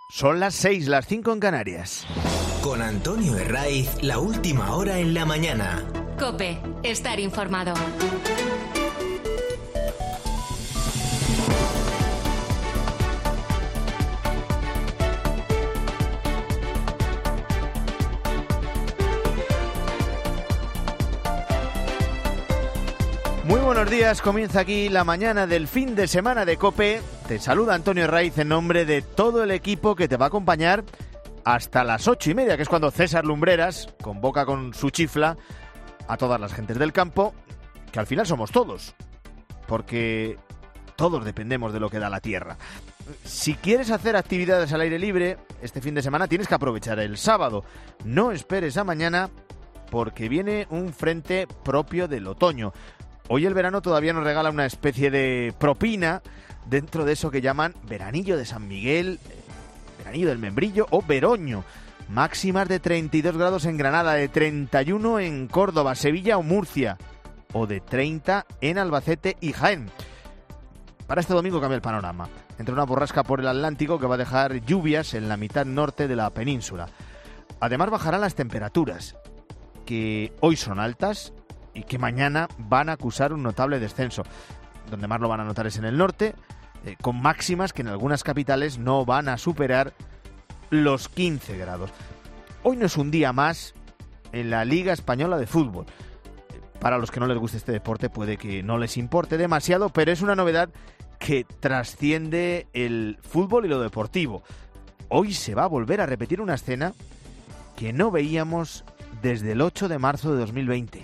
Son las 6, las 5 en Canarias. Con Antonio Herraiz, la última hora en la mañana. COPE, estar informado. Muy buenos días, comienza aquí la mañana del fin de semana de COPE. Te saluda Antonio Herraiz en nombre de todo el equipo que te va a acompañar hasta las 8:30, que es cuando César Lumbreras convoca con su chifla a todas las gentes del campo, que al final somos todos, porque todos dependemos de lo que da la tierra. Si quieres hacer actividades al aire libre este fin de semana, tienes que aprovechar el sábado. No esperes a mañana, porque viene un frente propio del otoño. Hoy el verano todavía nos regala una especie de propina dentro de eso que llaman veranillo de San Miguel, veranillo del Membrillo o veroño. Máximas de 32 grados en Granada, de 31 en Córdoba, Sevilla o Murcia, o de 30 en Albacete y Jaén. Para este domingo cambia el panorama. Entra una borrasca por el Atlántico que va a dejar lluvias en la mitad norte de la península. Además bajarán las temperaturas, que hoy son altas y que mañana van a acusar un notable descenso. Donde más lo van a notar es en el norte, con máximas que en algunas capitales no van a superar los 15 grados. Hoy no es un día más en la Liga Española de Fútbol. Para los que no les guste este deporte puede que no les importe demasiado, pero es una novedad que trasciende el fútbol y lo deportivo. Hoy se va a volver a repetir una escena que no veíamos desde el 8 de marzo de 2020.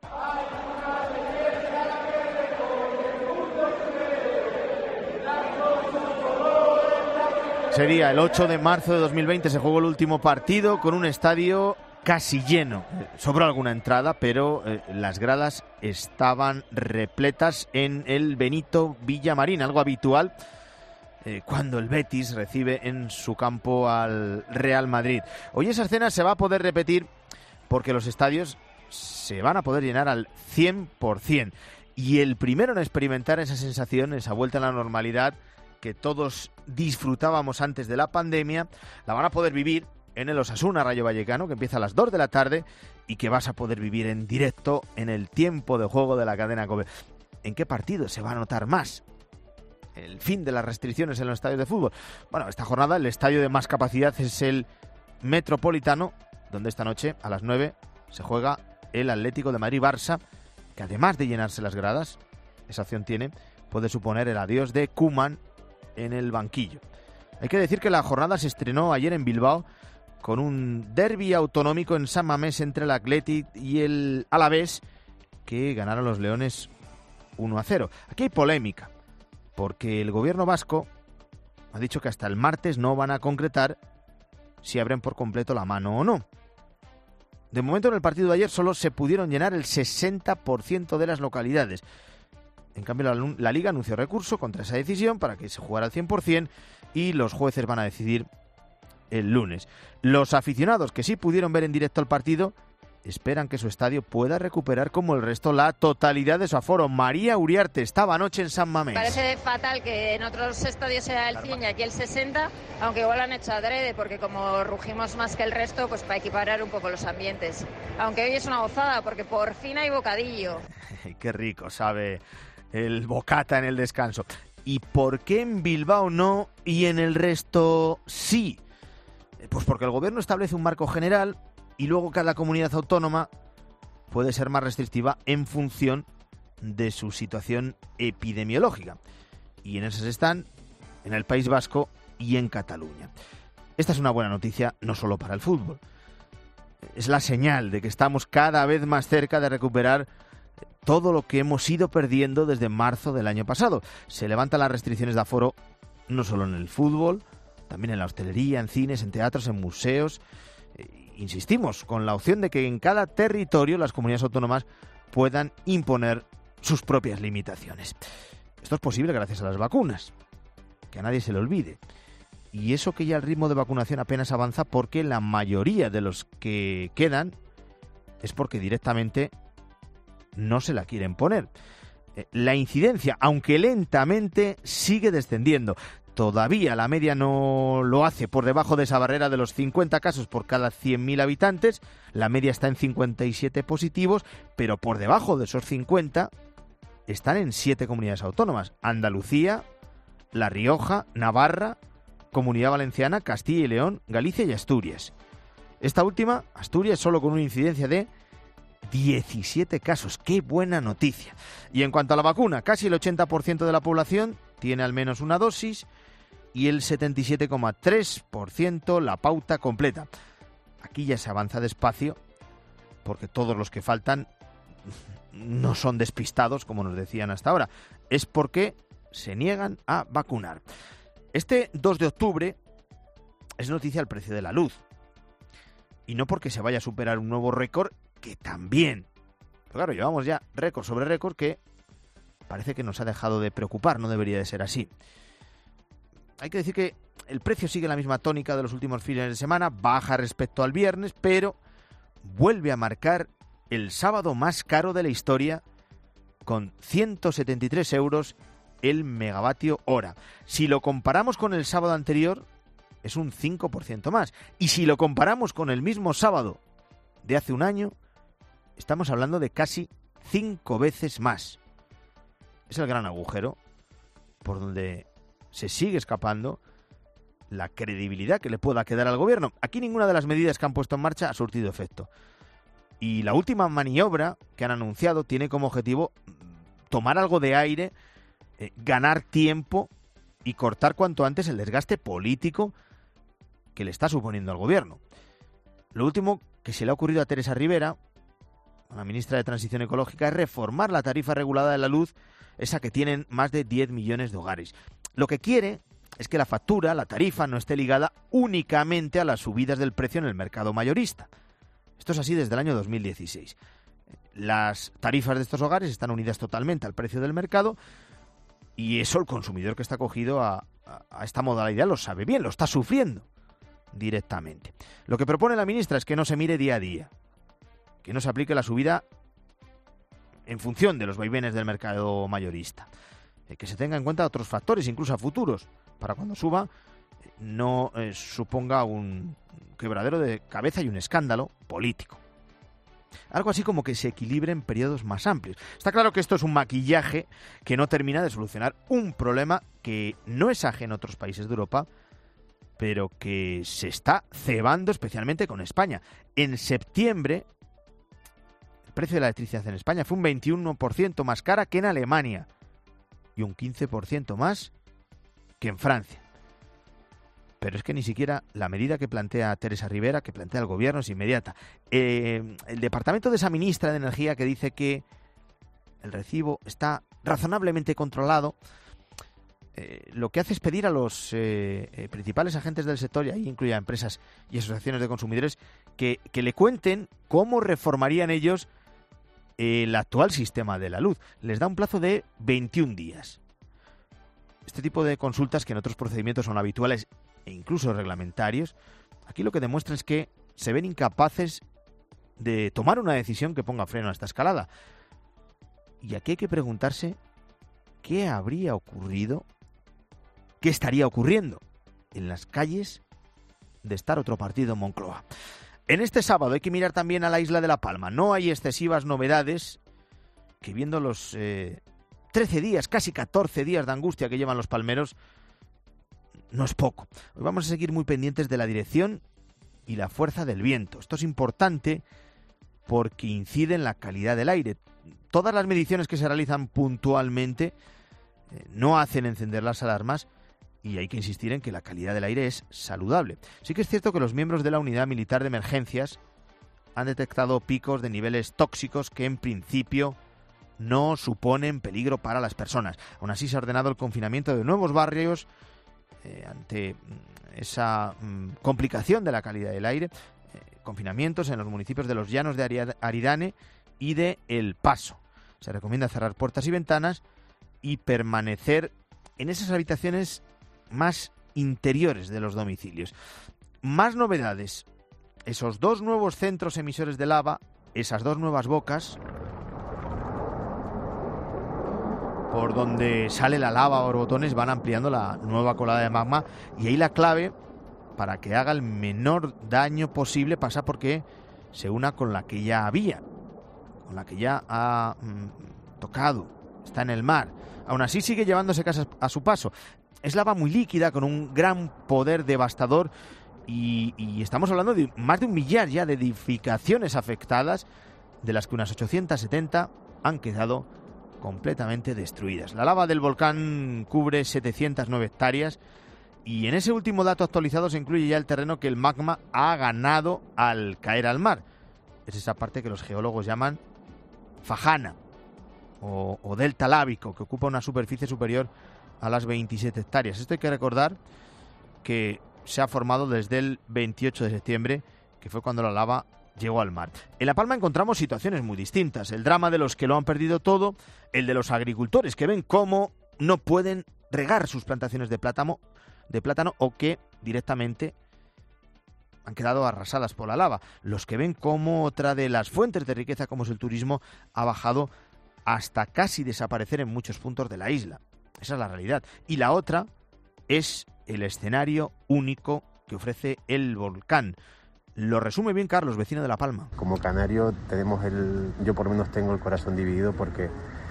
Sería el 8 de marzo de 2020, se jugó el último partido con un estadio casi lleno. Sobró alguna entrada, pero las gradas estaban repletas en el Benito Villamarín, algo habitual cuando el Betis recibe en su campo al Real Madrid. Hoy esa escena se va a poder repetir porque los estadios se van a poder llenar al 100%. Y el primero en experimentar esa sensación, esa vuelta a la normalidad que todos disfrutábamos antes de la pandemia, la van a poder vivir en el Osasuna Rayo Vallecano, que empieza a las 2 de la tarde y que vas a poder vivir en directo en el tiempo de juego de la cadena COPE. ¿En qué partido se va a notar más el fin de las restricciones en los estadios de fútbol? Bueno, esta jornada el estadio de más capacidad es el Metropolitano, donde esta noche a las 9 se juega el Atlético de Madrid-Barça, que además de llenarse las gradas, esa opción puede suponer el adiós de Koeman en el banquillo. Hay que decir que la jornada se estrenó ayer en Bilbao con un derbi autonómico en San Mamés entre el Athletic y el Alavés, que ganaron los leones 1-0. Aquí hay polémica, porque el gobierno vasco ha dicho que hasta el martes no van a concretar si abren por completo la mano o no. De momento en el partido de ayer solo se pudieron llenar el 60% de las localidades. En cambio, la Liga anunció recurso contra esa decisión para que se jugara al 100% y los jueces van a decidir el lunes. Los aficionados que sí pudieron ver en directo el partido esperan que su estadio pueda recuperar como el resto la totalidad de su aforo. María Uriarte estaba anoche en San Mamés. Parece fatal que en otros estadios sea el 100 y aquí el 60, aunque igual lo han hecho adrede porque como rugimos más que el resto, pues para equiparar un poco los ambientes. Aunque hoy es una gozada porque por fin hay bocadillo. Qué rico sabe el bocata en el descanso. ¿Y por qué en Bilbao no y en el resto sí? Pues porque el gobierno establece un marco general y luego cada comunidad autónoma puede ser más restrictiva en función de su situación epidemiológica. Y en esas están en el País Vasco y en Cataluña. Esta es una buena noticia no solo para el fútbol. Es la señal de que estamos cada vez más cerca de recuperar todo lo que hemos ido perdiendo desde marzo del año pasado. Se levantan las restricciones de aforo no solo en el fútbol, también en la hostelería, en cines, en teatros, en museos. Insistimos, con la opción de que en cada territorio las comunidades autónomas puedan imponer sus propias limitaciones. Esto es posible gracias a las vacunas, que a nadie se le olvide. Y eso que ya el ritmo de vacunación apenas avanza porque la mayoría de los que quedan es porque directamente no se la quieren poner. La incidencia, aunque lentamente, sigue descendiendo. Todavía la media no lo hace por debajo de esa barrera de los 50 casos por cada 100.000 habitantes. La media está en 57 positivos, pero por debajo de esos 50 están en 7 comunidades autónomas: Andalucía, La Rioja, Navarra, Comunidad Valenciana, Castilla y León, Galicia y Asturias. Esta última, Asturias, solo con una incidencia de 17 casos. ¡Qué buena noticia! Y en cuanto a la vacuna, casi el 80% de la población tiene al menos una dosis y el 77,3% la pauta completa. Aquí ya se avanza despacio porque todos los que faltan no son despistados, como nos decían hasta ahora. Es porque se niegan a vacunar. Este 2 de octubre es noticia el precio de la luz. Y no porque se vaya a superar un nuevo récord, que también. Pero claro, llevamos ya récord sobre récord que parece que nos ha dejado de preocupar, no debería de ser así. Hay que decir que el precio sigue la misma tónica de los últimos fines de semana, baja respecto al viernes, pero vuelve a marcar el sábado más caro de la historia, con 173 euros el megavatio hora. Si lo comparamos con el sábado anterior, es un 5% más. Y si lo comparamos con el mismo sábado de hace un año, estamos hablando de casi 5 veces más. Es el gran agujero por donde se sigue escapando la credibilidad que le pueda quedar al gobierno. Aquí ninguna de las medidas que han puesto en marcha ha surtido efecto. Y la última maniobra que han anunciado tiene como objetivo tomar algo de aire, ganar tiempo y cortar cuanto antes el desgaste político que le está suponiendo al gobierno. Lo último que se le ha ocurrido a Teresa Rivera, la ministra de Transición Ecológica, es reformar la tarifa regulada de la luz, esa que tienen más de 10 millones de hogares. Lo que quiere es que la factura, la tarifa, no esté ligada únicamente a las subidas del precio en el mercado mayorista. Esto es así desde el año 2016. Las tarifas de estos hogares están unidas totalmente al precio del mercado y eso el consumidor que está acogido a esta modalidad lo sabe bien, lo está sufriendo directamente. Lo que propone la ministra es que no se mire día a día, que no se aplique la subida en función de los vaivenes del mercado mayorista, que se tenga en cuenta otros factores, incluso a futuros, para cuando suba no suponga un quebradero de cabeza y un escándalo político. Algo así como que se equilibre en periodos más amplios. Está claro que esto es un maquillaje que no termina de solucionar un problema que no es ajeno a otros países de Europa, pero que se está cebando especialmente con España. En septiembre, el precio de la electricidad en España fue un 21% más cara que en Alemania y un 15% más que en Francia. Pero es que ni siquiera la medida que plantea Teresa Rivera, que plantea el gobierno, es inmediata. El departamento de esa ministra de Energía, que dice que el recibo está razonablemente controlado, lo que hace es pedir a los principales agentes del sector, y ahí incluye a empresas y asociaciones de consumidores, que le cuenten cómo reformarían ellos el actual sistema de la luz. Les da un plazo de 21 días. Este tipo de consultas, que en otros procedimientos son habituales e incluso reglamentarios, aquí lo que demuestra es que se ven incapaces de tomar una decisión que ponga freno a esta escalada. Y aquí hay que preguntarse qué habría ocurrido, qué estaría ocurriendo en las calles de estar otro partido en Moncloa. En este sábado hay que mirar también a la isla de La Palma. No hay excesivas novedades, que viendo los 13 días, casi 14 días de angustia que llevan los palmeros, no es poco. Hoy vamos a seguir muy pendientes de la dirección y la fuerza del viento. Esto es importante porque incide en la calidad del aire. Todas las mediciones que se realizan puntualmente no hacen encender las alarmas y hay que insistir en que la calidad del aire es saludable. Sí que es cierto que los miembros de la Unidad Militar de Emergencias han detectado picos de niveles tóxicos que en principio no suponen peligro para las personas. Aún así se ha ordenado el confinamiento de nuevos barrios ante esa complicación de la calidad del aire, confinamientos en los municipios de los Llanos de Aridane y de El Paso. Se recomienda cerrar puertas y ventanas y permanecer en esas habitaciones más interiores de los domicilios. Más novedades: esos 2 nuevos centros emisores de lava, esas 2 nuevas bocas, por donde sale la lava a borbotones, van ampliando la nueva colada de magma, y ahí la clave para que haga el menor daño posible pasa porque se una con la que ya había, con la que ya ha tocado, está en el mar. Aún así sigue llevándose casas a su paso. Es lava muy líquida, con un gran poder devastador, y estamos hablando de más de 1 millar ya de edificaciones afectadas, de las que unas 870 han quedado completamente destruidas. La lava del volcán cubre 709 hectáreas, y en ese último dato actualizado se incluye ya el terreno que el magma ha ganado al caer al mar. Es esa parte que los geólogos llaman fajana o delta lábico, que ocupa una superficie superior a las 27 hectáreas. Esto hay que recordar que se ha formado desde el 28 de septiembre, que fue cuando la lava llegó al mar. En La Palma encontramos situaciones muy distintas. El drama de los que lo han perdido todo, el de los agricultores que ven cómo no pueden regar sus plantaciones de plátano o que directamente han quedado arrasadas por la lava. Los que ven cómo otra de las fuentes de riqueza, como es el turismo, ha bajado hasta casi desaparecer en muchos puntos de la isla. Esa es la realidad. Y la otra es el escenario único que ofrece el volcán. Lo resume bien Carlos, vecino de La Palma. Como canario yo por lo menos tengo el corazón dividido porque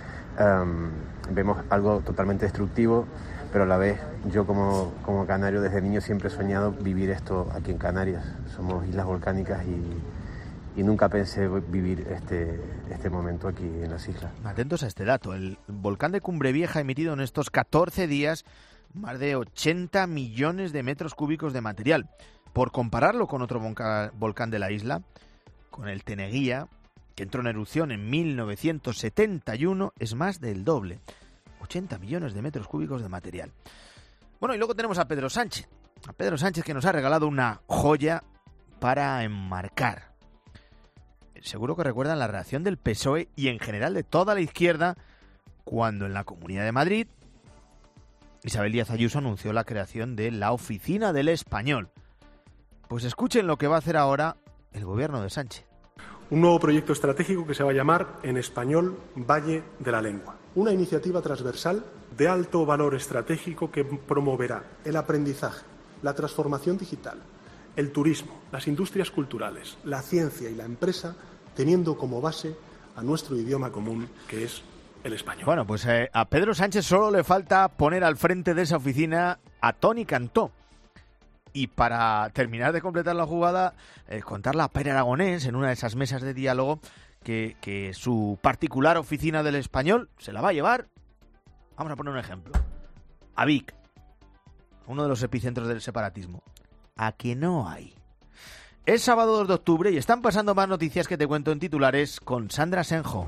vemos algo totalmente destructivo, pero a la vez yo como canario desde niño siempre he soñado vivir esto aquí en Canarias. Somos islas volcánicas y nunca pensé vivir este momento aquí en las islas. Atentos a este dato. El volcán de Cumbre Vieja ha emitido en estos 14 días más de 80 millones de metros cúbicos de material. Por compararlo con otro volcán de la isla, con el Teneguía, que entró en erupción en 1971, es más del doble. 80 millones de metros cúbicos de material. Bueno, y luego tenemos a Pedro Sánchez. A Pedro Sánchez, que nos ha regalado una joya para enmarcar. Seguro que recuerdan la reacción del PSOE y en general de toda la izquierda cuando en la Comunidad de Madrid Isabel Díaz Ayuso anunció la creación de la Oficina del Español. Pues escuchen lo que va a hacer ahora el gobierno de Sánchez. Un nuevo proyecto estratégico que se va a llamar en español Valle de la Lengua. Una iniciativa transversal de alto valor estratégico que promoverá el aprendizaje, la transformación digital, el turismo, las industrias culturales, la ciencia y la empresa, teniendo como base a nuestro idioma común, que es el español. Bueno, pues a Pedro Sánchez solo le falta poner al frente de esa oficina a Toni Cantó. Y para terminar de completar la jugada, contarla a Pere Aragonés en una de esas mesas de diálogo que su particular oficina del español se la va a llevar, vamos a poner un ejemplo, a Vic, uno de los epicentros del separatismo. A que no hay. Es sábado 2 de octubre y están pasando más noticias que te cuento en titulares con Sandra Senjo.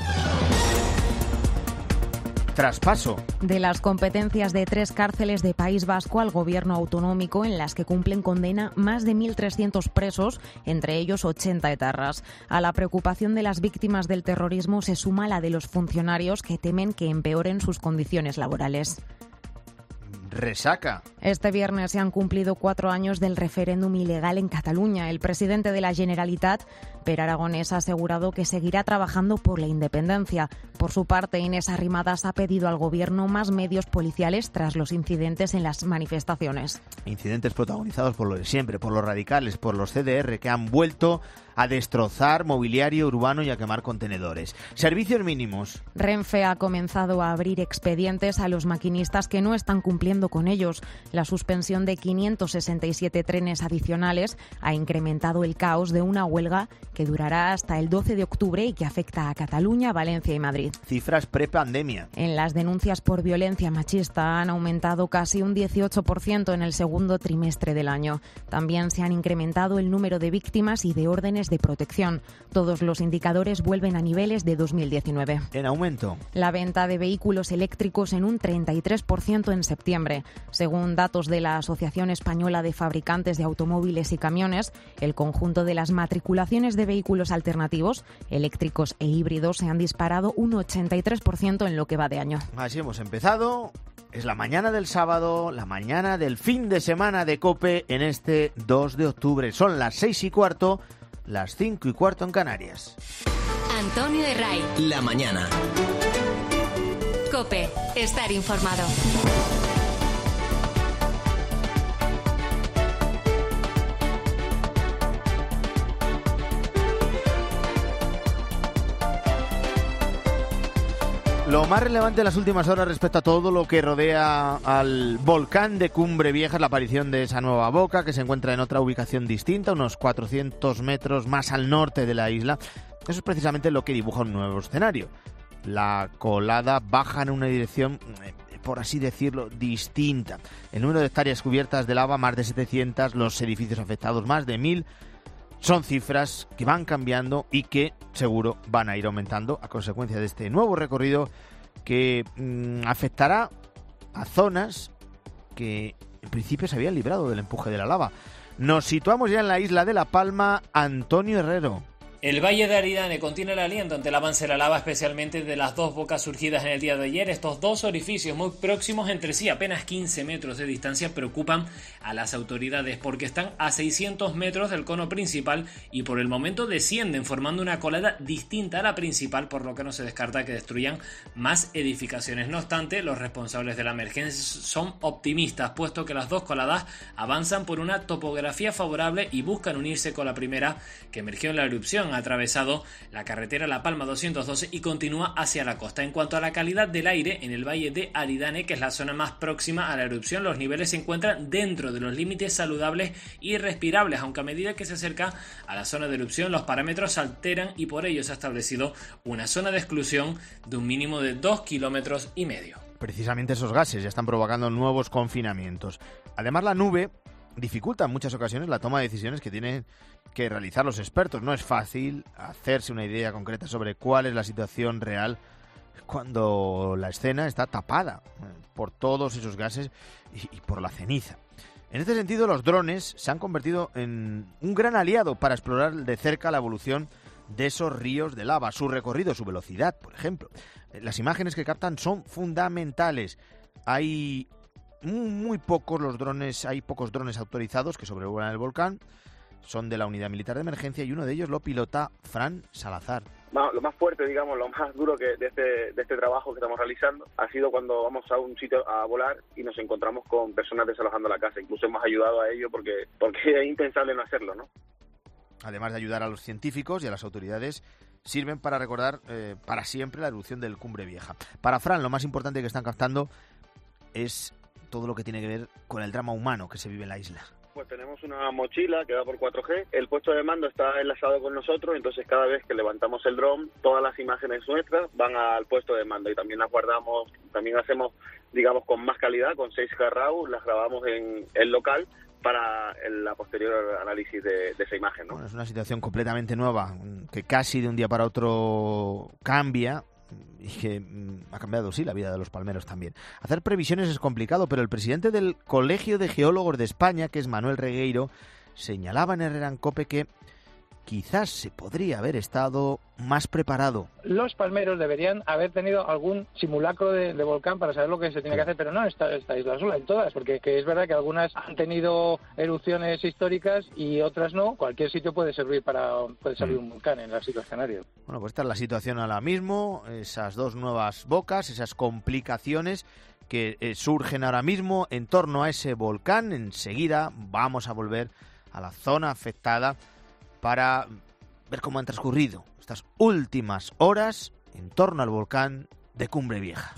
Traspaso de las competencias de 3 cárceles de País Vasco al gobierno autonómico, en las que cumplen condena más de 1.300 presos, entre ellos 80 etarras. A la preocupación de las víctimas del terrorismo se suma la de los funcionarios, que temen que empeoren sus condiciones laborales. Resaca. Este viernes se han cumplido 4 años del referéndum ilegal en Cataluña. El presidente de la Generalitat, Pere Aragonés, ha asegurado que seguirá trabajando por la independencia. Por su parte, Inés Arrimadas ha pedido al gobierno más medios policiales tras los incidentes en las manifestaciones. Incidentes protagonizados por lo de siempre, por los radicales, por los CDR, que han vuelto a destrozar mobiliario urbano y a quemar contenedores. Servicios mínimos. Renfe ha comenzado a abrir expedientes a los maquinistas que no están cumpliendo con ellos. La suspensión de 567 trenes adicionales ha incrementado el caos de una huelga que durará hasta el 12 de octubre y que afecta a Cataluña, Valencia y Madrid. Cifras prepandemia. En las denuncias por violencia machista han aumentado casi un 18% en el segundo trimestre del año. También se han incrementado el número de víctimas y de órdenes de protección. Todos los indicadores vuelven a niveles de 2019. En aumento. La venta de vehículos eléctricos en un 33% en septiembre. Según datos de la Asociación Española de Fabricantes de Automóviles y Camiones, el conjunto de las matriculaciones de vehículos alternativos, eléctricos e híbridos, se han disparado un 83% en lo que va de año. Así hemos empezado. Es la mañana del sábado, la mañana del fin de semana de COPE en este 2 de octubre. Son las 6:15, las 5:15 en Canarias. Antonio de Ray. La mañana. COPE. Estar informado. Lo más relevante en las últimas horas respecto a todo lo que rodea al volcán de Cumbre Vieja es la aparición de esa nueva boca que se encuentra en otra ubicación distinta, unos 400 metros más al norte de la isla. Eso es precisamente lo que dibuja un nuevo escenario. La colada baja en una dirección, por así decirlo, distinta. El número de hectáreas cubiertas de lava, más de 700, los edificios afectados, más de 1000. Son cifras que van cambiando y que seguro van a ir aumentando a consecuencia de este nuevo recorrido que afectará a zonas que en principio se habían librado del empuje de la lava. Nos situamos ya en la isla de La Palma. Antonio Herrero. El Valle de Aridane contiene el aliento ante el avance de la lava, especialmente de las dos bocas surgidas en el día de ayer. Estos dos orificios muy próximos entre sí, apenas 15 metros de distancia, preocupan a las autoridades porque están a 600 metros del cono principal y por el momento descienden formando una colada distinta a la principal, por lo que no se descarta que destruyan más edificaciones. No obstante, los responsables de la emergencia son optimistas, puesto que las dos coladas avanzan por una topografía favorable y buscan unirse con la primera que emergió en la erupción. Ha atravesado la carretera La Palma 212 y continúa hacia la costa. En cuanto a la calidad del aire en el Valle de Aridane, que es la zona más próxima a la erupción, los niveles se encuentran dentro de los límites saludables y respirables, aunque a medida que se acerca a la zona de erupción los parámetros se alteran y por ello se ha establecido una zona de exclusión de un mínimo de 2,5 kilómetros. Precisamente esos gases ya están provocando nuevos confinamientos. Además, la nube dificulta en muchas ocasiones la toma de decisiones que tienen que realizar los expertos. No es fácil hacerse una idea concreta sobre cuál es la situación real cuando la escena está tapada por todos esos gases y por la ceniza. En este sentido, los drones se han convertido en un gran aliado para explorar de cerca la evolución de esos ríos de lava, su recorrido, su velocidad, por ejemplo. Las imágenes que captan son fundamentales. Hay muy pocos drones autorizados que sobrevuelan el volcán. Son de la Unidad Militar de Emergencia y uno de ellos lo pilota Fran Salazar. Lo más fuerte, digamos, lo más duro de este trabajo que estamos realizando ha sido cuando vamos a un sitio a volar y nos encontramos con personas desalojando la casa. Incluso hemos ayudado a ello porque es impensable no hacerlo, ¿no? Además de ayudar a los científicos y a las autoridades, sirven para recordar para siempre la erupción del Cumbre Vieja. Para Fran, lo más importante que están captando es todo lo que tiene que ver con el drama humano que se vive en la isla. Pues tenemos una mochila que va por 4G, el puesto de mando está enlazado con nosotros, entonces cada vez que levantamos el dron, todas las imágenes nuestras van al puesto de mando y también las guardamos, también hacemos, digamos, con más calidad, con 6K RAW, las grabamos en el local para la posterior análisis de esa imagen, ¿no? Bueno, es una situación completamente nueva, que casi de un día para otro cambia. Y que ha cambiado, sí, la vida de los palmeros también. Hacer previsiones es complicado, pero el presidente del Colegio de Geólogos de España, que es Manuel Regueiro, señalaba en Herrera en COPE que quizás se podría haber estado más preparado. Los palmeros deberían haber tenido algún simulacro de volcán para saber lo que se tiene que hacer, pero no en esta isla sola, en todas, porque es verdad que algunas han tenido erupciones históricas y otras no. Cualquier sitio puede servir un volcán en el sitio escenario. Bueno, pues esta es la situación ahora mismo, esas dos nuevas bocas, esas complicaciones que surgen ahora mismo en torno a ese volcán. Enseguida vamos a volver a la zona afectada para ver cómo han transcurrido estas últimas horas en torno al volcán de Cumbre Vieja.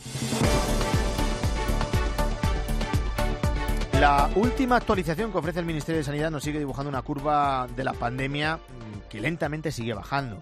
La última actualización que ofrece el Ministerio de Sanidad nos sigue dibujando una curva de la pandemia que lentamente sigue bajando.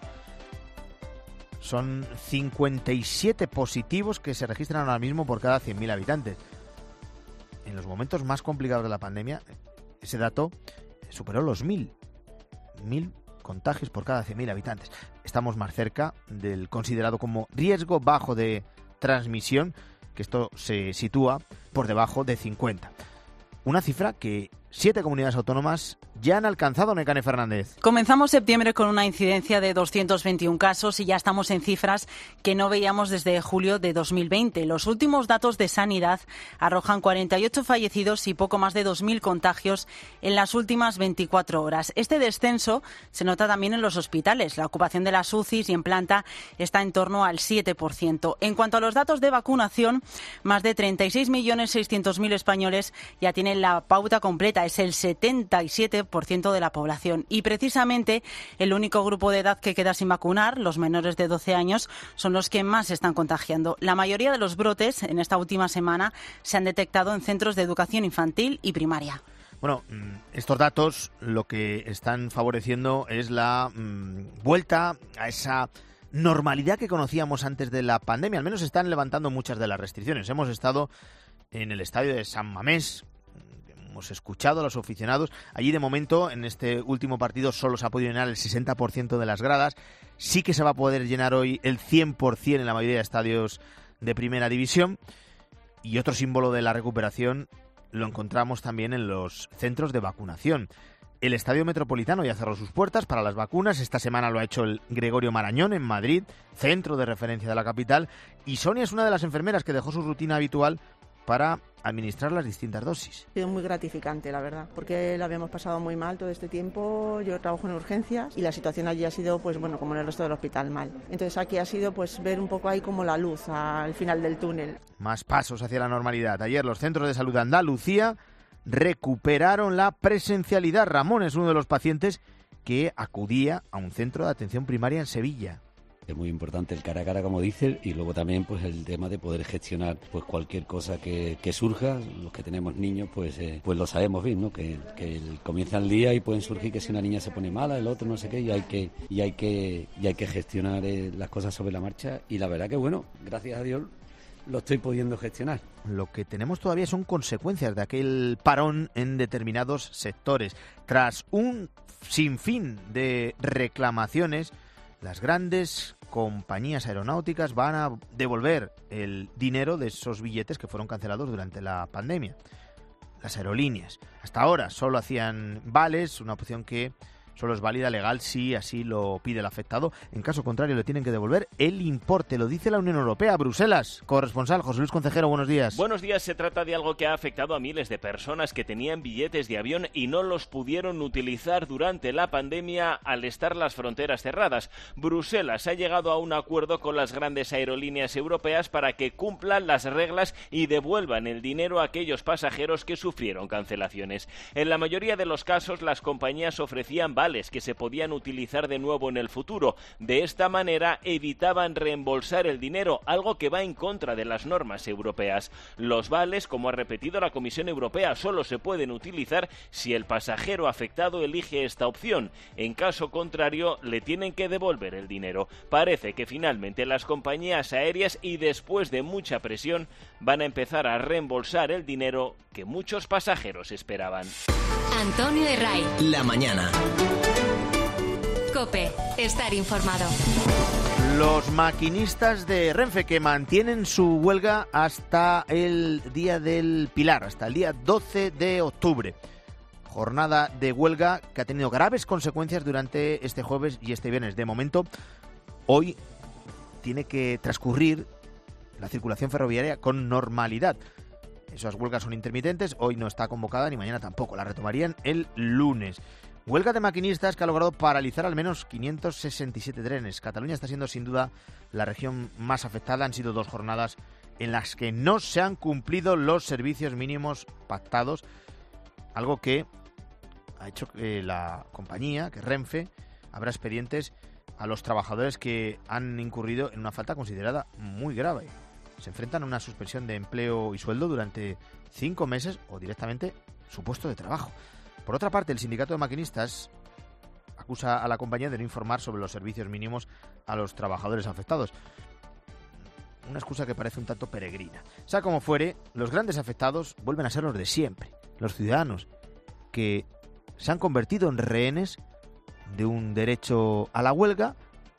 Son 57 positivos que se registran ahora mismo por cada 100.000 habitantes. En los momentos más complicados de la pandemia, ese dato superó los 1.000 contagios por cada 100.000 habitantes. Estamos más cerca del considerado como riesgo bajo de transmisión, que esto se sitúa por debajo de 50. Una cifra que 7 comunidades autónomas ya han alcanzado, Nekane Fernández. Comenzamos septiembre con una incidencia de 221 casos y ya estamos en cifras que no veíamos desde julio de 2020. Los últimos datos de Sanidad arrojan 48 fallecidos y poco más de 2.000 contagios en las últimas 24 horas. Este descenso se nota también en los hospitales. La ocupación de las UCIs y en planta está en torno al 7%. En cuanto a los datos de vacunación, más de 36.600.000 españoles ya tienen la pauta completa. Es el 77% de la población. Y precisamente el único grupo de edad que queda sin vacunar, los menores de 12 años, son los que más se están contagiando. La mayoría de los brotes en esta última semana se han detectado en centros de educación infantil y primaria. Bueno, estos datos lo que están favoreciendo es la vuelta a esa normalidad que conocíamos antes de la pandemia. Al menos están levantando muchas de las restricciones. Hemos estado en el estadio de San Mamés, hemos escuchado a los aficionados. Allí, de momento, en este último partido solo se ha podido llenar el 60% de las gradas. Sí que se va a poder llenar hoy el 100% en la mayoría de estadios de primera división. Y otro símbolo de la recuperación lo encontramos también en los centros de vacunación. El Estadio Metropolitano ya cerró sus puertas para las vacunas. Esta semana lo ha hecho el Gregorio Marañón en Madrid, centro de referencia de la capital. Y Sonia es una de las enfermeras que dejó su rutina habitual para administrar las distintas dosis. Ha sido muy gratificante, la verdad, porque lo habíamos pasado muy mal todo este tiempo. Yo trabajo en urgencias y la situación allí ha sido, pues bueno, como en el resto del hospital, mal. Entonces aquí ha sido, pues, ver un poco ahí como la luz al final del túnel. Más pasos hacia la normalidad. Ayer los centros de salud de Andalucía recuperaron la presencialidad. Ramón es uno de los pacientes que acudía a un centro de atención primaria en Sevilla. Es muy importante el cara a cara, como dices, y luego también pues el tema de poder gestionar pues cualquier cosa que surja. Los que tenemos niños pues lo sabemos bien, ¿no? Que comienza el día y pueden surgir que si una niña se pone mala, el otro no sé qué, y hay que gestionar las cosas sobre la marcha. Y la verdad que bueno, gracias a Dios lo estoy pudiendo gestionar. Lo que tenemos todavía son consecuencias de aquel parón en determinados sectores. Tras un sinfín de reclamaciones, las grandes compañías aeronáuticas van a devolver el dinero de esos billetes que fueron cancelados durante la pandemia. Las aerolíneas hasta ahora solo hacían vales, una opción que solo es válida legal si así lo pide el afectado. En caso contrario, le tienen que devolver el importe. Lo dice la Unión Europea. Bruselas, corresponsal José Luis Concejero, buenos días. Buenos días. Se trata de algo que ha afectado a miles de personas que tenían billetes de avión y no los pudieron utilizar durante la pandemia al estar las fronteras cerradas. Bruselas ha llegado a un acuerdo con las grandes aerolíneas europeas para que cumplan las reglas y devuelvan el dinero a aquellos pasajeros que sufrieron cancelaciones. En la mayoría de los casos, las compañías ofrecían vales que se podían utilizar de nuevo en el futuro. De esta manera evitaban reembolsar el dinero, algo que va en contra de las normas europeas. Los vales, como ha repetido la Comisión Europea, solo se pueden utilizar si el pasajero afectado elige esta opción. En caso contrario, le tienen que devolver el dinero. Parece que finalmente las compañías aéreas, y después de mucha presión, van a empezar a reembolsar el dinero que muchos pasajeros esperaban. Antonio Herray. La mañana. COPE. Estar informado. Los maquinistas de Renfe que mantienen su huelga hasta el Día del Pilar, hasta el día 12 de octubre. Jornada de huelga que ha tenido graves consecuencias durante este jueves y este viernes. De momento, hoy tiene que transcurrir la circulación ferroviaria con normalidad. Esas huelgas son intermitentes, hoy no está convocada ni mañana tampoco, la retomarían el lunes. Huelga de maquinistas que ha logrado paralizar al menos 567 trenes. Cataluña está siendo sin duda la región más afectada. Han sido 2 jornadas en las que no se han cumplido los servicios mínimos pactados, algo que ha hecho que la compañía, que Renfe, abra expedientes a los trabajadores que han incurrido en una falta considerada muy grave. Se enfrentan a una suspensión de empleo y sueldo durante 5 meses o directamente su puesto de trabajo. Por otra parte, el sindicato de maquinistas acusa a la compañía de no informar sobre los servicios mínimos a los trabajadores afectados. Una excusa que parece un tanto peregrina. Sea como fuere, los grandes afectados vuelven a ser los de siempre, los ciudadanos, que se han convertido en rehenes de un derecho a la huelga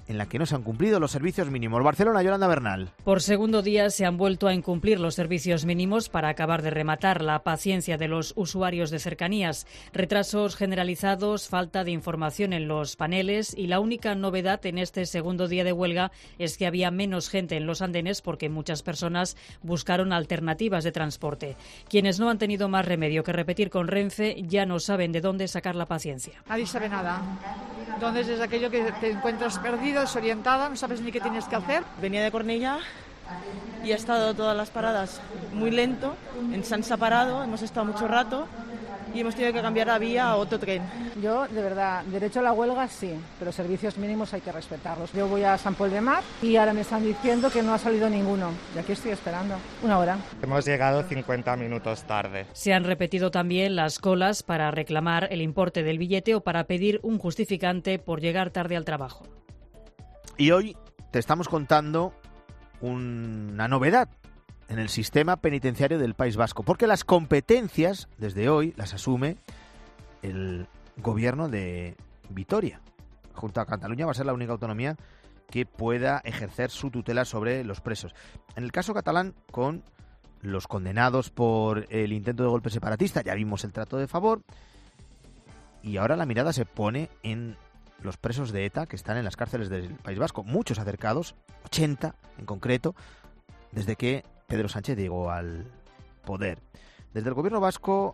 en la que no se han cumplido los servicios mínimos. Barcelona, Yolanda Bernal. Por segundo día se han vuelto a incumplir los servicios mínimos para acabar de rematar la paciencia de los usuarios de cercanías. Retrasos generalizados, falta de información en los paneles y la única novedad en este segundo día de huelga es que había menos gente en los andenes porque muchas personas buscaron alternativas de transporte. Quienes no han tenido más remedio que repetir con Renfe ya no saben de dónde sacar la paciencia. Nadie sabe nada. Entonces es aquello que te encuentras perdido, desorientada, no sabes ni qué tienes que hacer. Venía de Cornellá y ha estado todas las paradas muy lento. En San se ha parado, hemos estado mucho rato y hemos tenido que cambiar la vía a otro tren. Yo, de verdad, derecho a la huelga sí, pero servicios mínimos hay que respetarlos. Yo voy a San Pol de Mar y ahora me están diciendo que no ha salido ninguno. Y aquí estoy esperando, 1 hora. Hemos llegado 50 minutos tarde. Se han repetido también las colas para reclamar el importe del billete o para pedir un justificante por llegar tarde al trabajo. Y hoy te estamos contando una novedad en el sistema penitenciario del País Vasco, porque las competencias, desde hoy, las asume el gobierno de Vitoria. Junto a Cataluña va a ser la única autonomía que pueda ejercer su tutela sobre los presos. En el caso catalán, con los condenados por el intento de golpe separatista, ya vimos el trato de favor, y ahora la mirada se pone en los presos de ETA que están en las cárceles del País Vasco, muchos acercados, 80 en concreto, desde que Pedro Sánchez llegó al poder. Desde el gobierno vasco,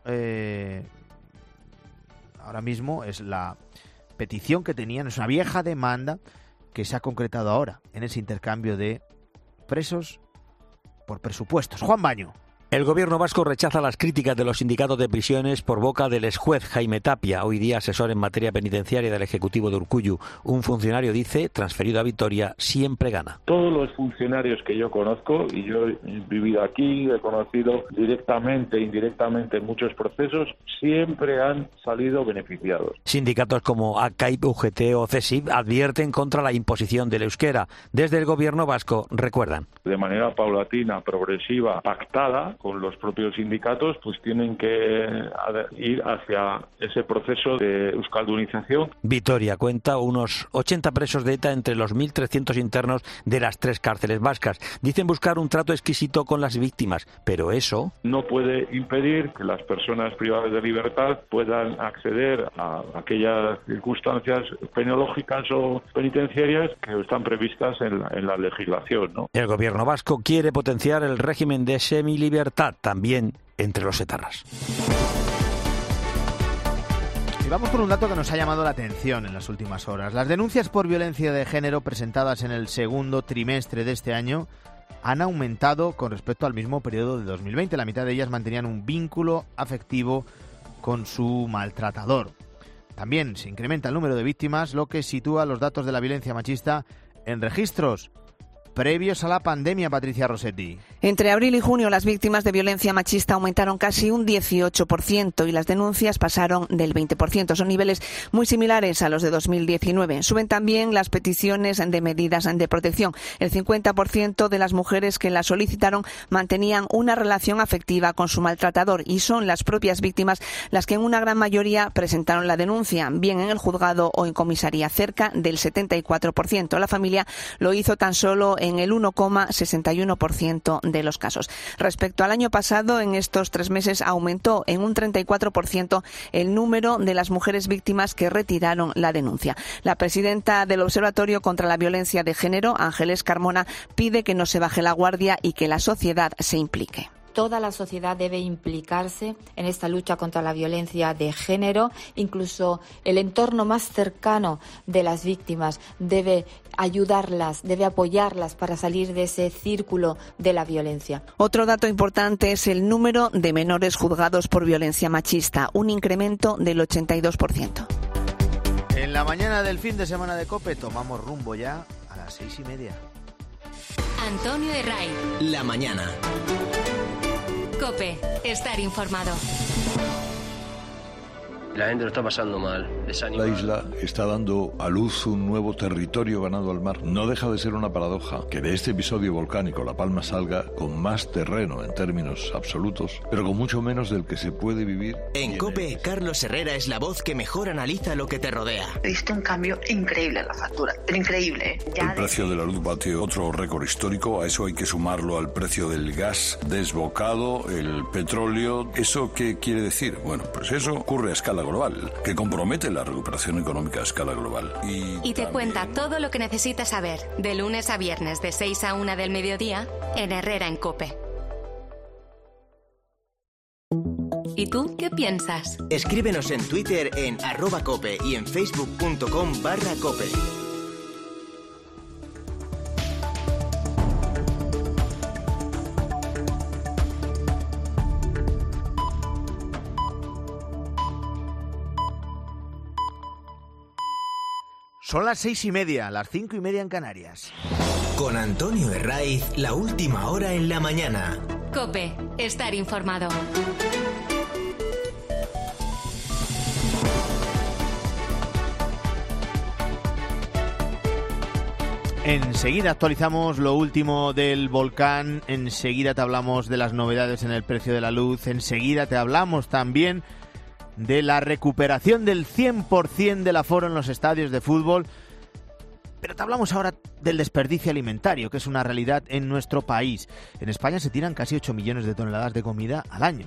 ahora mismo es la petición que tenían, es una vieja demanda que se ha concretado ahora en ese intercambio de presos por presupuestos. Juan Baño. El gobierno vasco rechaza las críticas de los sindicatos de prisiones por boca del exjuez Jaime Tapia, hoy día asesor en materia penitenciaria del Ejecutivo de Urkullu. Un funcionario dice, transferido a Vitoria, siempre gana. Todos los funcionarios que yo conozco, y yo he vivido aquí, he conocido directamente e indirectamente en muchos procesos, siempre han salido beneficiados. Sindicatos como ACAIP, UGT o CESIF advierten contra la imposición del euskera. Desde el gobierno vasco recuerdan. De manera paulatina, progresiva, pactada, con los propios sindicatos, pues tienen que ir hacia ese proceso de euskaldunización. Vitoria cuenta unos 80 presos de ETA entre los 1.300 internos de las 3 cárceles vascas. Dicen buscar un trato exquisito con las víctimas, pero eso no puede impedir que las personas privadas de libertad puedan acceder a aquellas circunstancias penológicas o penitenciarias que están previstas en la legislación, ¿no? El gobierno vasco quiere potenciar el régimen de semilibertad también entre los etarras. Y vamos con un dato que nos ha llamado la atención en las últimas horas. Las denuncias por violencia de género presentadas en el segundo trimestre de este año han aumentado con respecto al mismo periodo de 2020. La mitad de ellas mantenían un vínculo afectivo con su maltratador. También se incrementa el número de víctimas, lo que sitúa los datos de la violencia machista en registros previos a la pandemia. Patricia Rossetti. Entre abril y junio las víctimas de violencia machista aumentaron casi un 18% y las denuncias pasaron del 20%. Son niveles muy similares a los de 2019. Suben también las peticiones de medidas de protección. El 50% de las mujeres que las solicitaron mantenían una relación afectiva con su maltratador y son las propias víctimas las que en una gran mayoría presentaron la denuncia, bien en el juzgado o en comisaría. Cerca del 74%. La familia lo hizo tan solo en el 1,61% de los casos. Respecto al año pasado, en estos 3 meses aumentó en un 34% el número de las mujeres víctimas que retiraron la denuncia. La presidenta del Observatorio contra la Violencia de Género, Ángeles Carmona, pide que no se baje la guardia y que la sociedad se implique. Toda la sociedad debe implicarse en esta lucha contra la violencia de género. Incluso el entorno más cercano de las víctimas debe ayudarlas, debe apoyarlas para salir de ese círculo de la violencia. Otro dato importante es el número de menores juzgados por violencia machista, un incremento del 82%. En la mañana del fin de semana de COPE tomamos rumbo ya a las 6:30. Antonio Herray. La mañana. COPE, estar informado. La gente lo está pasando mal, desanimada. La isla está dando a luz un nuevo territorio ganado al mar. No deja de ser una paradoja que de este episodio volcánico La Palma salga con más terreno en términos absolutos, pero con mucho menos del que se puede vivir. En COPE, Carlos Herrera es la voz que mejor analiza lo que te rodea. He visto un cambio increíble en la factura, pero increíble. El precio de la luz bate otro récord histórico, a eso hay que sumarlo al precio del gas desbocado, el petróleo. ¿Eso qué quiere decir? Bueno, pues eso ocurre a escala global, que compromete la recuperación económica a escala global. Y te cuenta todo lo que necesitas saber, de lunes a viernes de 6 a 1 del mediodía, en Herrera en COPE. ¿Y tú qué piensas? Escríbenos en Twitter en @cope y en facebook.com/cope. Son las 6:30, las 5:30 en Canarias. Con Antonio Herraiz, la última hora en la mañana. COPE, estar informado. Enseguida actualizamos lo último del volcán, enseguida te hablamos de las novedades en el precio de la luz, enseguida te hablamos también de la recuperación del 100% del aforo en los estadios de fútbol. Pero te hablamos ahora del desperdicio alimentario, que es una realidad en nuestro país. En España se tiran casi 8 millones de toneladas de comida al año.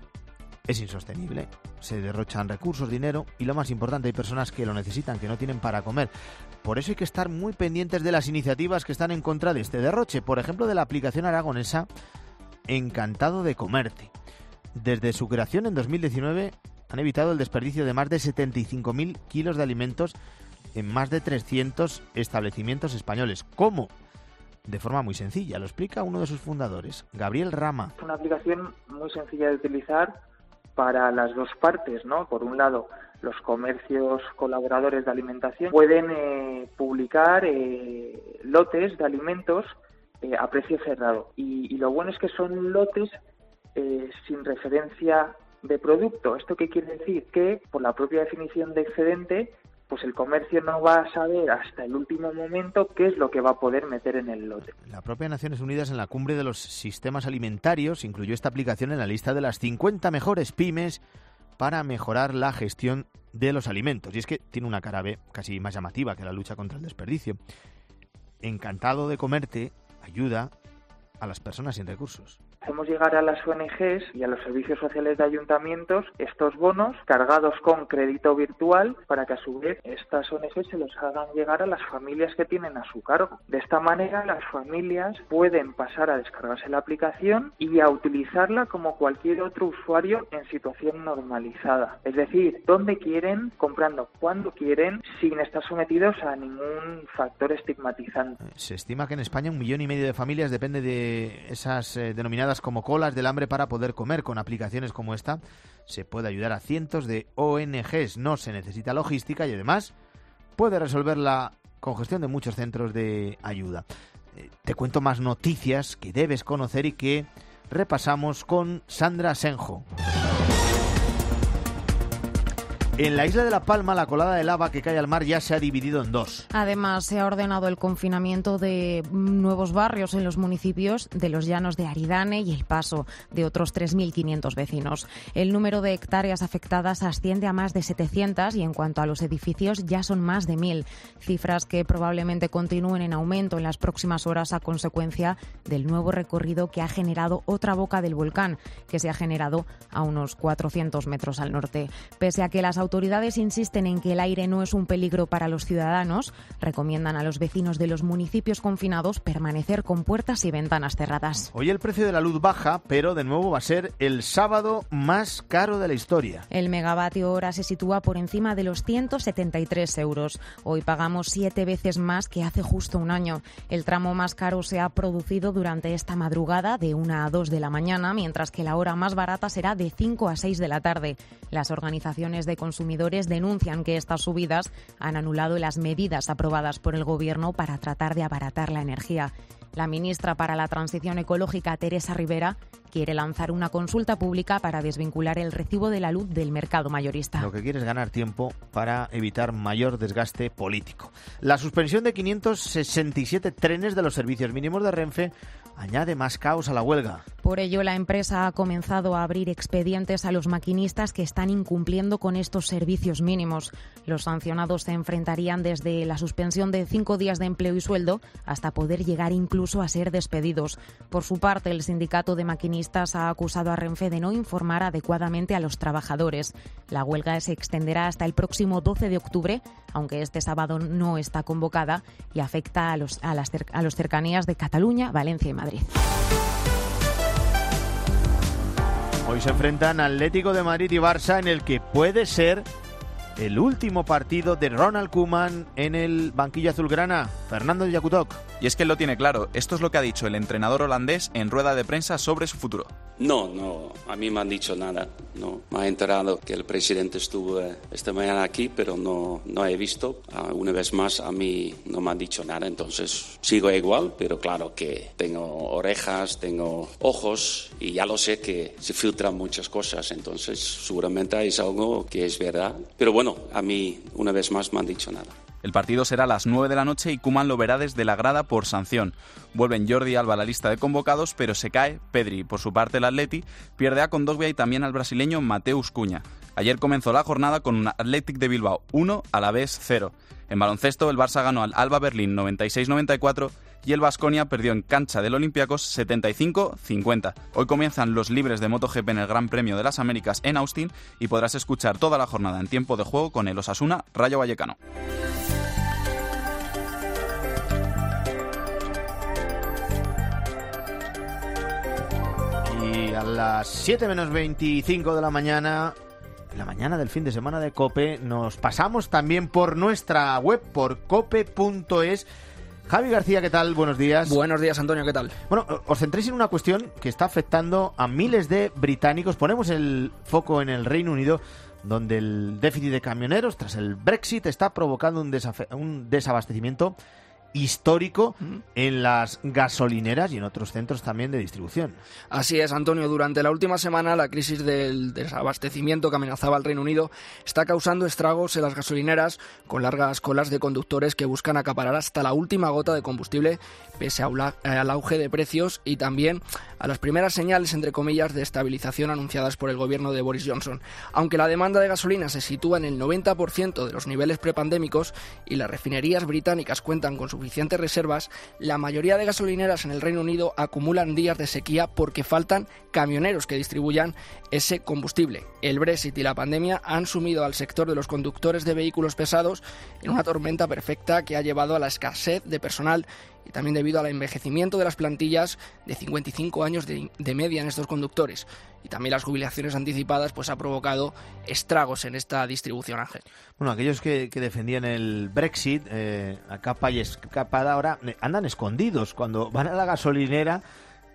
Es insostenible, se derrochan recursos, dinero y lo más importante, hay personas que lo necesitan, que no tienen para comer. Por eso hay que estar muy pendientes de las iniciativas que están en contra de este derroche. Por ejemplo, de la aplicación aragonesa Encantado de Comerte. Desde su creación en 2019 han evitado el desperdicio de más de 75.000 kilos de alimentos en más de 300 establecimientos españoles. ¿Cómo? De forma muy sencilla, lo explica uno de sus fundadores, Gabriel Rama. Es una aplicación muy sencilla de utilizar para las dos partes, ¿no? Por un lado, los comercios colaboradores de alimentación pueden publicar lotes de alimentos a precio cerrado. Y lo bueno es que son lotes sin referencia de producto. ¿Esto qué quiere decir? Que por la propia definición de excedente, pues el comercio no va a saber hasta el último momento qué es lo que va a poder meter en el lote. La propia Naciones Unidas, en la cumbre de los sistemas alimentarios, incluyó esta aplicación en la lista de las 50 mejores pymes para mejorar la gestión de los alimentos. Y es que tiene una cara B casi más llamativa que la lucha contra el desperdicio. Encantado de Comerte ayuda a las personas sin recursos. Hacemos llegar a las ONGs y a los servicios sociales de ayuntamientos estos bonos cargados con crédito virtual para que a su vez estas ONGs se los hagan llegar a las familias que tienen a su cargo. De esta manera las familias pueden pasar a descargarse la aplicación y a utilizarla como cualquier otro usuario en situación normalizada. Es decir, donde quieren, comprando cuando quieren, sin estar sometidos a ningún factor estigmatizante. Se estima que en España 1,5 millones de familias depende de esas denominadas como colas del hambre para poder comer. Con aplicaciones como esta se puede ayudar a cientos de ONGs. No se necesita logística y además puede resolver la congestión de muchos centros de ayuda. Te cuento más noticias que debes conocer y que repasamos con Sandra Senjo. En la isla de La Palma, la colada de lava que cae al mar ya se ha dividido en dos. Además, se ha ordenado el confinamiento de nuevos barrios en los municipios de los Llanos de Aridane y El Paso, de otros 3.500 vecinos. El número de hectáreas afectadas asciende a más de 700 y en cuanto a los edificios ya son más de 1.000, cifras que probablemente continúen en aumento en las próximas horas a consecuencia del nuevo recorrido que ha generado otra boca del volcán, que se ha generado a unos 400 metros al norte. Pese a que las autoridades insisten en que el aire no es un peligro para los ciudadanos, recomiendan a los vecinos de los municipios confinados permanecer con puertas y ventanas cerradas. Hoy el precio de la luz baja, pero de nuevo va a ser el sábado más caro de la historia. El megavatio hora se sitúa por encima de los 173 euros. Hoy pagamos 7 veces más que hace justo un año. El tramo más caro se ha producido durante esta madrugada de 1 a 2 de la mañana, mientras que la hora más barata será de 5 a 6 de la tarde. Las organizaciones de consumidores consumidores denuncian que estas subidas han anulado las medidas aprobadas por el Gobierno para tratar de abaratar la energía. La ministra para la Transición Ecológica, Teresa Rivera, quiere lanzar una consulta pública para desvincular el recibo de la luz del mercado mayorista. Lo que quiere es ganar tiempo para evitar mayor desgaste político. La suspensión de 567 trenes de los servicios mínimos de Renfe añade más caos a la huelga. Por ello, la empresa ha comenzado a abrir expedientes a los maquinistas que están incumpliendo con estos servicios mínimos. Los sancionados se enfrentarían desde la suspensión de 5 días de empleo y sueldo hasta poder llegar incluso a ser despedidos. Por su parte, el sindicato de maquinistas ha acusado a Renfe de no informar adecuadamente a los trabajadores. La huelga se extenderá hasta el próximo 12 de octubre, aunque este sábado no está convocada y afecta a los cercanías de Cataluña, Valencia y Madrid. Hoy se enfrentan Atlético de Madrid y Barça en el que puede ser el último partido de Ronald Koeman en el banquillo azulgrana. Fernando Yakutok. Y es que él lo tiene claro. Esto es lo que ha dicho el entrenador holandés en rueda de prensa sobre su futuro. No, a mí me han dicho nada. No, me ha enterado que el presidente estuvo esta mañana aquí, pero no he visto. Una vez más, a mí no me han dicho nada, entonces sigo igual, pero claro que tengo orejas, tengo ojos y ya lo sé que se filtran muchas cosas, entonces seguramente es algo que es verdad. Pero bueno, a mí una vez más me han dicho nada. El partido será a las 9 de la noche y Koeman lo verá desde la grada por sanción. Vuelven Jordi Alba a la lista de convocados, pero se cae Pedri. Por su parte, el Atleti pierde a Kondogbia y también al brasileño Mateus Cunha. Ayer comenzó la jornada con un Athletic de Bilbao 1, Alavés 0. En baloncesto, el Barça ganó al Alba Berlín 96-94 y el Baskonia perdió en cancha del Olympiacos 75-50. Hoy comienzan los libres de MotoGP en el Gran Premio de las Américas en Austin y podrás escuchar toda la jornada en tiempo de juego con el Osasuna Rayo Vallecano. Y a las 7 menos 25 de la mañana, en la mañana del fin de semana de COPE, nos pasamos también por nuestra web, por cope.es. Javi García, ¿qué tal? Buenos días. Buenos días, Antonio, ¿qué tal? Bueno, os centréis en una cuestión que está afectando a miles de británicos. Ponemos el foco en el Reino Unido, donde el déficit de camioneros tras el Brexit está provocando un desabastecimiento histórico en las gasolineras y en otros centros también de distribución. Así es, Antonio. Durante la última semana, la crisis del desabastecimiento que amenazaba al Reino Unido está causando estragos en las gasolineras, con largas colas de conductores que buscan acaparar hasta la última gota de combustible, pese al auge de precios y también a las primeras señales, entre comillas, de estabilización anunciadas por el gobierno de Boris Johnson. Aunque la demanda de gasolina se sitúa en el 90% de los niveles prepandémicos y las refinerías británicas cuentan con suficientes reservas, la mayoría de gasolineras en el Reino Unido acumulan días de sequía porque faltan camioneros que distribuyan ese combustible. El Brexit y la pandemia han sumido al sector de los conductores de vehículos pesados en una tormenta perfecta que ha llevado a la escasez de personal y también debido al envejecimiento de las plantillas de 55 años de media en estos conductores. Y también las jubilaciones anticipadas pues ha provocado estragos en esta distribución, Ángel. Bueno, aquellos que defendían el Brexit a capa y escapada ahora andan escondidos cuando van a la gasolinera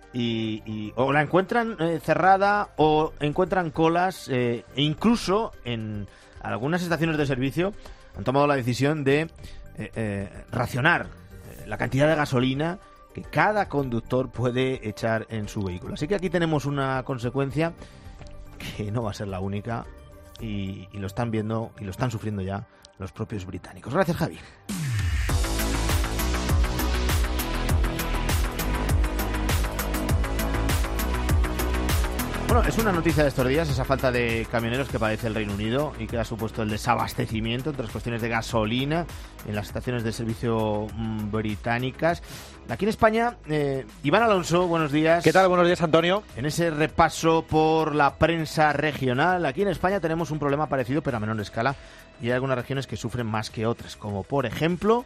y o la encuentran cerrada o encuentran colas e incluso en algunas estaciones de servicio han tomado la decisión de racionar la cantidad de gasolina que cada conductor puede echar en su vehículo. Así que aquí tenemos una consecuencia que no va a ser la única y lo están viendo y lo están sufriendo ya los propios británicos. Gracias, Javi. Bueno, es una noticia de estos días, esa falta de camioneros que padece el Reino Unido y que ha supuesto el desabastecimiento entre las cuestiones de gasolina en las estaciones de servicio británicas. Aquí en España, Iván Alonso, buenos días. ¿Qué tal? Buenos días, Antonio. En ese repaso por la prensa regional, aquí en España tenemos un problema parecido pero a menor escala y hay algunas regiones que sufren más que otras, como por ejemplo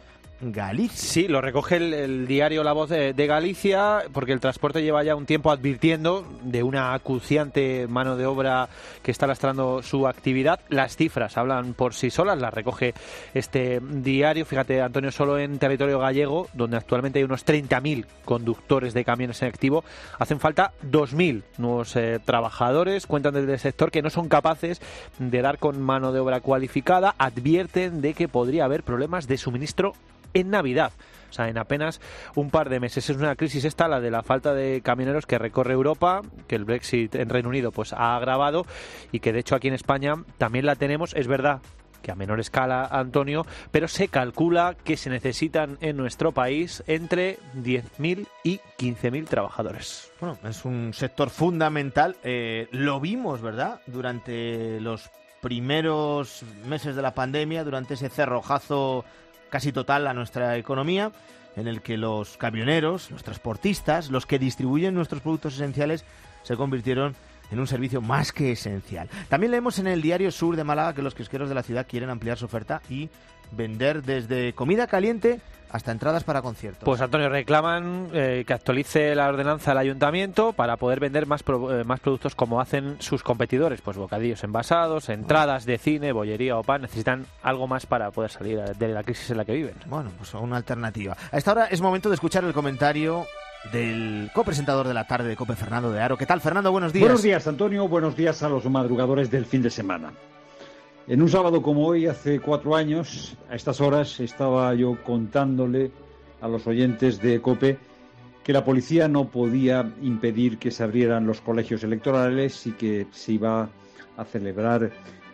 Galicia. Sí, lo recoge el diario La Voz de Galicia, porque el transporte lleva ya un tiempo advirtiendo de una acuciante mano de obra que está lastrando su actividad. Las cifras hablan por sí solas, las recoge este diario. Fíjate, Antonio, solo en territorio gallego, donde actualmente hay unos 30.000 conductores de camiones en activo, hacen falta 2.000 nuevos trabajadores. Cuentan desde el sector que no son capaces de dar con mano de obra cualificada. Advierten de que podría haber problemas de suministro en Navidad, o sea, en apenas un par de meses. Es una crisis esta, la de la falta de camioneros que recorre Europa, que el Brexit en Reino Unido pues ha agravado y que de hecho aquí en España también la tenemos. Es verdad que a menor escala, Antonio, pero se calcula que se necesitan en nuestro país entre 10.000 y 15.000 trabajadores. Bueno, es un sector fundamental. Lo vimos, ¿verdad?, durante los primeros meses de la pandemia, durante ese cerrojazo casi total a nuestra economía, en el que los camioneros, los transportistas, los que distribuyen nuestros productos esenciales, se convirtieron en un servicio más que esencial. También leemos en el diario Sur de Málaga que los kiosqueros de la ciudad quieren ampliar su oferta y vender desde comida caliente hasta entradas para conciertos. Pues, Antonio, reclaman que actualice la ordenanza del ayuntamiento para poder vender más productos como hacen sus competidores, pues bocadillos envasados, entradas de cine, bollería o pan. Necesitan algo más para poder salir de la crisis en la que viven. Bueno, pues una alternativa. A esta hora es momento de escuchar el comentario del copresentador de la tarde de COPE, Fernando de Aro. ¿Qué tal, Fernando? Buenos días. Buenos días, Antonio. Buenos días a los madrugadores del fin de semana. En un sábado como hoy, hace 4 años, a estas horas, estaba yo contándole a los oyentes de COPE que la policía no podía impedir que se abrieran los colegios electorales y que se iba a celebrar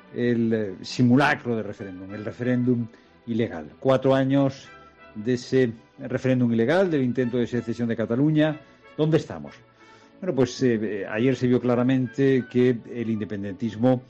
el simulacro de referéndum, el referéndum ilegal. 4 años de ese referéndum ilegal, del intento de secesión de Cataluña. ¿Dónde estamos? Bueno, pues ayer se vio claramente que el independentismo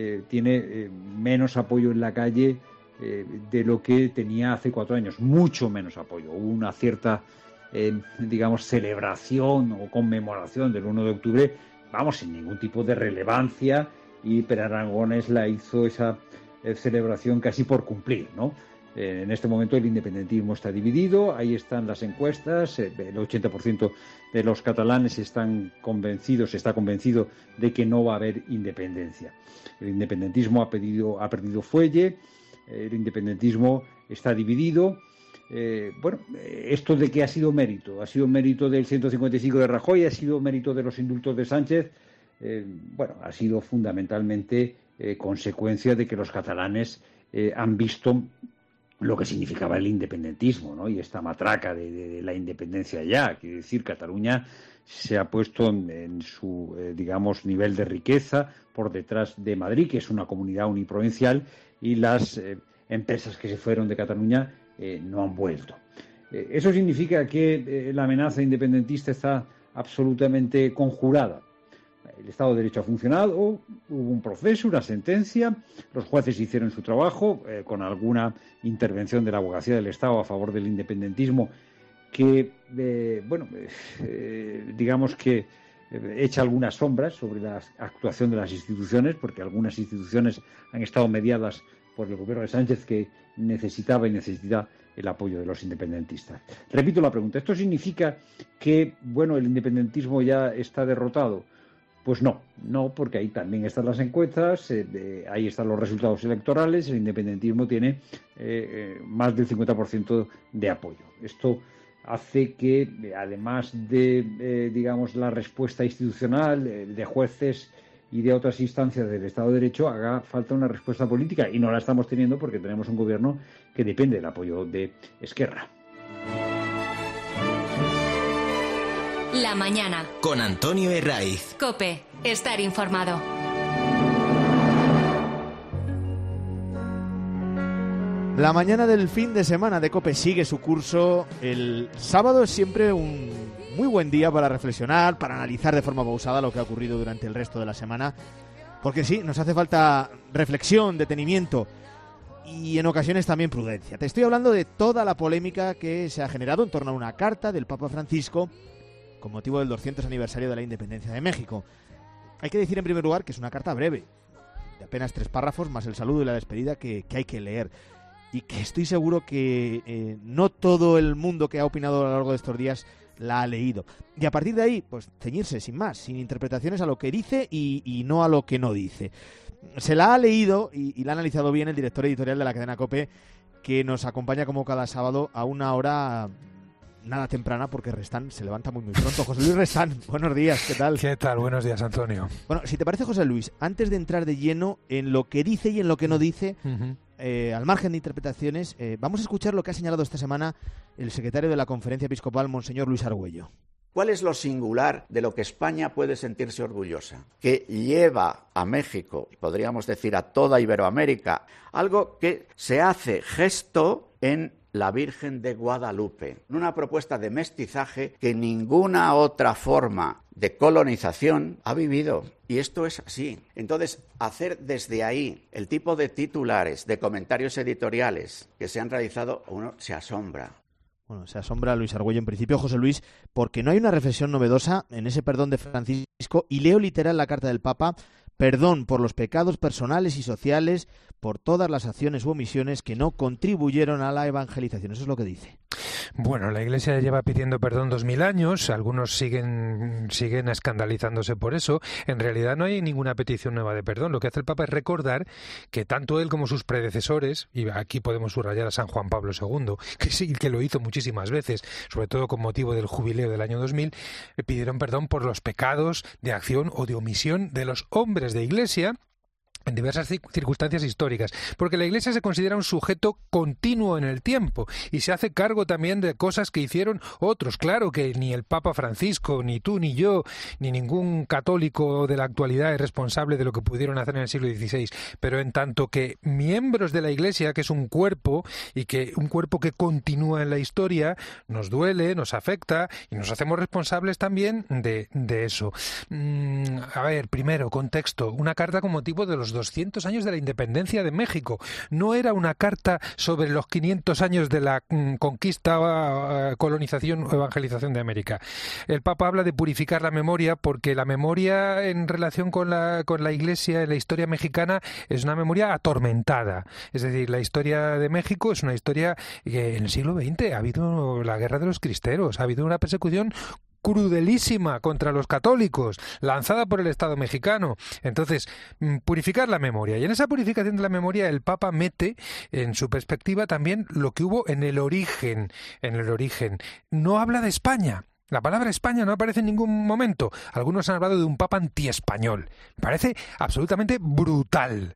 tiene menos apoyo en la calle de lo que tenía hace 4 años, mucho menos apoyo. Hubo una cierta, digamos, celebración o conmemoración del 1 de octubre, vamos, sin ningún tipo de relevancia, y Pere Aragonés la hizo esa celebración casi por cumplir, ¿no? En este momento el independentismo está dividido, ahí están las encuestas, el 80% de los catalanes está convencido de que no va a haber independencia. El independentismo ha perdido fuelle, el independentismo está dividido. ¿Esto de qué ha sido mérito? ¿Ha sido mérito del 155 de Rajoy? ¿Ha sido mérito de los indultos de Sánchez? Ha sido fundamentalmente consecuencia de que los catalanes han visto lo que significaba el independentismo, ¿no? Y esta matraca de la independencia ya. Quiere decir, Cataluña se ha puesto en su, nivel de riqueza por detrás de Madrid, que es una comunidad uniprovincial, y las empresas que se fueron de Cataluña no han vuelto. Eso significa que la amenaza independentista está absolutamente conjurada. El Estado de Derecho ha funcionado, hubo un proceso, una sentencia, los jueces hicieron su trabajo con alguna intervención de la abogacía del Estado a favor del independentismo que, echa algunas sombras sobre la actuación de las instituciones, porque algunas instituciones han estado mediadas por el gobierno de Sánchez, que necesitaba y necesita el apoyo de los independentistas. Repito la pregunta, ¿esto significa que, el independentismo ya está derrotado? Pues no, porque ahí también están las encuestas, ahí están los resultados electorales, el independentismo tiene más del 50% de apoyo. Esto hace que, además de, la respuesta institucional de jueces y de otras instancias del Estado de Derecho, haga falta una respuesta política, y no la estamos teniendo porque tenemos un gobierno que depende del apoyo de Esquerra. La mañana. Con Antonio Herraiz. COPE. Estar informado. La mañana del fin de semana de COPE sigue su curso. El sábado es siempre un muy buen día para reflexionar, para analizar de forma pausada lo que ha ocurrido durante el resto de la semana. Porque sí, nos hace falta reflexión, detenimiento y en ocasiones también prudencia. Te estoy hablando de toda la polémica que se ha generado en torno a una carta del Papa Francisco con motivo del 200 aniversario de la independencia de México. Hay que decir en primer lugar que es una carta breve, de apenas 3 párrafos, más el saludo y la despedida que hay que leer. y que estoy seguro que no todo el mundo que ha opinado a lo largo de estos días la ha leído. Y a partir de ahí, pues ceñirse sin más, sin interpretaciones a lo que dice y no a lo que no dice. Se la ha leído y la ha analizado bien el director editorial de la cadena COPE, que nos acompaña como cada sábado a una hora nada temprana, porque Restán se levanta muy pronto. José Luis Restán, buenos días, ¿qué tal? ¿Qué tal? Buenos días, Antonio. Bueno, si te parece, José Luis, antes de entrar de lleno en lo que dice y en lo que no dice, al margen de interpretaciones, vamos a escuchar lo que ha señalado esta semana el secretario de la Conferencia Episcopal, Monseñor Luis Argüello. ¿Cuál es lo singular de lo que España puede sentirse orgullosa? Que lleva a México, podríamos decir a toda Iberoamérica, algo que se hace gesto en la Virgen de Guadalupe, una propuesta de mestizaje que ninguna otra forma de colonización ha vivido. Y esto es así. Entonces, hacer desde ahí el tipo de titulares, de comentarios editoriales que se han realizado, uno se asombra. Bueno, se asombra Luis Argüello en principio, José Luis, porque no hay una reflexión novedosa en ese perdón de Francisco, y leo literal la carta del Papa: perdón por los pecados personales y sociales, por todas las acciones u omisiones que no contribuyeron a la evangelización. Eso es lo que dice. Bueno, la Iglesia lleva pidiendo perdón 2000 años, algunos siguen escandalizándose por eso. En realidad no hay ninguna petición nueva de perdón. Lo que hace el Papa es recordar que tanto él como sus predecesores, y aquí podemos subrayar a San Juan Pablo II, que sí, que lo hizo muchísimas veces, sobre todo con motivo del jubileo del año 2000, pidieron perdón por los pecados de acción o de omisión de los hombres de Iglesia en diversas circunstancias históricas, porque la Iglesia se considera un sujeto continuo en el tiempo y se hace cargo también de cosas que hicieron otros. Claro que ni el Papa Francisco, ni tú, ni yo, ni ningún católico de la actualidad es responsable de lo que pudieron hacer en el siglo XVI, pero en tanto que miembros de la Iglesia, que es un cuerpo, y que un cuerpo que continúa en la historia, nos duele, nos afecta y nos hacemos responsables también de eso. A ver, primero, contexto, una carta con motivo de los 200 años de la independencia de México. No era una carta sobre los 500 años de la conquista, colonización o evangelización de América. El Papa habla de purificar la memoria, porque la memoria en relación con la Iglesia en la historia mexicana es una memoria atormentada. Es decir, la historia de México es una historia que en el siglo XX ha habido la guerra de los cristeros, ha habido una persecución crudelísima contra los católicos, lanzada por el Estado mexicano. Entonces, purificar la memoria. Y en esa purificación de la memoria el Papa mete en su perspectiva también lo que hubo en el origen. No habla de España. La palabra España no aparece en ningún momento. Algunos han hablado de un papa antiespañol. Me parece absolutamente brutal,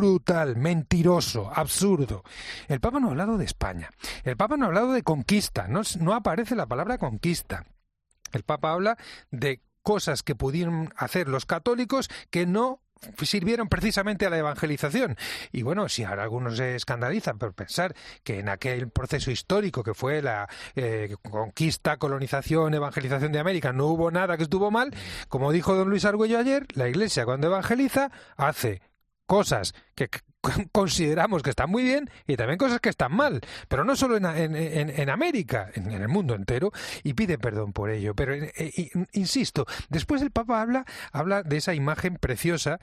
mentiroso, absurdo. El Papa no ha hablado de España. El Papa no ha hablado de conquista. No aparece la palabra conquista. El Papa habla de cosas que pudieron hacer los católicos que no sirvieron precisamente a la evangelización. Y bueno, si ahora algunos se escandalizan por pensar que en aquel proceso histórico que fue la conquista, colonización, evangelización de América, no hubo nada que estuvo mal, como dijo don Luis Argüello ayer, la Iglesia cuando evangeliza hace cosas que consideramos que están muy bien y también cosas que están mal, pero no solo en América, en el mundo entero, y pide perdón por ello. Pero insisto, después el Papa habla de esa imagen preciosa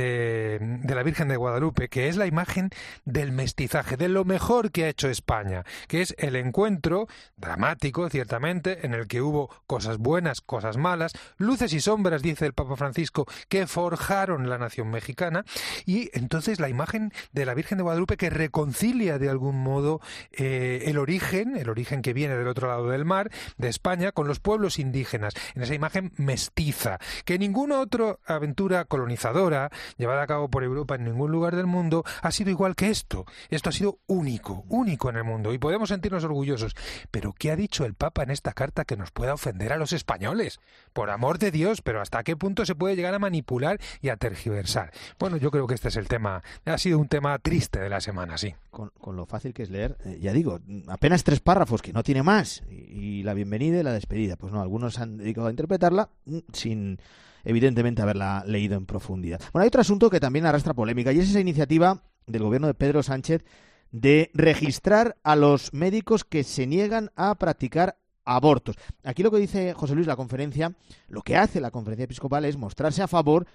de la Virgen de Guadalupe, que es la imagen del mestizaje, de lo mejor que ha hecho España, que es el encuentro dramático, ciertamente, en el que hubo cosas buenas, cosas malas, luces y sombras, dice el Papa Francisco, que forjaron la nación mexicana, y entonces la imagen de la Virgen de Guadalupe que reconcilia de algún modo el origen que viene del otro lado del mar, de España, con los pueblos indígenas, en esa imagen mestiza, que ninguna otra aventura colonizadora llevada a cabo por Europa en ningún lugar del mundo ha sido igual que esto. Esto ha sido único en el mundo, y podemos sentirnos orgullosos. Pero ¿qué ha dicho el Papa en esta carta que nos pueda ofender a los españoles? Por amor de Dios, pero ¿hasta qué punto se puede llegar a manipular y a tergiversar? Bueno, yo creo que este es el tema. Ha sido un tema triste de la semana, sí. Con lo fácil que es leer, ya digo, apenas 3 párrafos, que no tiene más, y la bienvenida y la despedida. Pues no, algunos han dedicado a interpretarla sin, evidentemente, haberla leído en profundidad. Bueno, hay otro asunto que también arrastra polémica, y es esa iniciativa del gobierno de Pedro Sánchez de registrar a los médicos que se niegan a practicar abortos. Aquí lo que dice José Luis, la conferencia, lo que hace la Conferencia Episcopal es mostrarse a favor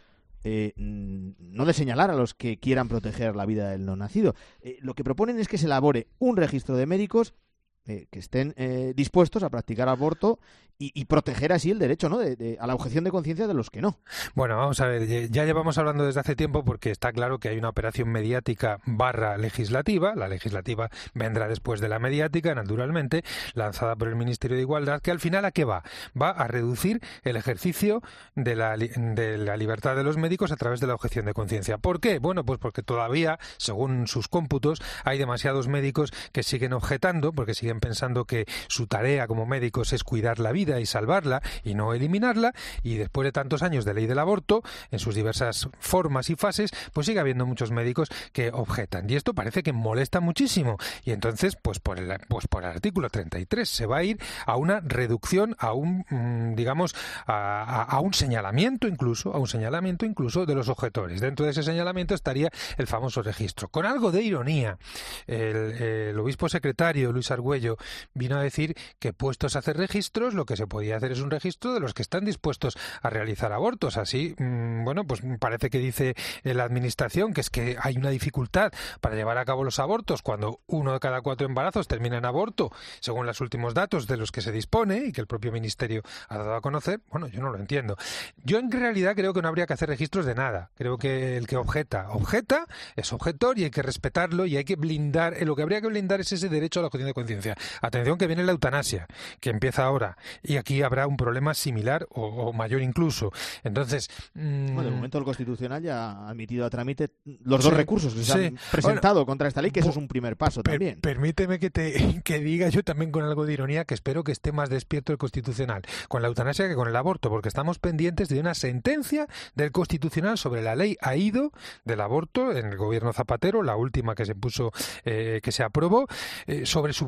no de señalar a los que quieran proteger la vida del no nacido. Lo que proponen es que se elabore un registro de médicos que estén dispuestos a practicar aborto y proteger así el derecho, ¿no?, a la objeción de conciencia de los que no. Bueno, vamos a ver, ya llevamos hablando desde hace tiempo porque está claro que hay una operación mediática / legislativa, la legislativa vendrá después de la mediática, naturalmente, lanzada por el Ministerio de Igualdad, que al final ¿a qué va? Va a reducir el ejercicio de la libertad de los médicos a través de la objeción de conciencia. ¿Por qué? Bueno, pues porque todavía, según sus cómputos, hay demasiados médicos que siguen objetando, porque siguen pensando que su tarea como médicos es cuidar la vida y salvarla y no eliminarla, y después de tantos años de ley del aborto, en sus diversas formas y fases, pues sigue habiendo muchos médicos que objetan, y esto parece que molesta muchísimo, y entonces pues por el artículo 33 se va a ir a una reducción, a un digamos a un señalamiento incluso de los objetores. Dentro de ese señalamiento estaría el famoso registro. Con algo de ironía, el obispo secretario Luis Argüello vino a decir que puestos a hacer registros, lo que se podía hacer es un registro de los que están dispuestos a realizar abortos. Así, bueno, pues parece que dice la administración que es que hay una dificultad para llevar a cabo los abortos cuando 1 de cada 4 embarazos termina en aborto, según los últimos datos de los que se dispone y que el propio ministerio ha dado a conocer. Bueno, yo no lo entiendo. Yo en realidad creo que no habría que hacer registros de nada. Creo que el que objeta, es objetor y hay que respetarlo y hay que blindar. Lo que habría que blindar es ese derecho a la objeción de conciencia. Atención que viene la eutanasia, que empieza ahora, y aquí habrá un problema similar o mayor incluso. Entonces, bueno, de momento el Constitucional ya ha admitido a trámite los dos recursos que se han presentado contra esta ley, que eso es un primer paso también. Permíteme que diga yo también con algo de ironía que espero que esté más despierto el Constitucional con la eutanasia que con el aborto, porque estamos pendientes de una sentencia del Constitucional sobre la ley AIDO del aborto en el gobierno Zapatero, la última que se puso, que se aprobó, sobre su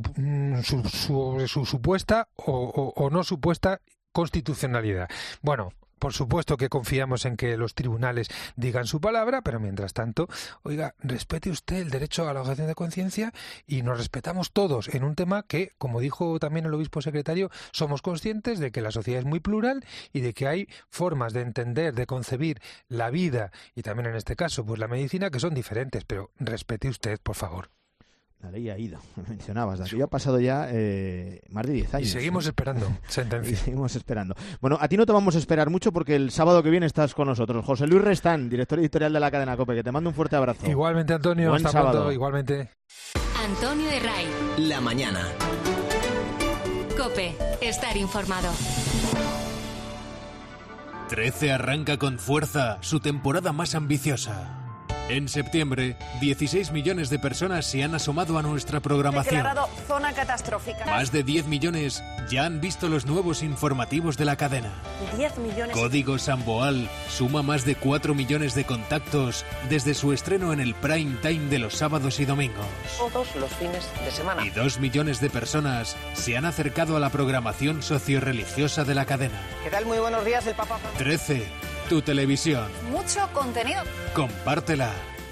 supuesta o no supuesta constitucionalidad. Bueno, por supuesto que confiamos en que los tribunales digan su palabra, pero mientras tanto, oiga, respete usted el derecho a la objeción de conciencia y nos respetamos todos en un tema que, como dijo también el obispo secretario, somos conscientes de que la sociedad es muy plural y de que hay formas de entender, de concebir la vida y también en este caso, pues la medicina, que son diferentes, pero respete usted, por favor. La ley AIDO, mencionabas, que ya ha pasado ya más de 10 años. Y seguimos esperando sentencia. Y seguimos esperando. Bueno, a ti no te vamos a esperar mucho porque el sábado que viene estás con nosotros. José Luis Restán, director editorial de la cadena COPE, que te mando un fuerte abrazo. Igualmente, Antonio. Buen hasta sábado. pronto. Igualmente. Antonio de Ray. La mañana. COPE. Estar informado. 13 arranca con fuerza su temporada más ambiciosa. En septiembre, 16 millones de personas se han asomado a nuestra programación. Declarado zona catastrófica. Más de 10 millones ya han visto los nuevos informativos de la cadena. 10 millones. Código Samboal suma más de 4 millones de contactos desde su estreno en el prime time de los sábados y domingos. Todos los fines de semana. Y 2 millones de personas se han acercado a la programación socio-religiosa de la cadena. ¿Qué tal? Muy buenos días, el Papa. 13. Tu televisión. Mucho contenido. Compártela.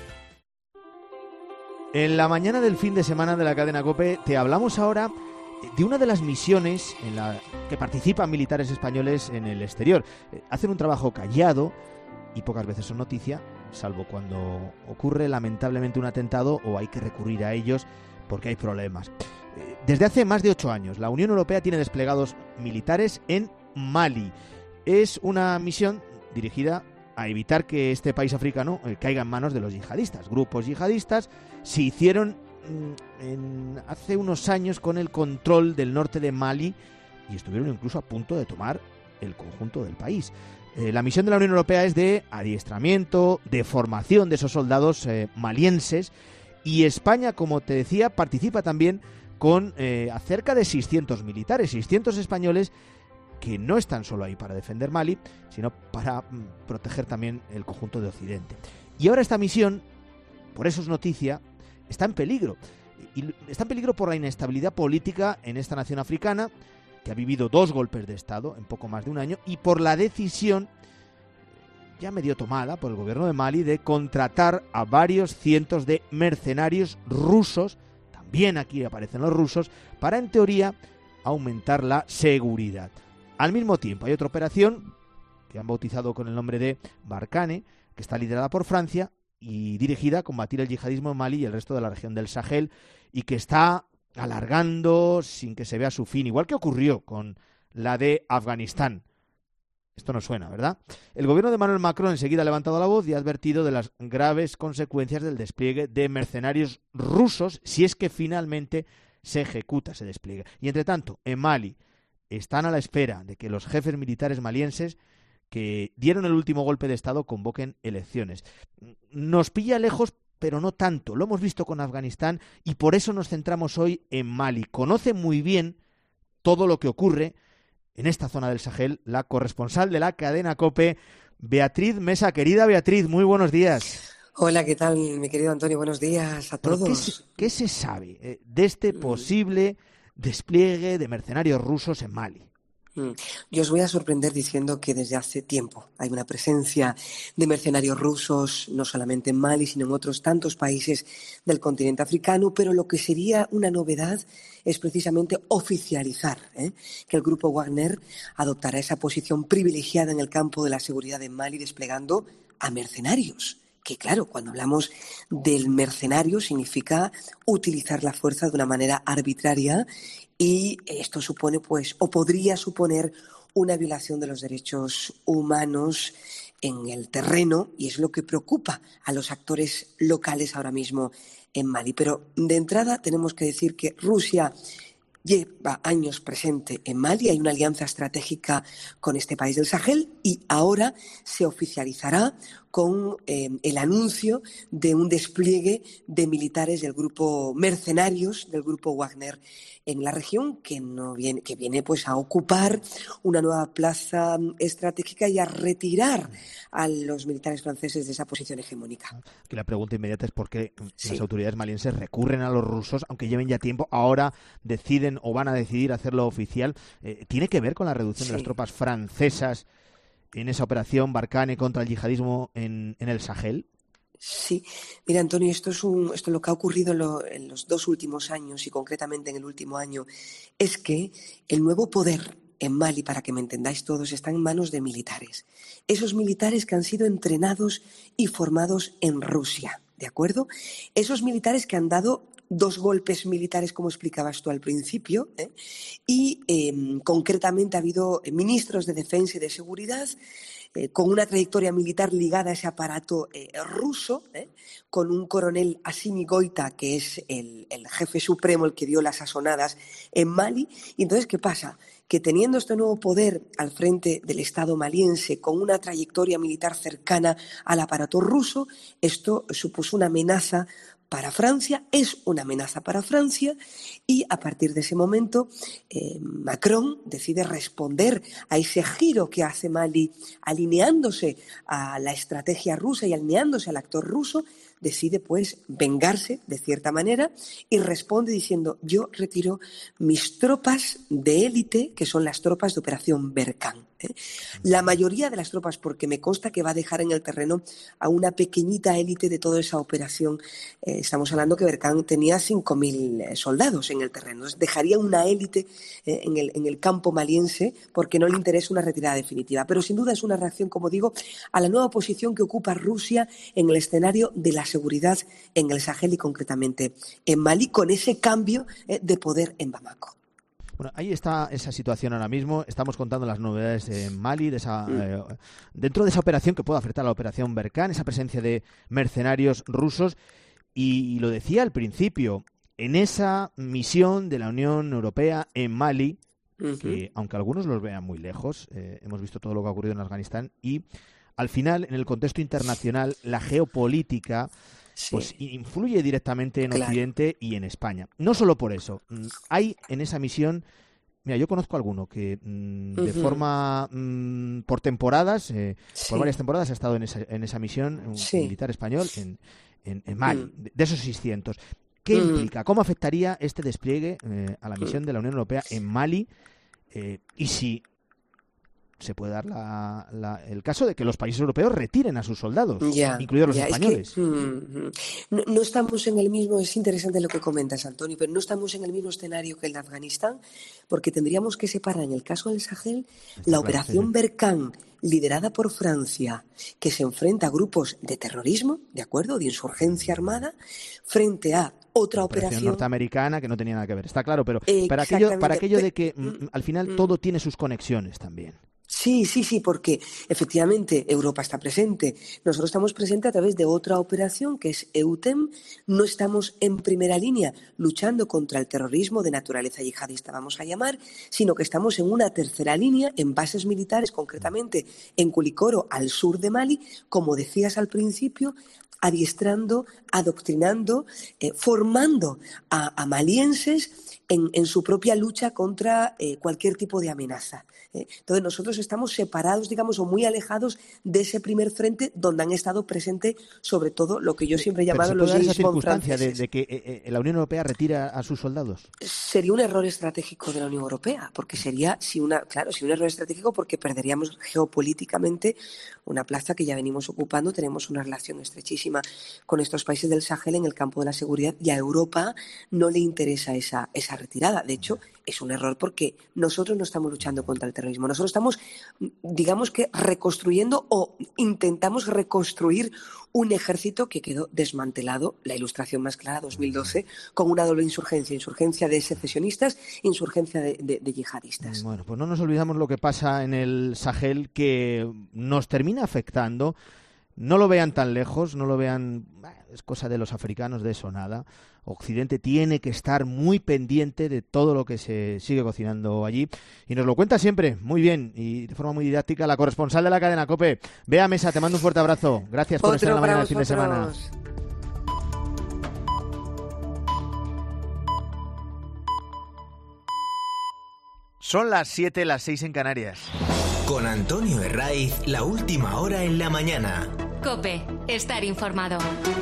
En la mañana del fin de semana de la cadena COPE te hablamos ahora de una de las misiones en la que participan militares españoles en el exterior. Hacen un trabajo callado y pocas veces son noticia, salvo cuando ocurre lamentablemente un atentado o hay que recurrir a ellos porque hay problemas. Desde hace más de 8 años, la Unión Europea tiene desplegados militares en Mali. Es una misión dirigida a evitar que este país africano caiga en manos de los yihadistas. Grupos yihadistas se hicieron hace unos años con el control del norte de Mali y estuvieron incluso a punto de tomar el conjunto del país. La misión de la Unión Europea es de adiestramiento, de formación de esos soldados malienses, y España, como te decía, participa también con cerca de 600 militares, 600 españoles que no están solo ahí para defender Mali, sino para proteger también el conjunto de Occidente. Y ahora esta misión, por eso es noticia, está en peligro. Y está en peligro por la inestabilidad política en esta nación africana, que ha vivido 2 golpes de Estado en poco más de un año, y por la decisión ya medio tomada por el gobierno de Mali de contratar a varios cientos de mercenarios rusos, también aquí aparecen los rusos, para en teoría aumentar la seguridad. Al mismo tiempo hay otra operación que han bautizado con el nombre de Barkhane, que está liderada por Francia y dirigida a combatir el yihadismo en Mali y el resto de la región del Sahel, y que está alargando sin que se vea su fin, igual que ocurrió con la de Afganistán. Esto no suena, ¿verdad? El gobierno de Emmanuel Macron enseguida ha levantado la voz y ha advertido de las graves consecuencias del despliegue de mercenarios rusos si es que finalmente se ejecuta ese despliegue. Y entre tanto, en Mali están a la espera de que los jefes militares malienses que dieron el último golpe de Estado convoquen elecciones. Nos pilla lejos, pero no tanto. Lo hemos visto con Afganistán y por eso nos centramos hoy en Mali. Conoce muy bien todo lo que ocurre en esta zona del Sahel la corresponsal de la cadena COPE, Beatriz Mesa. Querida Beatriz, muy buenos días. Hola, ¿qué tal, mi querido Antonio? Buenos días a todos. ¿Qué se sabe de este posible despliegue de mercenarios rusos en Mali? Yo os voy a sorprender diciendo que desde hace tiempo hay una presencia de mercenarios rusos, no solamente en Mali, sino en otros tantos países del continente africano, pero lo que sería una novedad es precisamente oficializar que el grupo Wagner adoptará esa posición privilegiada en el campo de la seguridad en Mali, desplegando a mercenarios. Que claro, cuando hablamos del mercenario significa utilizar la fuerza de una manera arbitraria, y esto supone, pues, o podría suponer una violación de los derechos humanos en el terreno, y es lo que preocupa a los actores locales ahora mismo en Mali. Pero de entrada tenemos que decir que Rusia lleva años presente en Mali, hay una alianza estratégica con este país del Sahel y ahora se oficializará con el anuncio de un despliegue de militares del grupo mercenarios del grupo Wagner en la región, que viene pues a ocupar una nueva plaza estratégica y a retirar a los militares franceses de esa posición hegemónica. Que la pregunta inmediata es por qué las autoridades malienses recurren a los rusos, aunque lleven ya tiempo, ahora deciden o van a decidir hacerlo oficial. ¿Tiene que ver con la reducción de las tropas francesas en esa operación Barkhane contra el yihadismo en el Sahel? Sí, mira, Antonio, esto lo que ha ocurrido en los 2 últimos años y concretamente en el último año es que el nuevo poder en Mali, para que me entendáis todos, está en manos de militares. Esos militares que han sido entrenados y formados en Rusia, ¿de acuerdo? Esos militares que han dado 2 golpes militares, como explicabas tú al principio, y concretamente ha habido ministros de defensa y de seguridad con una trayectoria militar ligada a ese aparato ruso, con un coronel Assimi Goïta, que es el jefe supremo, el que dio las asonadas en Mali. Y entonces, ¿qué pasa? Que teniendo este nuevo poder al frente del Estado maliense, con una trayectoria militar cercana al aparato ruso, esto supuso una amenaza para Francia, es una amenaza para Francia, y a partir de ese momento Macron decide responder a ese giro que hace Mali, alineándose a la estrategia rusa y alineándose al actor ruso, decide pues vengarse de cierta manera y responde diciendo: yo retiro mis tropas de élite, que son las tropas de Operación Barkhane. La mayoría de las tropas, porque me consta que va a dejar en el terreno a una pequeñita élite de toda esa operación. Estamos hablando que Barkhane tenía 5.000 soldados en el terreno. Entonces dejaría una élite en el campo maliense porque no le interesa una retirada definitiva. Pero sin duda es una reacción, como digo, a la nueva posición que ocupa Rusia en el escenario de la seguridad en el Sahel y concretamente en Mali, con ese cambio de poder en Bamako. Bueno, ahí está esa situación ahora mismo. Estamos contando las novedades en Mali, dentro de esa operación que puede afectar a la operación Barkhane, esa presencia de mercenarios rusos. Y lo decía al principio, en esa misión de la Unión Europea en Mali, que aunque algunos los vean muy lejos, hemos visto todo lo que ha ocurrido en Afganistán, y al final, en el contexto internacional, la geopolítica pues influye directamente en Occidente y en España. No solo por eso. Hay en esa misión, mira, yo conozco a alguno que de forma por temporadas, por varias temporadas ha estado en esa misión, un militar español en Mali, de esos 600. ¿Qué implica? ¿Cómo afectaría este despliegue a la misión de la Unión Europea en Mali? Y si se puede dar el caso de que los países europeos retiren a sus soldados, incluidos los españoles. Es que, no estamos en el mismo, es interesante lo que comentas, Antonio, pero no estamos en el mismo escenario que el de Afganistán, porque tendríamos que separar, en el caso del Sahel, la operación Berkane, liderada por Francia, que se enfrenta a grupos de terrorismo, ¿de acuerdo?, de insurgencia armada, frente a otra operación norteamericana que no tenía nada que ver, está claro, pero para aquello de que al final todo tiene sus conexiones también. Sí, porque efectivamente Europa está presente. Nosotros estamos presentes a través de otra operación que es EUTEM. No estamos en primera línea luchando contra el terrorismo de naturaleza yihadista, vamos a llamar, sino que estamos en una tercera línea, en bases militares, concretamente en Kulikoro, al sur de Mali, como decías al principio, adiestrando, adoctrinando, formando a malienses en su propia lucha contra cualquier tipo de amenaza. Entonces nosotros estamos separados, digamos, o muy alejados de ese primer frente donde han estado presentes sobre todo lo que yo siempre he llamado los James Bond franceses. ¿De que la Unión Europea retira a sus soldados? Sería un error estratégico de la Unión Europea, porque sería, un error estratégico porque perderíamos geopolíticamente una plaza que ya venimos ocupando. Tenemos una relación estrechísima con estos países del Sahel en el campo de la seguridad y a Europa no le interesa esa retirada. De hecho, es un error porque nosotros no estamos luchando contra el terrorismo. Nosotros estamos, digamos que, reconstruyendo o intentamos reconstruir un ejército que quedó desmantelado, la ilustración más clara, 2012, con una doble insurgencia de secesionistas, insurgencia de yihadistas. Bueno, pues no nos olvidamos lo que pasa en el Sahel, que nos termina afectando. No lo vean tan lejos, no lo vean, es cosa de los africanos, de eso nada. Occidente tiene que estar muy pendiente de todo lo que se sigue cocinando allí y nos lo cuenta siempre muy bien y de forma muy didáctica la corresponsal de la cadena COPE. Bea Mesa, te mando un fuerte abrazo. Gracias por estar en la mañana del fin de semana. Son las 7, las 6 en Canarias. Con Antonio Herraiz, la última hora en la mañana. COPE, estar informado.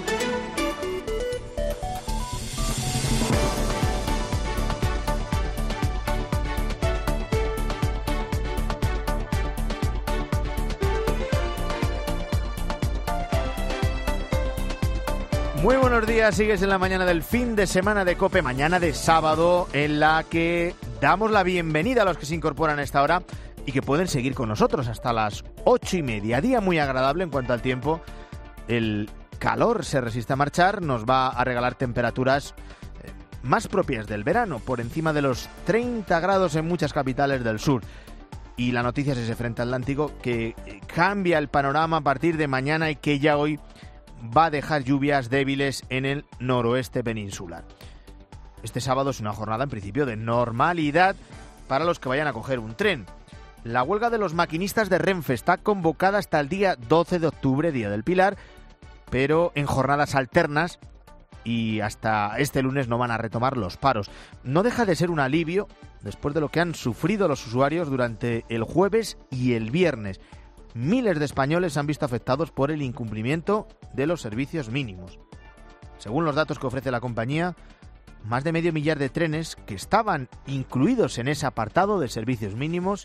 Muy buenos días, sigues en la mañana del fin de semana de COPE, mañana de sábado, en la que damos la bienvenida a los que se incorporan a esta hora y que pueden seguir con nosotros hasta las 8:30. Día muy agradable en cuanto al tiempo. El calor se resiste a marchar, nos va a regalar temperaturas más propias del verano, por encima de los 30 grados en muchas capitales del sur. Y la noticia es ese frente atlántico que cambia el panorama a partir de mañana y que ya hoy va a dejar lluvias débiles en el noroeste peninsular. Este sábado es una jornada en principio de normalidad para los que vayan a coger un tren. La huelga de los maquinistas de Renfe está convocada hasta el día 12 de octubre, Día del Pilar, pero en jornadas alternas y hasta este lunes no van a retomar los paros. No deja de ser un alivio después de lo que han sufrido los usuarios durante el jueves y el viernes. Miles de españoles se han visto afectados por el incumplimiento de los servicios mínimos. Según los datos que ofrece la compañía, más de 500.000 de trenes que estaban incluidos en ese apartado de servicios mínimos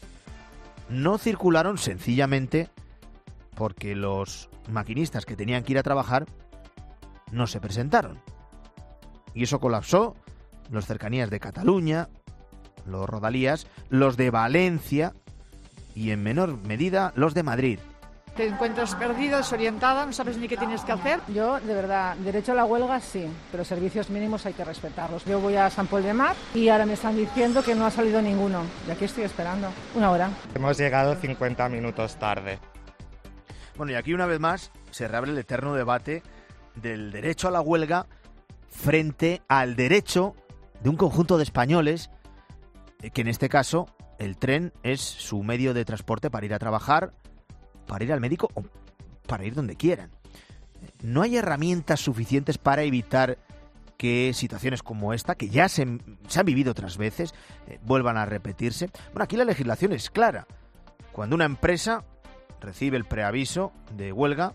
no circularon sencillamente porque los maquinistas que tenían que ir a trabajar no se presentaron. Y eso colapsó los cercanías de Cataluña, los rodalías, los de Valencia y en menor medida los de Madrid. Te encuentras perdido, desorientada, no sabes ni qué tienes que hacer. Yo, de verdad, derecho a la huelga sí, pero servicios mínimos hay que respetarlos. Yo voy a San Pol de Mar y ahora me están diciendo que no ha salido ninguno. Y aquí estoy esperando, 1 hora. Hemos llegado 50 minutos tarde. Bueno, y aquí una vez más se reabre el eterno debate del derecho a la huelga frente al derecho de un conjunto de españoles que en este caso el tren es su medio de transporte para ir a trabajar, para ir al médico o para ir donde quieran. No hay herramientas suficientes para evitar que situaciones como esta, que ya se han vivido otras veces, vuelvan a repetirse. Bueno, aquí la legislación es clara. Cuando una empresa recibe el preaviso de huelga,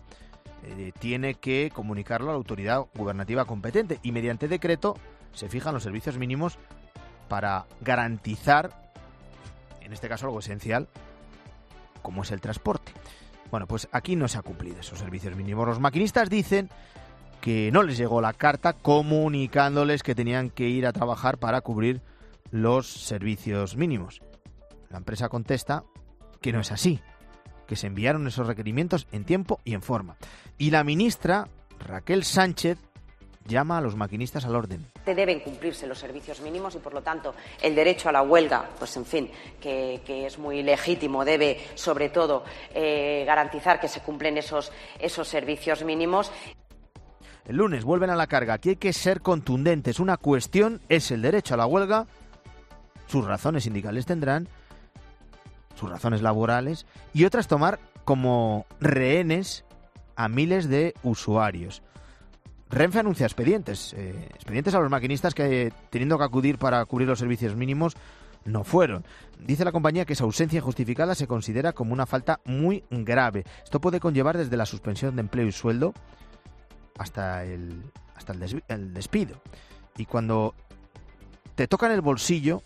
tiene que comunicarlo a la autoridad gubernativa competente y mediante decreto se fijan los servicios mínimos para garantizar, en este caso algo esencial, como es el transporte. Bueno, pues aquí no se ha cumplido esos servicios mínimos. Los maquinistas dicen que no les llegó la carta comunicándoles que tenían que ir a trabajar para cubrir los servicios mínimos. La empresa contesta que no es así, que se enviaron esos requerimientos en tiempo y en forma. Y la ministra Raquel Sánchez llama a los maquinistas al orden. Deben cumplirse los servicios mínimos y, por lo tanto, el derecho a la huelga, pues en fin, que es muy legítimo, debe, sobre todo, garantizar que se cumplen esos servicios mínimos. El lunes vuelven a la carga. Aquí hay que ser contundentes. Una cuestión es el derecho a la huelga, sus razones sindicales tendrán, sus razones laborales, y otras tomar como rehenes a miles de usuarios. Renfe anuncia expedientes a los maquinistas que, teniendo que acudir para cubrir los servicios mínimos, no fueron. Dice la compañía que esa ausencia injustificada se considera como una falta muy grave. Esto puede conllevar desde la suspensión de empleo y sueldo hasta el despido. Y cuando te tocan el bolsillo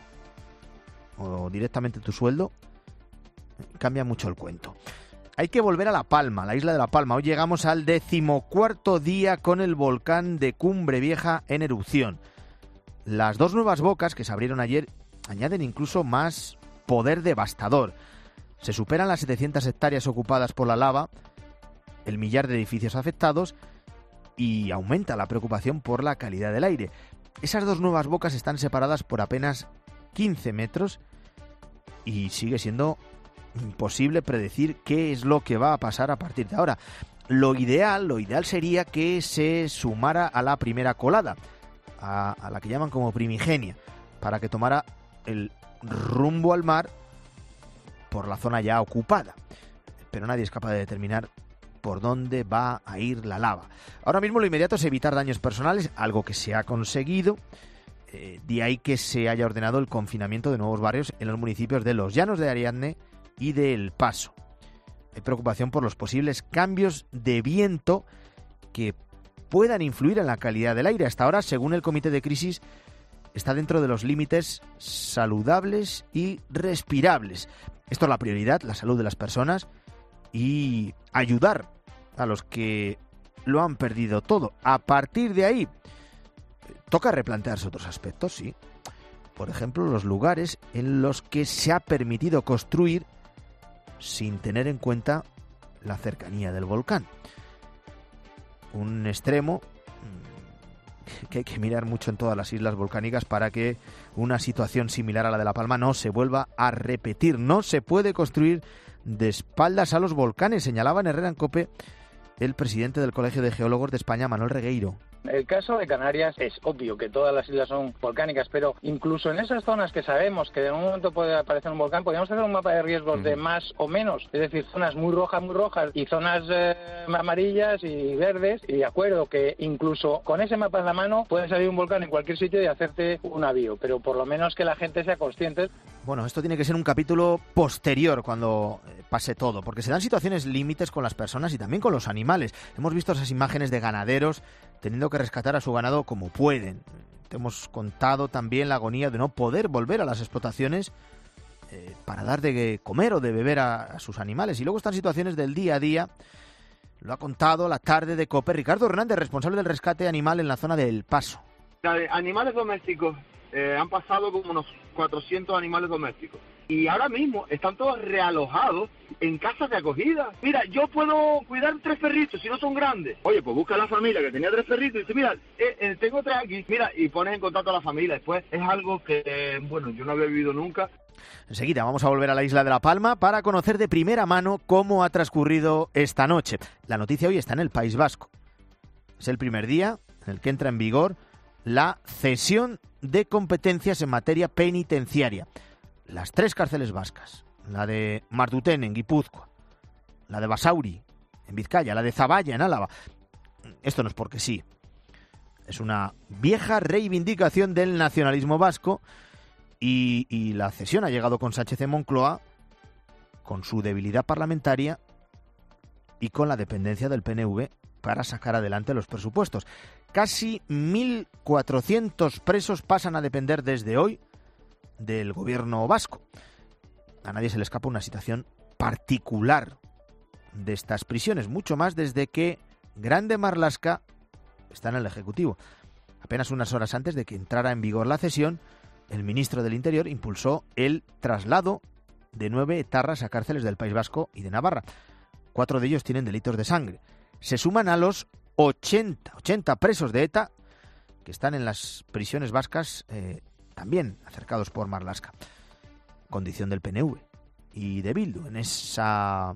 o directamente tu sueldo, cambia mucho el cuento. Hay que volver a La Palma, la isla de La Palma. Hoy llegamos al 14º día con el volcán de Cumbre Vieja en erupción. Las 2 nuevas bocas que se abrieron ayer añaden incluso más poder devastador. Se superan las 700 hectáreas ocupadas por la lava, el millar de edificios afectados y aumenta la preocupación por la calidad del aire. Esas 2 nuevas bocas están separadas por apenas 15 metros y sigue siendo imposible predecir qué es lo que va a pasar a partir de ahora. Lo ideal sería que se sumara a la primera colada, a la que llaman como primigenia, para que tomara el rumbo al mar por la zona ya ocupada. Pero nadie es capaz de determinar por dónde va a ir la lava. Ahora mismo lo inmediato es evitar daños personales, algo que se ha conseguido. De ahí que se haya ordenado el confinamiento de nuevos barrios en los municipios de Los Llanos de Ariadne y de El Paso. Hay preocupación por los posibles cambios de viento que puedan influir en la calidad del aire. Hasta ahora, según el comité de crisis, está dentro de los límites saludables y respirables. Esto es la prioridad, la salud de las personas y ayudar a los que lo han perdido todo. A partir de ahí, toca replantearse otros aspectos, sí. Por ejemplo, los lugares en los que se ha permitido construir sin tener en cuenta la cercanía del volcán. Un extremo que hay que mirar mucho en todas las islas volcánicas para que una situación similar a la de La Palma no se vuelva a repetir. No se puede construir de espaldas a los volcanes, señalaba en Herrera en COPE el presidente del Colegio de Geólogos de España, Manuel Regueiro. El caso de Canarias es obvio que todas las islas son volcánicas, pero incluso en esas zonas que sabemos que de un momento puede aparecer un volcán, podríamos hacer un mapa de riesgos de más o menos, es decir, zonas muy rojas y zonas amarillas y verdes, y de acuerdo que incluso con ese mapa en la mano puede salir un volcán en cualquier sitio y hacerte un avío, pero por lo menos que la gente sea consciente. Bueno, esto tiene que ser un capítulo posterior cuando pase todo, porque se dan situaciones límites con las personas y también con los animales. Hemos visto esas imágenes de ganaderos teniendo que rescatar a su ganado como pueden. Te hemos contado también la agonía de no poder volver a las explotaciones para dar de comer o de beber a sus animales. Y luego están situaciones del día a día. Lo ha contado la tarde de COPE Ricardo Hernández, responsable del rescate animal en la zona de El Paso. Animales domésticos, han pasado como unos 400 animales domésticos. Y ahora mismo están todos realojados en casas de acogida. Mira, yo puedo cuidar 3 perritos si no son grandes. Oye, pues busca a la familia que tenía 3 perritos y dice, mira, tengo 3 aquí. Mira, y pones en contacto a la familia. Después es algo que, bueno, yo no había vivido nunca. Enseguida vamos a volver a la isla de La Palma para conocer de primera mano cómo ha transcurrido esta noche. La noticia hoy está en el País Vasco. Es el primer día en el que entra en vigor la cesión de competencias en materia penitenciaria. Las 3 cárceles vascas, la de Marduten en Guipúzcoa, la de Basauri en Vizcaya, la de Zaballa en Álava. Esto no es porque sí. Es una vieja reivindicación del nacionalismo vasco y la cesión ha llegado con Sánchez en Moncloa, con su debilidad parlamentaria y con la dependencia del PNV para sacar adelante los presupuestos. Casi 1.400 presos pasan a depender desde hoy del gobierno vasco. A nadie se le escapa una situación particular de estas prisiones, mucho más desde que Grande Marlaska está en el Ejecutivo. Apenas unas horas antes de que entrara en vigor la cesión, el ministro del Interior impulsó el traslado de 9 etarras a cárceles del País Vasco y de Navarra. 4 de ellos tienen delitos de sangre. Se suman a los 80 presos de ETA que están en las prisiones vascas, también acercados por Marlaska. Condición del PNV y de Bildu en esa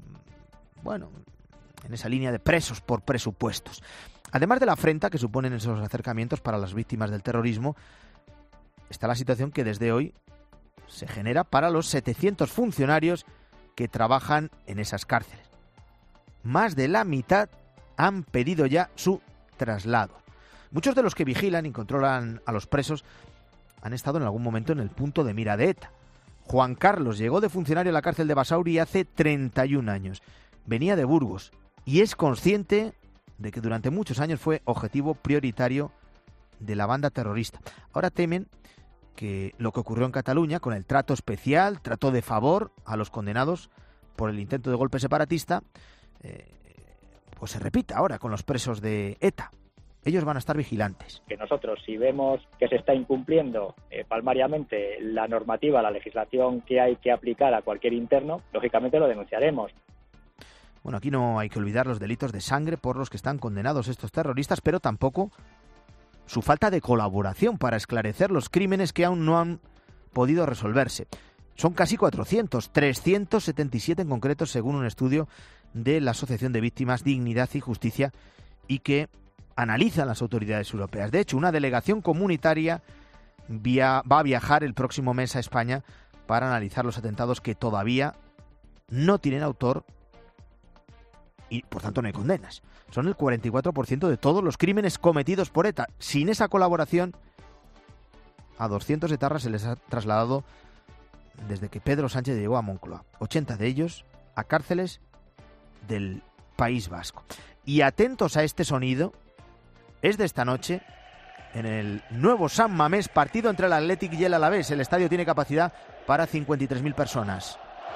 línea de presos por presupuestos. Además de la afrenta que suponen esos acercamientos para las víctimas del terrorismo, está la situación que desde hoy se genera para los 700 funcionarios que trabajan en esas cárceles. Más de la mitad han pedido ya su traslado. Muchos de los que vigilan y controlan a los presos han estado en algún momento en el punto de mira de ETA. Juan Carlos llegó de funcionario a la cárcel de Basauri hace 31 años. Venía de Burgos y es consciente de que durante muchos años fue objetivo prioritario de la banda terrorista. Ahora temen que lo que ocurrió en Cataluña con el trato especial, trato de favor a los condenados por el intento de golpe separatista, pues se repita ahora con los presos de ETA. Ellos van a estar vigilantes. Que nosotros, si vemos que se está incumpliendo palmariamente la normativa, la legislación que hay que aplicar a cualquier interno, lógicamente lo denunciaremos. Bueno, aquí no hay que olvidar los delitos de sangre por los que están condenados estos terroristas, pero tampoco su falta de colaboración para esclarecer los crímenes que aún no han podido resolverse. Son casi 400, 377 en concreto, según un estudio de la Asociación de Víctimas, Dignidad y Justicia, y que analizan las autoridades europeas. De hecho, una delegación comunitaria va a viajar el próximo mes a España para analizar los atentados que todavía no tienen autor y, por tanto, no hay condenas. Son el 44% de todos los crímenes cometidos por ETA. Sin esa colaboración, a 200 etarras se les ha trasladado desde que Pedro Sánchez llegó a Moncloa. 80 de ellos a cárceles del País Vasco. Y atentos a este sonido, es de esta noche, en el nuevo San Mamés, partido entre el Athletic y el Alavés. El estadio tiene capacidad para 53.000 personas.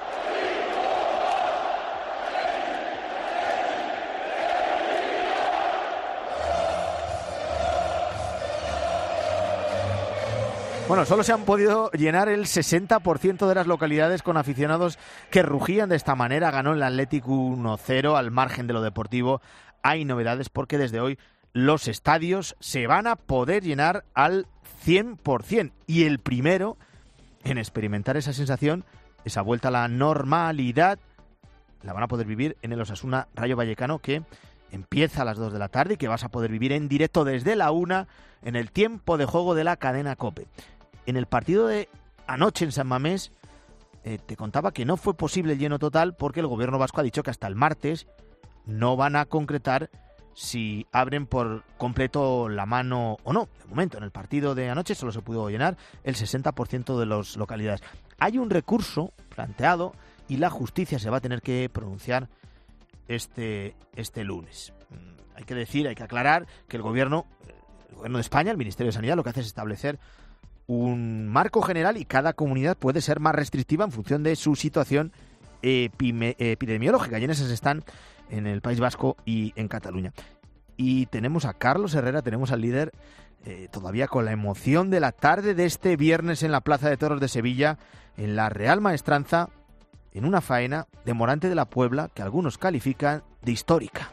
Bueno, solo se han podido llenar el 60% de las localidades con aficionados que rugían de esta manera. Ganó el Athletic 1-0 al margen de lo deportivo. Hay novedades porque desde hoy los estadios se van a poder llenar al 100%. Y el primero en experimentar esa sensación, esa vuelta a la normalidad, la van a poder vivir en el Osasuna Rayo Vallecano, que empieza a las 2 de la tarde y que vas a poder vivir en directo desde la 1 en el tiempo de juego de la cadena COPE. En el partido de anoche en San Mamés te contaba que no fue posible el lleno total porque el gobierno vasco ha dicho que hasta el martes no van a concretar si abren por completo la mano o no. De momento, en el partido de anoche solo se pudo llenar el 60% de las localidades. Hay un recurso planteado y la justicia se va a tener que pronunciar este lunes. Hay que aclarar que el gobierno de España, el Ministerio de Sanidad, lo que hace es establecer un marco general y cada comunidad puede ser más restrictiva en función de su situación epidemiológica. Y en esas están en el País Vasco y en Cataluña. Y tenemos a Carlos Herrera, tenemos al líder todavía con la emoción de la tarde de este viernes en la Plaza de Toros de Sevilla, en la Real Maestranza, en una faena de Morante de la Puebla que algunos califican de histórica.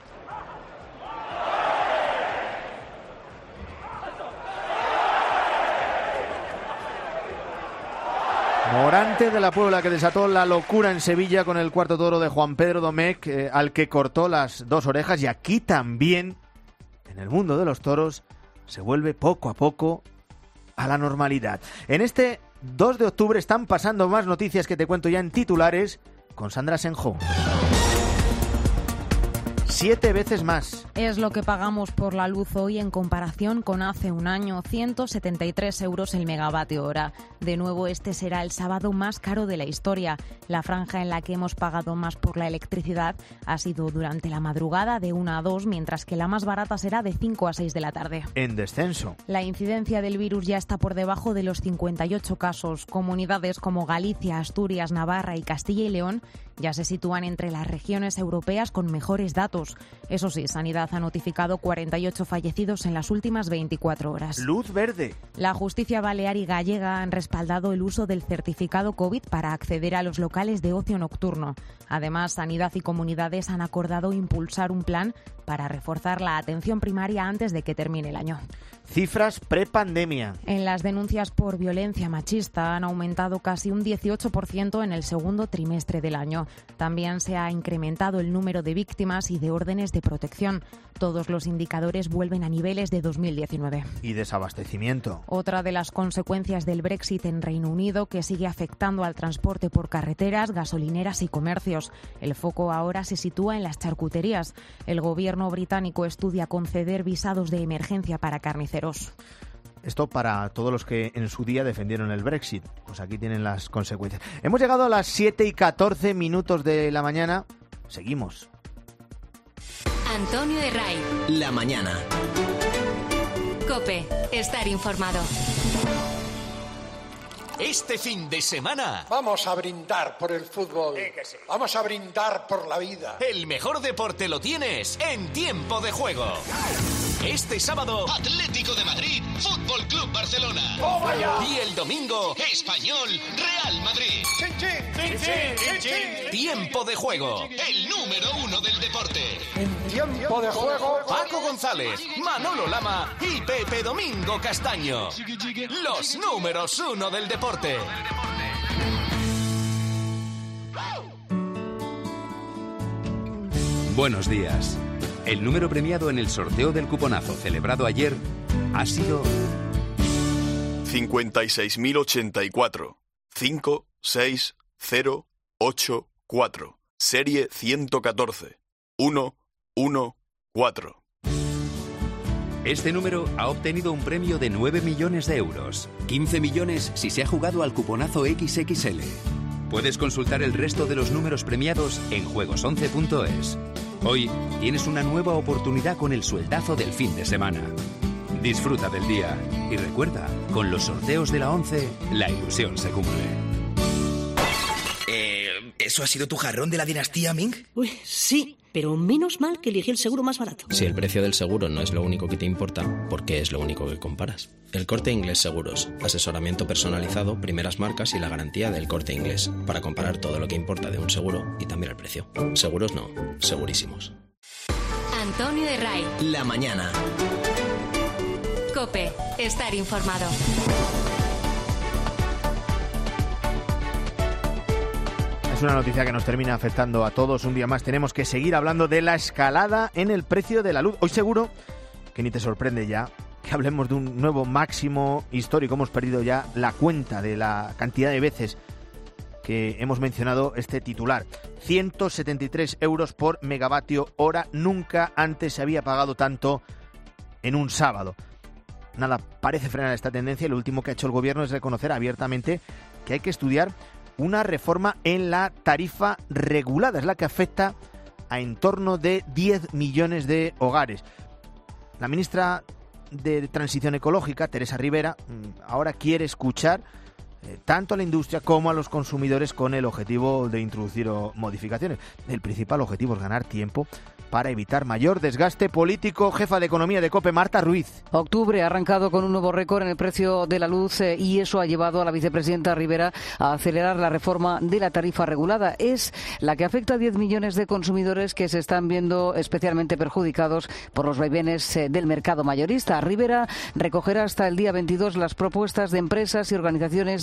Morante de la Puebla, que desató la locura en Sevilla con el cuarto toro de Juan Pedro Domecq, al que cortó las 2 orejas. Y aquí también, en el mundo de los toros, se vuelve poco a poco a la normalidad. En este 2 de octubre están pasando más noticias que te cuento ya en titulares con Sandra Senjo. 7 veces más. Es lo que pagamos por la luz hoy en comparación con hace un año, 173 euros el megavatio hora. De nuevo, este será el sábado más caro de la historia. La franja en la que hemos pagado más por la electricidad ha sido durante la madrugada de 1 a 2, mientras que la más barata será de 5 a 6 de la tarde. En descenso. La incidencia del virus ya está por debajo de los 58 casos. Comunidades como Galicia, Asturias, Navarra y Castilla y León ya se sitúan entre las regiones europeas con mejores datos. Eso sí, Sanidad ha notificado 48 fallecidos en las últimas 24 horas. Luz verde. La justicia balear y gallega han respaldado el uso del certificado COVID para acceder a los locales de ocio nocturno. Además, Sanidad y comunidades han acordado impulsar un plan para reforzar la atención primaria antes de que termine el año. Cifras prepandemia. En las denuncias por violencia machista han aumentado casi un 18% en el segundo trimestre del año. También se ha incrementado el número de víctimas y de órdenes de protección. Todos los indicadores vuelven a niveles de 2019. Y desabastecimiento. Otra de las consecuencias del Brexit en Reino Unido, que sigue afectando al transporte por carreteras, gasolineras y comercios. El foco ahora se sitúa en las charcuterías. El gobierno británico estudia conceder visados de emergencia para carniceros. Esto para todos los que en su día defendieron el Brexit. Pues aquí tienen las consecuencias. Hemos llegado a las 7:14 de la mañana. Seguimos. Antonio Herray. La mañana. COPE. Estar informado. Este fin de semana vamos a brindar por el fútbol. Sí. Vamos a brindar por la vida. El mejor deporte lo tienes en Tiempo de Juego. Este sábado, Atlético de Madrid, Fútbol Club Barcelona. ¡Oh, vaya! Y el domingo, Español, Real Madrid. ¡Chin, chin! ¡Chin, chin! ¡Chin, chin! Tiempo de Juego, el número 1 del deporte. En Tiempo de Juego, Paco González, Manolo Lama y Pepe Domingo Castaño. Los números 1 del deporte. Buenos días. El número premiado en el sorteo del cuponazo celebrado ayer ha sido 56.084 56084, serie 114 114. Este número ha obtenido un premio de 9 millones de euros. 15 millones si se ha jugado al cuponazo XXL. Puedes consultar el resto de los números premiados en juegos11.es. Hoy tienes una nueva oportunidad con el sueldazo del fin de semana. Disfruta del día y recuerda, con los sorteos de la 11, la ilusión se cumple. ¿Eso ha sido tu jarrón de la dinastía Ming? Uy, sí, pero menos mal que elegí el seguro más barato. Si el precio del seguro no es lo único que te importa, ¿por qué es lo único que comparas? El Corte Inglés Seguros. Asesoramiento personalizado, primeras marcas y la garantía del Corte Inglés. Para comparar todo lo que importa de un seguro y también el precio. Seguros no, segurísimos. Antonio Herray. La mañana. COPE. Estar informado. Es una noticia que nos termina afectando a todos. Un día más tenemos que seguir hablando de la escalada en el precio de la luz. Hoy seguro que ni te sorprende ya que hablemos de un nuevo máximo histórico. Hemos perdido ya la cuenta de la cantidad de veces que hemos mencionado este titular. 173 euros por megavatio hora. Nunca antes se había pagado tanto en un sábado. Nada parece frenar esta tendencia y lo último que ha hecho el gobierno es reconocer abiertamente que hay que estudiar una reforma en la tarifa regulada. Es la que afecta a en torno de 10 millones de hogares. La ministra de Transición Ecológica, Teresa Rivera, ahora quiere escuchar tanto a la industria como a los consumidores con el objetivo de introducir modificaciones. El principal objetivo es ganar tiempo para evitar mayor desgaste político. Jefa de Economía de COPE, Marta Ruiz. Octubre ha arrancado con un nuevo récord en el precio de la luz y eso ha llevado a la vicepresidenta Rivera a acelerar la reforma de la tarifa regulada. Es la que afecta a 10 millones de consumidores que se están viendo especialmente perjudicados por los vaivenes del mercado mayorista. Rivera recogerá hasta el día 22 las propuestas de empresas y organizaciones de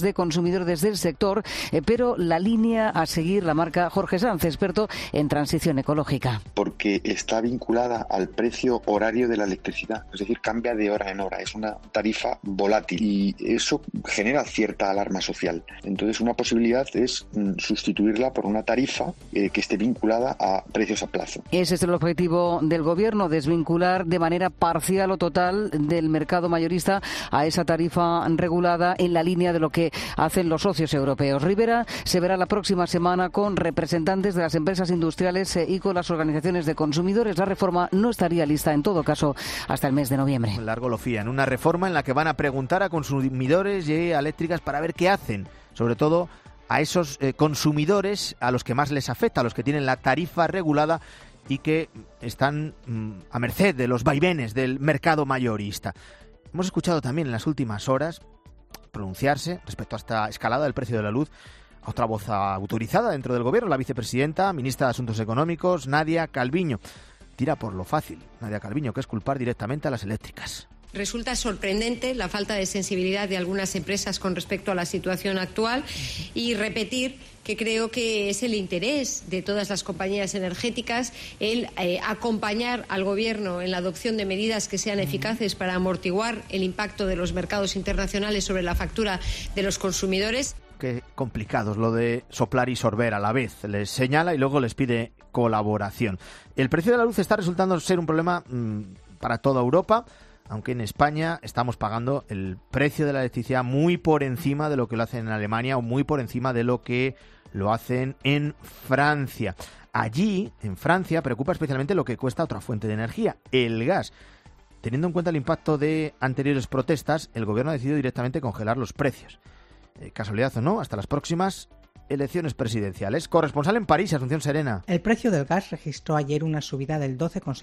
de consumidores del sector, pero la línea a seguir la marca Jorge Sanz, experto en transición ecológica. Porque está vinculada al precio horario de la electricidad, es decir, cambia de hora en hora, es una tarifa volátil y eso genera cierta alarma social. Entonces, una posibilidad es sustituirla por una tarifa que esté vinculada a precios a plazo. Ese es el objetivo del Gobierno, desvincular de manera parcial o total del mercado mayorista a esa tarifa regulada en la línea de lo que hacen los socios europeos. Rivera se verá la próxima semana con representantes de las empresas industriales y con las organizaciones de consumidores. La reforma no estaría lista, en todo caso, hasta el mes de noviembre. Largo lo fían. Una reforma en la que van a preguntar a consumidores y eléctricas para ver qué hacen, sobre todo a esos consumidores a los que más les afecta, a los que tienen la tarifa regulada y que están a merced de los vaivenes del mercado mayorista. Hemos escuchado también en las últimas horas pronunciarse respecto a esta escalada del precio de la luz a otra voz autorizada dentro del Gobierno, la vicepresidenta, ministra de Asuntos Económicos, Nadia Calviño. Tira por lo fácil, Nadia Calviño, que es culpar directamente a las eléctricas. Resulta sorprendente la falta de sensibilidad de algunas empresas con respecto a la situación actual y repetir que creo que es el interés de todas las compañías energéticas el acompañar al Gobierno en la adopción de medidas que sean eficaces para amortiguar el impacto de los mercados internacionales sobre la factura de los consumidores. Qué complicado es lo de soplar y sorber a la vez. Les señala y luego les pide colaboración. El precio de la luz está resultando ser un problema para toda Europa, aunque en España estamos pagando el precio de la electricidad muy por encima de lo que lo hacen en Alemania o muy por encima de lo que lo hacen en Francia. Allí, en Francia, preocupa especialmente lo que cuesta otra fuente de energía, el gas. Teniendo en cuenta el impacto de anteriores protestas, el Gobierno ha decidido directamente congelar los precios. Casualidad o no, hasta las próximas elecciones presidenciales. Corresponsal en París, Asunción Serena. El precio del gas registró ayer una subida del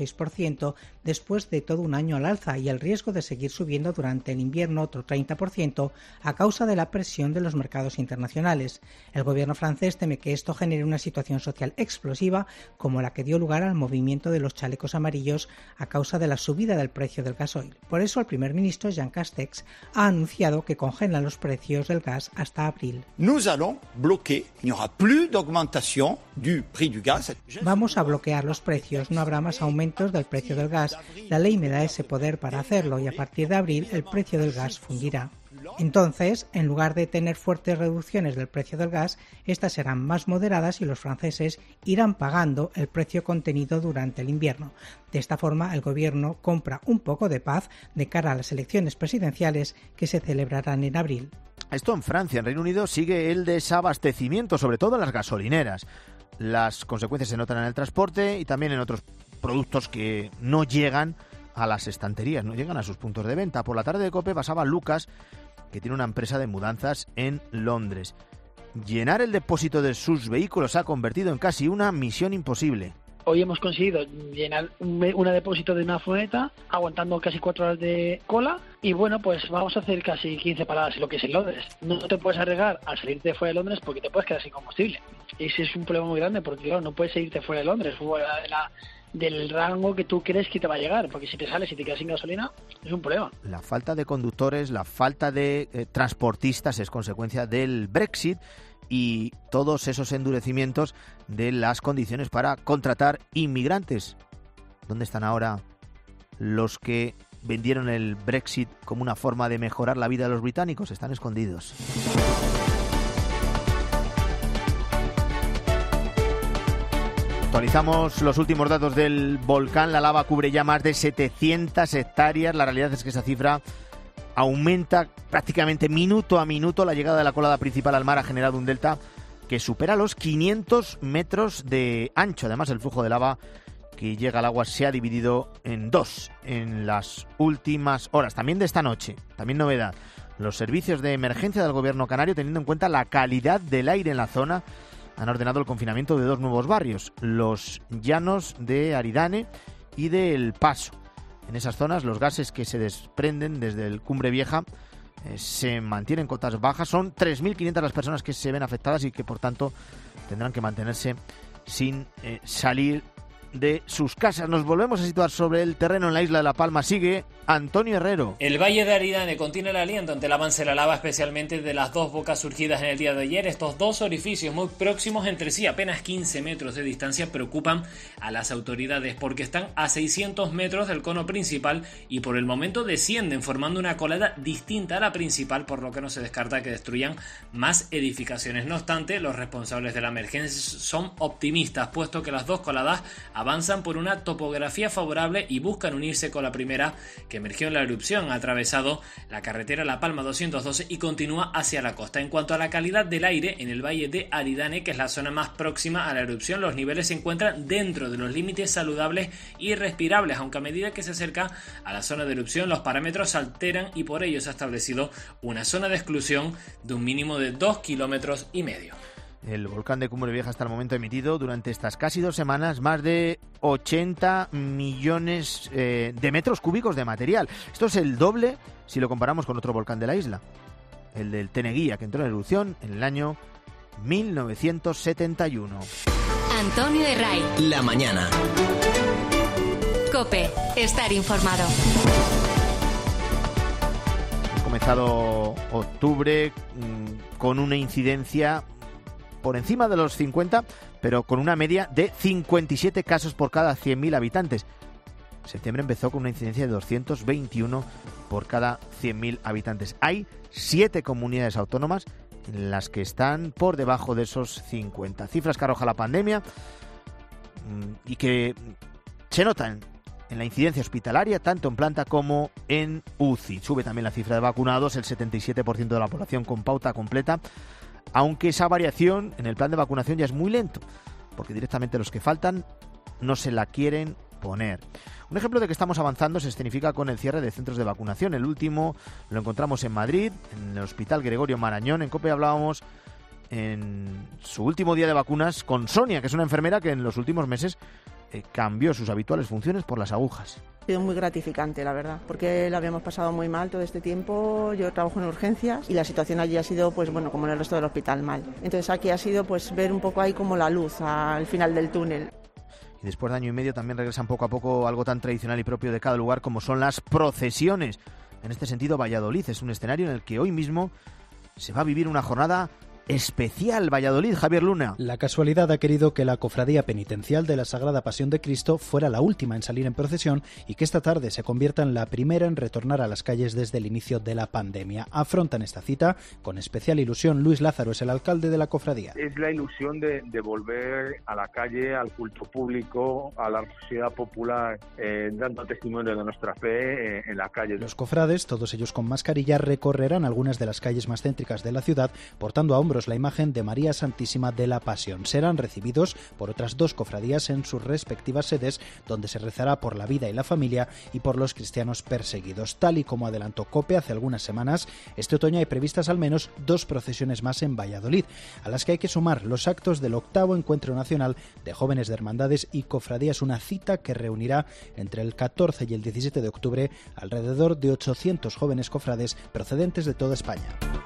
12,6% después de todo un año al alza y el riesgo de seguir subiendo durante el invierno otro 30% a causa de la presión de los mercados internacionales. El gobierno francés teme que esto genere una situación social explosiva como la que dio lugar al movimiento de los chalecos amarillos a causa de la subida del precio del gasoil. Por eso el primer ministro Jean Castex ha anunciado que congelan los precios del gas hasta abril. Vamos a bloquear los precios, no habrá más aumentos del precio del gas. La ley me da ese poder para hacerlo y a partir de abril el precio del gas fundirá. Entonces, en lugar de tener fuertes reducciones del precio del gas, estas serán más moderadas y los franceses irán pagando el precio contenido durante el invierno. De esta forma, el gobierno compra un poco de paz de cara a las elecciones presidenciales que se celebrarán en abril. Esto en Francia. En Reino Unido sigue el desabastecimiento, sobre todo en las gasolineras. Las consecuencias se notan en el transporte y también en otros productos que no llegan a las estanterías, no llegan a sus puntos de venta. Por la tarde de COPE pasaba Lucas, que tiene una empresa de mudanzas en Londres. Llenar el depósito de sus vehículos se ha convertido en casi una misión imposible. Hoy hemos conseguido llenar un depósito de una furgoneta aguantando casi 4 horas de cola y bueno, pues vamos a hacer casi 15 paradas en lo que es en Londres. No te puedes arriesgar al salirte fuera de Londres porque te puedes quedar sin combustible. Ese es un problema muy grande porque claro, no puedes irte fuera de Londres, fuera del rango que tú crees que te va a llegar, porque si te sales y te quedas sin gasolina, es un problema. La falta de conductores, la falta de transportistas es consecuencia del Brexit y todos esos endurecimientos de las condiciones para contratar inmigrantes. ¿Dónde están ahora los que vendieron el Brexit como una forma de mejorar la vida de los británicos? Están escondidos. Actualizamos los últimos datos del volcán. La lava cubre ya más de 700 hectáreas. La realidad es que esa cifra aumenta prácticamente minuto a minuto. La llegada de la colada principal al mar ha generado un delta que supera los 500 metros de ancho. Además, el flujo de lava que llega al agua se ha dividido en dos en las últimas horas. También de esta noche, también novedad, los servicios de emergencia del gobierno canario, teniendo en cuenta la calidad del aire en la zona, han ordenado el confinamiento de 2 nuevos barrios, los Llanos de Aridane y de El Paso. En esas zonas los gases que se desprenden desde el Cumbre Vieja se mantienen en cotas bajas. Son 3.500 las personas que se ven afectadas y que por tanto tendrán que mantenerse sin salir de sus casas. Nos volvemos a situar sobre el terreno en la isla de La Palma. Sigue Antonio Herrero. El Valle de Aridane contiene el aliento ante el avance de la lava, especialmente de las dos bocas surgidas en el día de ayer. Estos dos orificios muy próximos entre sí, apenas 15 metros de distancia, preocupan a las autoridades porque están a 600 metros del cono principal y por el momento descienden formando una colada distinta a la principal, por lo que no se descarta que destruyan más edificaciones. No obstante, los responsables de la emergencia son optimistas, puesto que las dos coladas avanzan por una topografía favorable y buscan unirse con la primera, que emergió en la erupción. Ha atravesado la carretera La Palma 212 y continúa hacia la costa. En cuanto a la calidad del aire, en el Valle de Aridane, que es la zona más próxima a la erupción, los niveles se encuentran dentro de los límites saludables y respirables, aunque a medida que se acerca a la zona de erupción los parámetros se alteran y por ello se ha establecido una zona de exclusión de un mínimo de 2,5 kilómetros. El volcán de Cumbre Vieja hasta el momento ha emitido durante estas casi 2 semanas más de 80 millones de metros cúbicos de material. Esto es el doble si lo comparamos con otro volcán de la isla, el del Teneguía, que entró en erupción en el año 1971. Antonio Herray. La mañana. COPE. Estar informado. Ha comenzado octubre con una incidencia por encima de los 50, pero con una media de 57 casos por cada 100.000 habitantes. Septiembre empezó con una incidencia de 221 por cada 100.000 habitantes. Hay 7 comunidades autónomas en las que están por debajo de esos 50. Cifras que arroja la pandemia y que se notan en la incidencia hospitalaria, tanto en planta como en UCI. Sube también la cifra de vacunados, el 77% de la población con pauta completa, aunque esa variación en el plan de vacunación ya es muy lento, porque directamente los que faltan no se la quieren poner. Un ejemplo de que estamos avanzando se escenifica con el cierre de centros de vacunación. El último lo encontramos en Madrid, en el Hospital Gregorio Marañón. En COPE hablábamos en su último día de vacunas con Sonia, que es una enfermera que en los últimos meses cambió sus habituales funciones por las agujas. Ha sido muy gratificante, la verdad, porque la habíamos pasado muy mal todo este tiempo. Yo trabajo en urgencias y la situación allí ha sido, pues bueno, como en el resto del hospital, mal. Entonces aquí ha sido, pues, ver un poco ahí como la luz al final del túnel. Y después de año y medio también regresan poco a poco algo tan tradicional y propio de cada lugar como son las procesiones. En este sentido, Valladolid es un escenario en el que hoy mismo se va a vivir una jornada especial. Valladolid, Javier Luna. La casualidad ha querido que la Cofradía Penitencial de la Sagrada Pasión de Cristo fuera la última en salir en procesión y que esta tarde se convierta en la primera en retornar a las calles desde el inicio de la pandemia. Afrontan esta cita con especial ilusión. Luis Lázaro es el alcalde de la cofradía. Es la ilusión de volver a la calle, al culto público, a la sociedad popular, dando testimonio de nuestra fe en la calle. Los cofrades, todos ellos con mascarilla, recorrerán algunas de las calles más céntricas de la ciudad, portando a hombros la imagen de María Santísima de la Pasión. Serán recibidos por otras 2 cofradías en sus respectivas sedes, donde se rezará por la vida y la familia y por los cristianos perseguidos. Tal y como adelantó COPE hace algunas semanas, este otoño hay previstas al menos 2 procesiones más en Valladolid, a las que hay que sumar los actos del 8º Encuentro Nacional de Jóvenes de Hermandades y Cofradías, una cita que reunirá entre el 14 y el 17 de octubre alrededor de 800 jóvenes cofrades procedentes de toda España.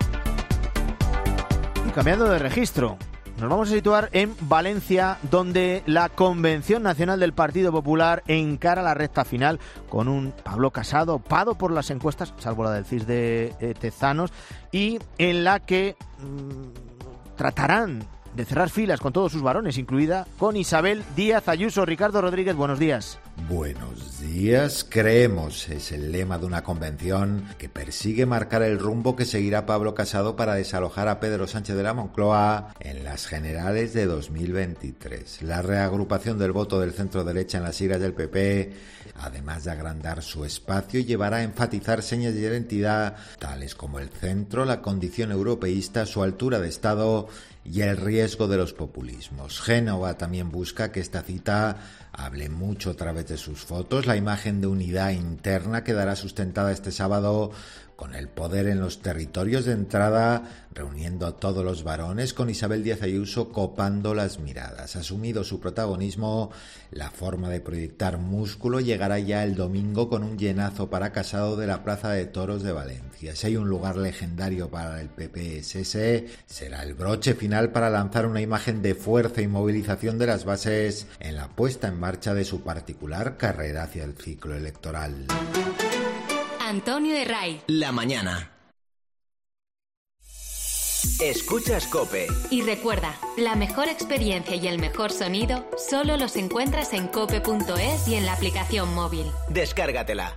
Y cambiando de registro, nos vamos a situar en Valencia, donde la Convención Nacional del Partido Popular encara la recta final con un Pablo Casado pado por las encuestas, salvo la del CIS de Tezanos, y en la que tratarán de cerrar filas con todos sus varones, incluida con Isabel Díaz Ayuso. Ricardo Rodríguez, buenos días. Buenos días, creemos, es el lema de una convención que persigue marcar el rumbo que seguirá Pablo Casado para desalojar a Pedro Sánchez de la Moncloa en las generales de 2023. La reagrupación del voto del centro-derecha en las siglas del PP, además de agrandar su espacio, llevará a enfatizar señas de identidad tales como el centro, la condición europeísta, su altura de Estado y el riesgo de los populismos. Génova también busca que esta cita hable mucho a través de sus fotos. La imagen de unidad interna quedará sustentada este sábado con el poder en los territorios de entrada, reuniendo a todos los varones, con Isabel Díaz Ayuso copando las miradas. Asumido su protagonismo, la forma de proyectar músculo llegará ya el domingo con un llenazo para Casado de la Plaza de Toros de Valencia. Si hay un lugar legendario para el PPSS, será el broche final para lanzar una imagen de fuerza y movilización de las bases en la puesta en marcha de su particular carrera hacia el ciclo electoral. Antonio Herray. La mañana. Escuchas COPE. Y recuerda, la mejor experiencia y el mejor sonido solo los encuentras en cope.es y en la aplicación móvil. Descárgatela.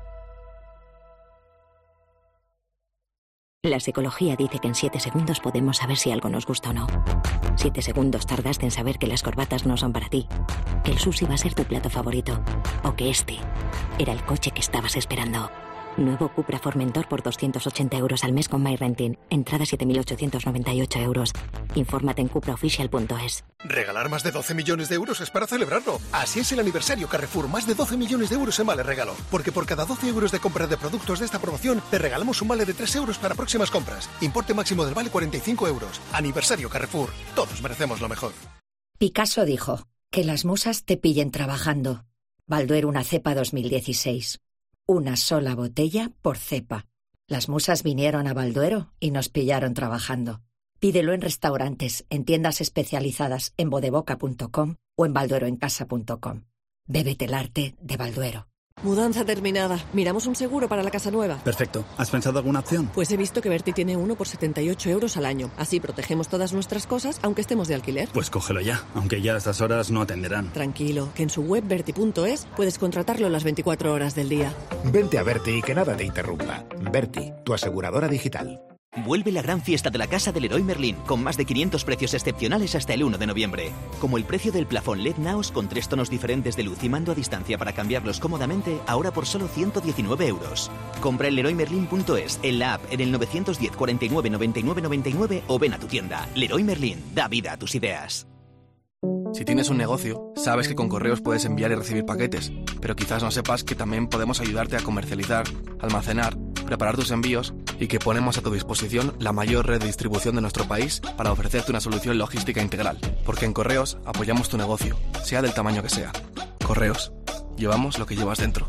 La psicología dice que en 7 segundos podemos saber si algo nos gusta o no. 7 segundos tardaste en saber que las corbatas no son para ti, que el sushi va a ser tu plato favorito, o que este era el coche que estabas esperando. Nuevo Cupra Formentor por 280 euros al mes con MyRenting. Entrada 7.898 euros. Infórmate en cupraofficial.es. Regalar más de 12 millones de euros es para celebrarlo. Así es el aniversario Carrefour. Más de 12 millones de euros en vale regalo. Porque por cada 12 euros de compra de productos de esta promoción, te regalamos un vale de 3 euros para próximas compras. Importe máximo del vale 45 euros. Aniversario Carrefour. Todos merecemos lo mejor. Picasso dijo, que las musas te pillen trabajando. Balduero una cepa 2016. Una sola botella por cepa. Las musas vinieron a Balduero y nos pillaron trabajando. Pídelo en restaurantes, en tiendas especializadas, en bodeboca.com o en baldueroencasa.com. Bébete el arte de Balduero. Mudanza terminada. Miramos un seguro para la casa nueva. Perfecto. ¿Has pensado alguna opción? Pues he visto que Berti tiene uno por 78 euros al año. Así protegemos todas nuestras cosas, aunque estemos de alquiler. Pues cógelo ya, aunque ya a estas horas no atenderán. Tranquilo, que en su web berti.es puedes contratarlo las 24 horas del día. Vente a Berti y que nada te interrumpa. Berti, tu aseguradora digital. Vuelve la gran fiesta de la casa del Leroy Merlin, con más de 500 precios excepcionales hasta el 1 de noviembre. Como el precio del plafón LED Naos con 3 tonos diferentes de luz y mando a distancia para cambiarlos cómodamente, ahora por solo 119 euros. Compra en leroymerlin.es, en la app, en el 910 49 99 99 o ven a tu tienda. Leroy Merlin, da vida a tus ideas. Si tienes un negocio, sabes que con correos puedes enviar y recibir paquetes, pero quizás no sepas que también podemos ayudarte a comercializar, almacenar, preparar tus envíos y que ponemos a tu disposición la mayor red de distribución de nuestro país para ofrecerte una solución logística integral. Porque en Correos apoyamos tu negocio, sea del tamaño que sea. Correos, llevamos lo que llevas dentro.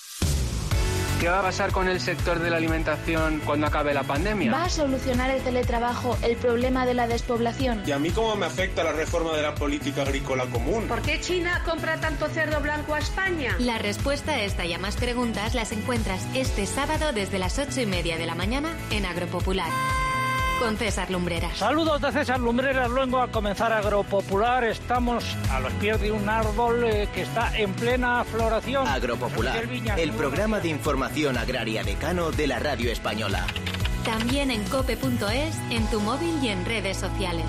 ¿Qué va a pasar con el sector de la alimentación cuando acabe la pandemia? ¿Va a solucionar el teletrabajo el problema de la despoblación? ¿Y a mí cómo me afecta la reforma de la política agrícola común? ¿Por qué China compra tanto cerdo blanco a España? La respuesta a esta y a más preguntas las encuentras este sábado desde las 8:30 de la mañana en Agropopular. Con César Lumbreras. Saludos de César Lumbreras, luego a comenzar Agropopular. Estamos a los pies de un árbol que está en plena floración. Agropopular, el programa de información agraria decano de la radio española. También en cope.es, en tu móvil y en redes sociales.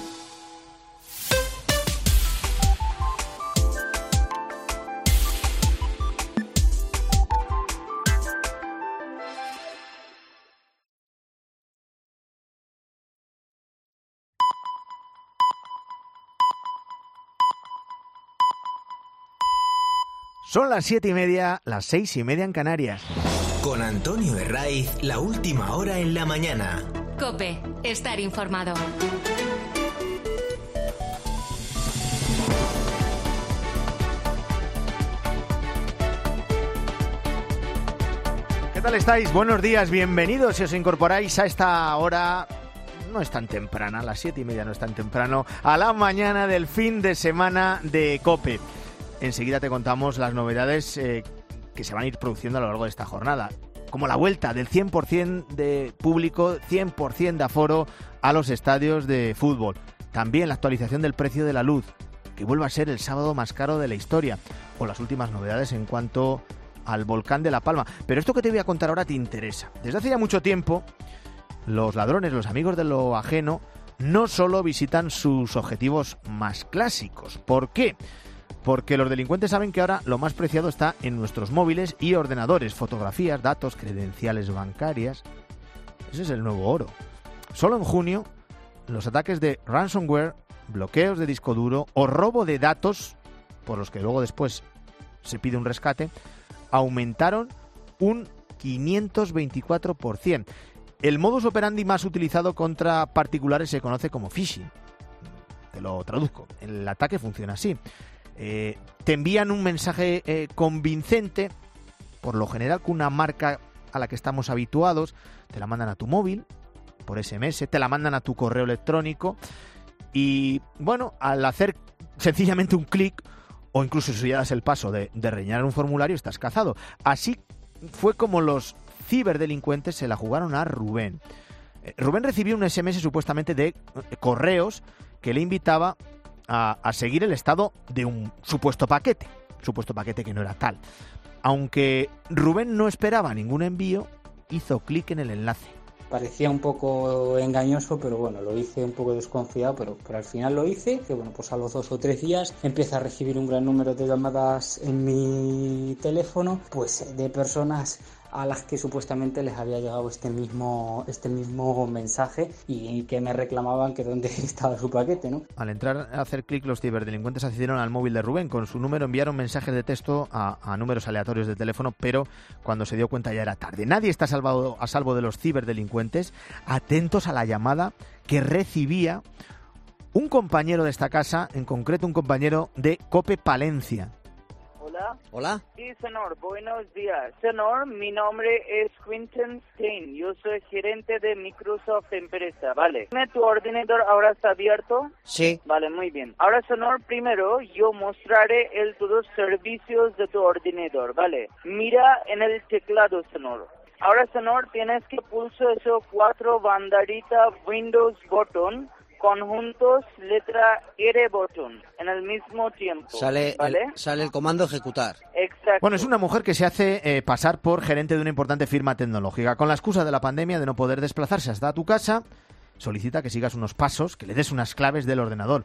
Son las 7:30, las 6:30 en Canarias. Con Antonio Herraiz, la última hora en la mañana. COPE, estar informado. ¿Qué tal estáis? Buenos días, bienvenidos. Si os incorporáis a esta hora, no es tan temprana, las 7:30 no es tan temprano, a la mañana del fin de semana de COPE. Enseguida te contamos las novedades que se van a ir produciendo a lo largo de esta jornada, como la vuelta del 100% de público, 100% de aforo a los estadios de fútbol. También la actualización del precio de la luz, que vuelve a ser el sábado más caro de la historia, o las últimas novedades en cuanto al volcán de La Palma. Pero esto que te voy a contar ahora te interesa. Desde hace ya mucho tiempo, los ladrones, los amigos de lo ajeno, no solo visitan sus objetivos más clásicos. ¿Por qué? Porque los delincuentes saben que ahora lo más preciado está en nuestros móviles y ordenadores, fotografías, datos, credenciales bancarias. Ese es el nuevo oro. Solo en junio, los ataques de ransomware, bloqueos de disco duro o robo de datos, por los que luego después se pide un rescate, aumentaron un 524%. El modus operandi más utilizado contra particulares se conoce como phishing. Te lo traduzco. El ataque funciona así. Te envían un mensaje convincente, por lo general con una marca a la que estamos habituados, te la mandan a tu móvil, por SMS, te la mandan a tu correo electrónico y, bueno, al hacer sencillamente un clic, o incluso si ya das el paso de rellenar un formulario, estás cazado. Así fue como los ciberdelincuentes se la jugaron a Rubén. Rubén recibió un SMS supuestamente de correos que le invitaba a seguir el estado de un supuesto paquete que no era tal. Aunque Rubén no esperaba ningún envío, hizo clic en el enlace. Parecía un poco engañoso, pero bueno, lo hice un poco desconfiado, pero al final lo hice, que bueno, pues a los 2 o 3 días empieza a recibir un gran número de llamadas en mi teléfono, pues de personas a las que supuestamente les había llegado este mismo mensaje y que me reclamaban que dónde estaba su paquete, ¿no? Al entrar a hacer clic, los ciberdelincuentes accedieron al móvil de Rubén. Con su número enviaron mensajes de texto a números aleatorios de teléfono, pero cuando se dio cuenta ya era tarde. Nadie está a salvo de los ciberdelincuentes. Atentos a la llamada que recibía un compañero de esta casa, en concreto un compañero de COPE Palencia. Hola. Sí, señor, buenos días. Señor, mi nombre es Quinton Stein. Yo soy gerente de Microsoft Empresa, ¿vale? ¿Tu ordenador ahora está abierto? Sí. Vale, muy bien. Ahora, señor, primero yo mostraré todos los servicios de tu ordenador, ¿vale? Mira en el teclado, señor. Ahora, señor, tienes que pulsar esos 4 banderitas Windows button conjuntos letra R botón en el mismo tiempo. Sale el comando ejecutar. Exacto. Bueno, es una mujer que se hace pasar por gerente de una importante firma tecnológica. Con la excusa de la pandemia de no poder desplazarse hasta tu casa, solicita que sigas unos pasos, que le des unas claves del ordenador.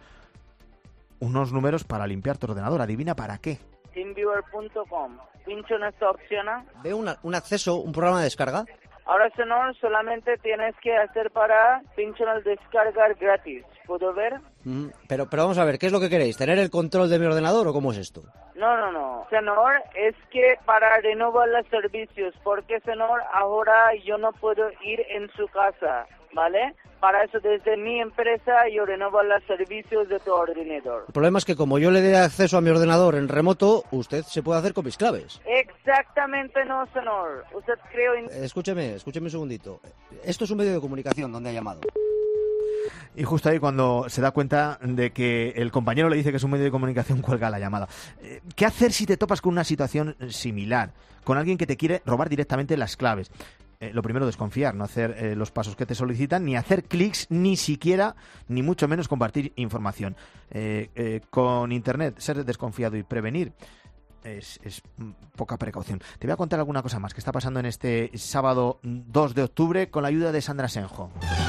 Unos números para limpiar tu ordenador. ¿Adivina para qué? Teamviewer.com. Pincho en esta opción. Veo un acceso, un programa de descarga. Ahora, señor, solamente tienes que hacer pinchar el descargar gratis. ¿Puedo ver? Pero vamos a ver, ¿qué es lo que queréis? ¿Tener el control de mi ordenador o cómo es esto? No. Señor, es que para renovar los servicios, porque, señor, ahora yo no puedo ir en su casa, ¿vale? Para eso, desde mi empresa, yo renovo los servicios de tu ordenador. El problema es que como yo le dé acceso a mi ordenador en remoto, usted se puede hacer con mis claves. Exactamente no, señor. Usted creo... Escúcheme un segundito. Esto es un medio de comunicación donde ha llamado. Y justo ahí, cuando se da cuenta de que el compañero le dice que es un medio de comunicación, cuelga la llamada. ¿Qué hacer si te topas con una situación similar? Con alguien que te quiere robar directamente las claves. Lo primero, desconfiar, no hacer los pasos que te solicitan, ni hacer clics, ni siquiera, ni mucho menos compartir información. Con Internet, ser desconfiado y prevenir es poca precaución. Te voy a contar alguna cosa más que está pasando en este sábado 2 de octubre con la ayuda de Sandra Senjo.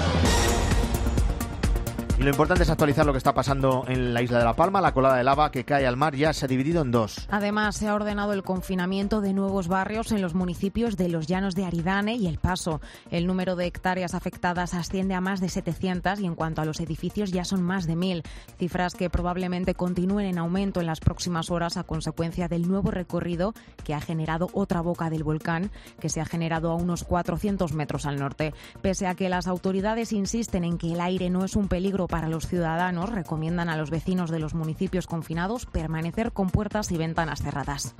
Y lo importante es actualizar lo que está pasando en la isla de La Palma. La colada de lava que cae al mar ya se ha dividido en 2. Además, se ha ordenado el confinamiento de nuevos barrios en los municipios de Los Llanos de Aridane y El Paso. El número de hectáreas afectadas asciende a más de 700 y en cuanto a los edificios ya son más de 1.000. Cifras que probablemente continúen en aumento en las próximas horas a consecuencia del nuevo recorrido que ha generado otra boca del volcán, que se ha generado a unos 400 metros al norte. Pese a que las autoridades insisten en que el aire no es un peligro para los ciudadanos, recomiendan a los vecinos de los municipios confinados permanecer con puertas y ventanas cerradas.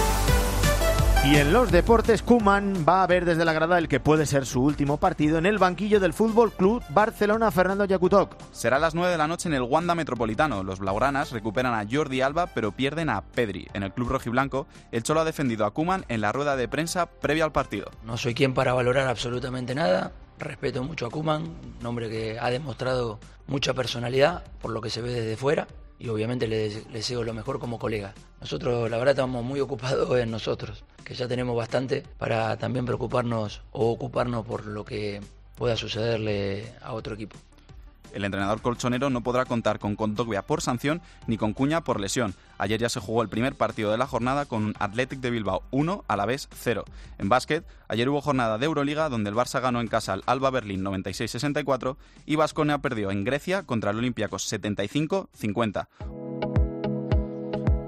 Y en los deportes, Koeman va a ver desde la grada el que puede ser su último partido en el banquillo del Fútbol Club Barcelona. Fernando Yakutok. Será a las 9 de la noche en el Wanda Metropolitano. Los blaugranas recuperan a Jordi Alba, pero pierden a Pedri. En el club rojiblanco, el Cholo ha defendido a Koeman en la rueda de prensa previa al partido. No soy quien para valorar absolutamente nada. Respeto mucho a Koeman, un hombre que ha demostrado mucha personalidad por lo que se ve desde fuera y obviamente le deseo lo mejor como colega. Nosotros la verdad estamos muy ocupados en nosotros, que ya tenemos bastante para también preocuparnos o ocuparnos por lo que pueda sucederle a otro equipo. El entrenador colchonero no podrá contar con Kondogbia por sanción ni con Cuña por lesión. Ayer ya se jugó el primer partido de la jornada con un Athletic de Bilbao 1, Alavés 0. En básquet, ayer hubo jornada de Euroliga donde el Barça ganó en casa al Alba Berlín 96-64 y Baskonia perdió en Grecia contra el Olympiacos 75-50.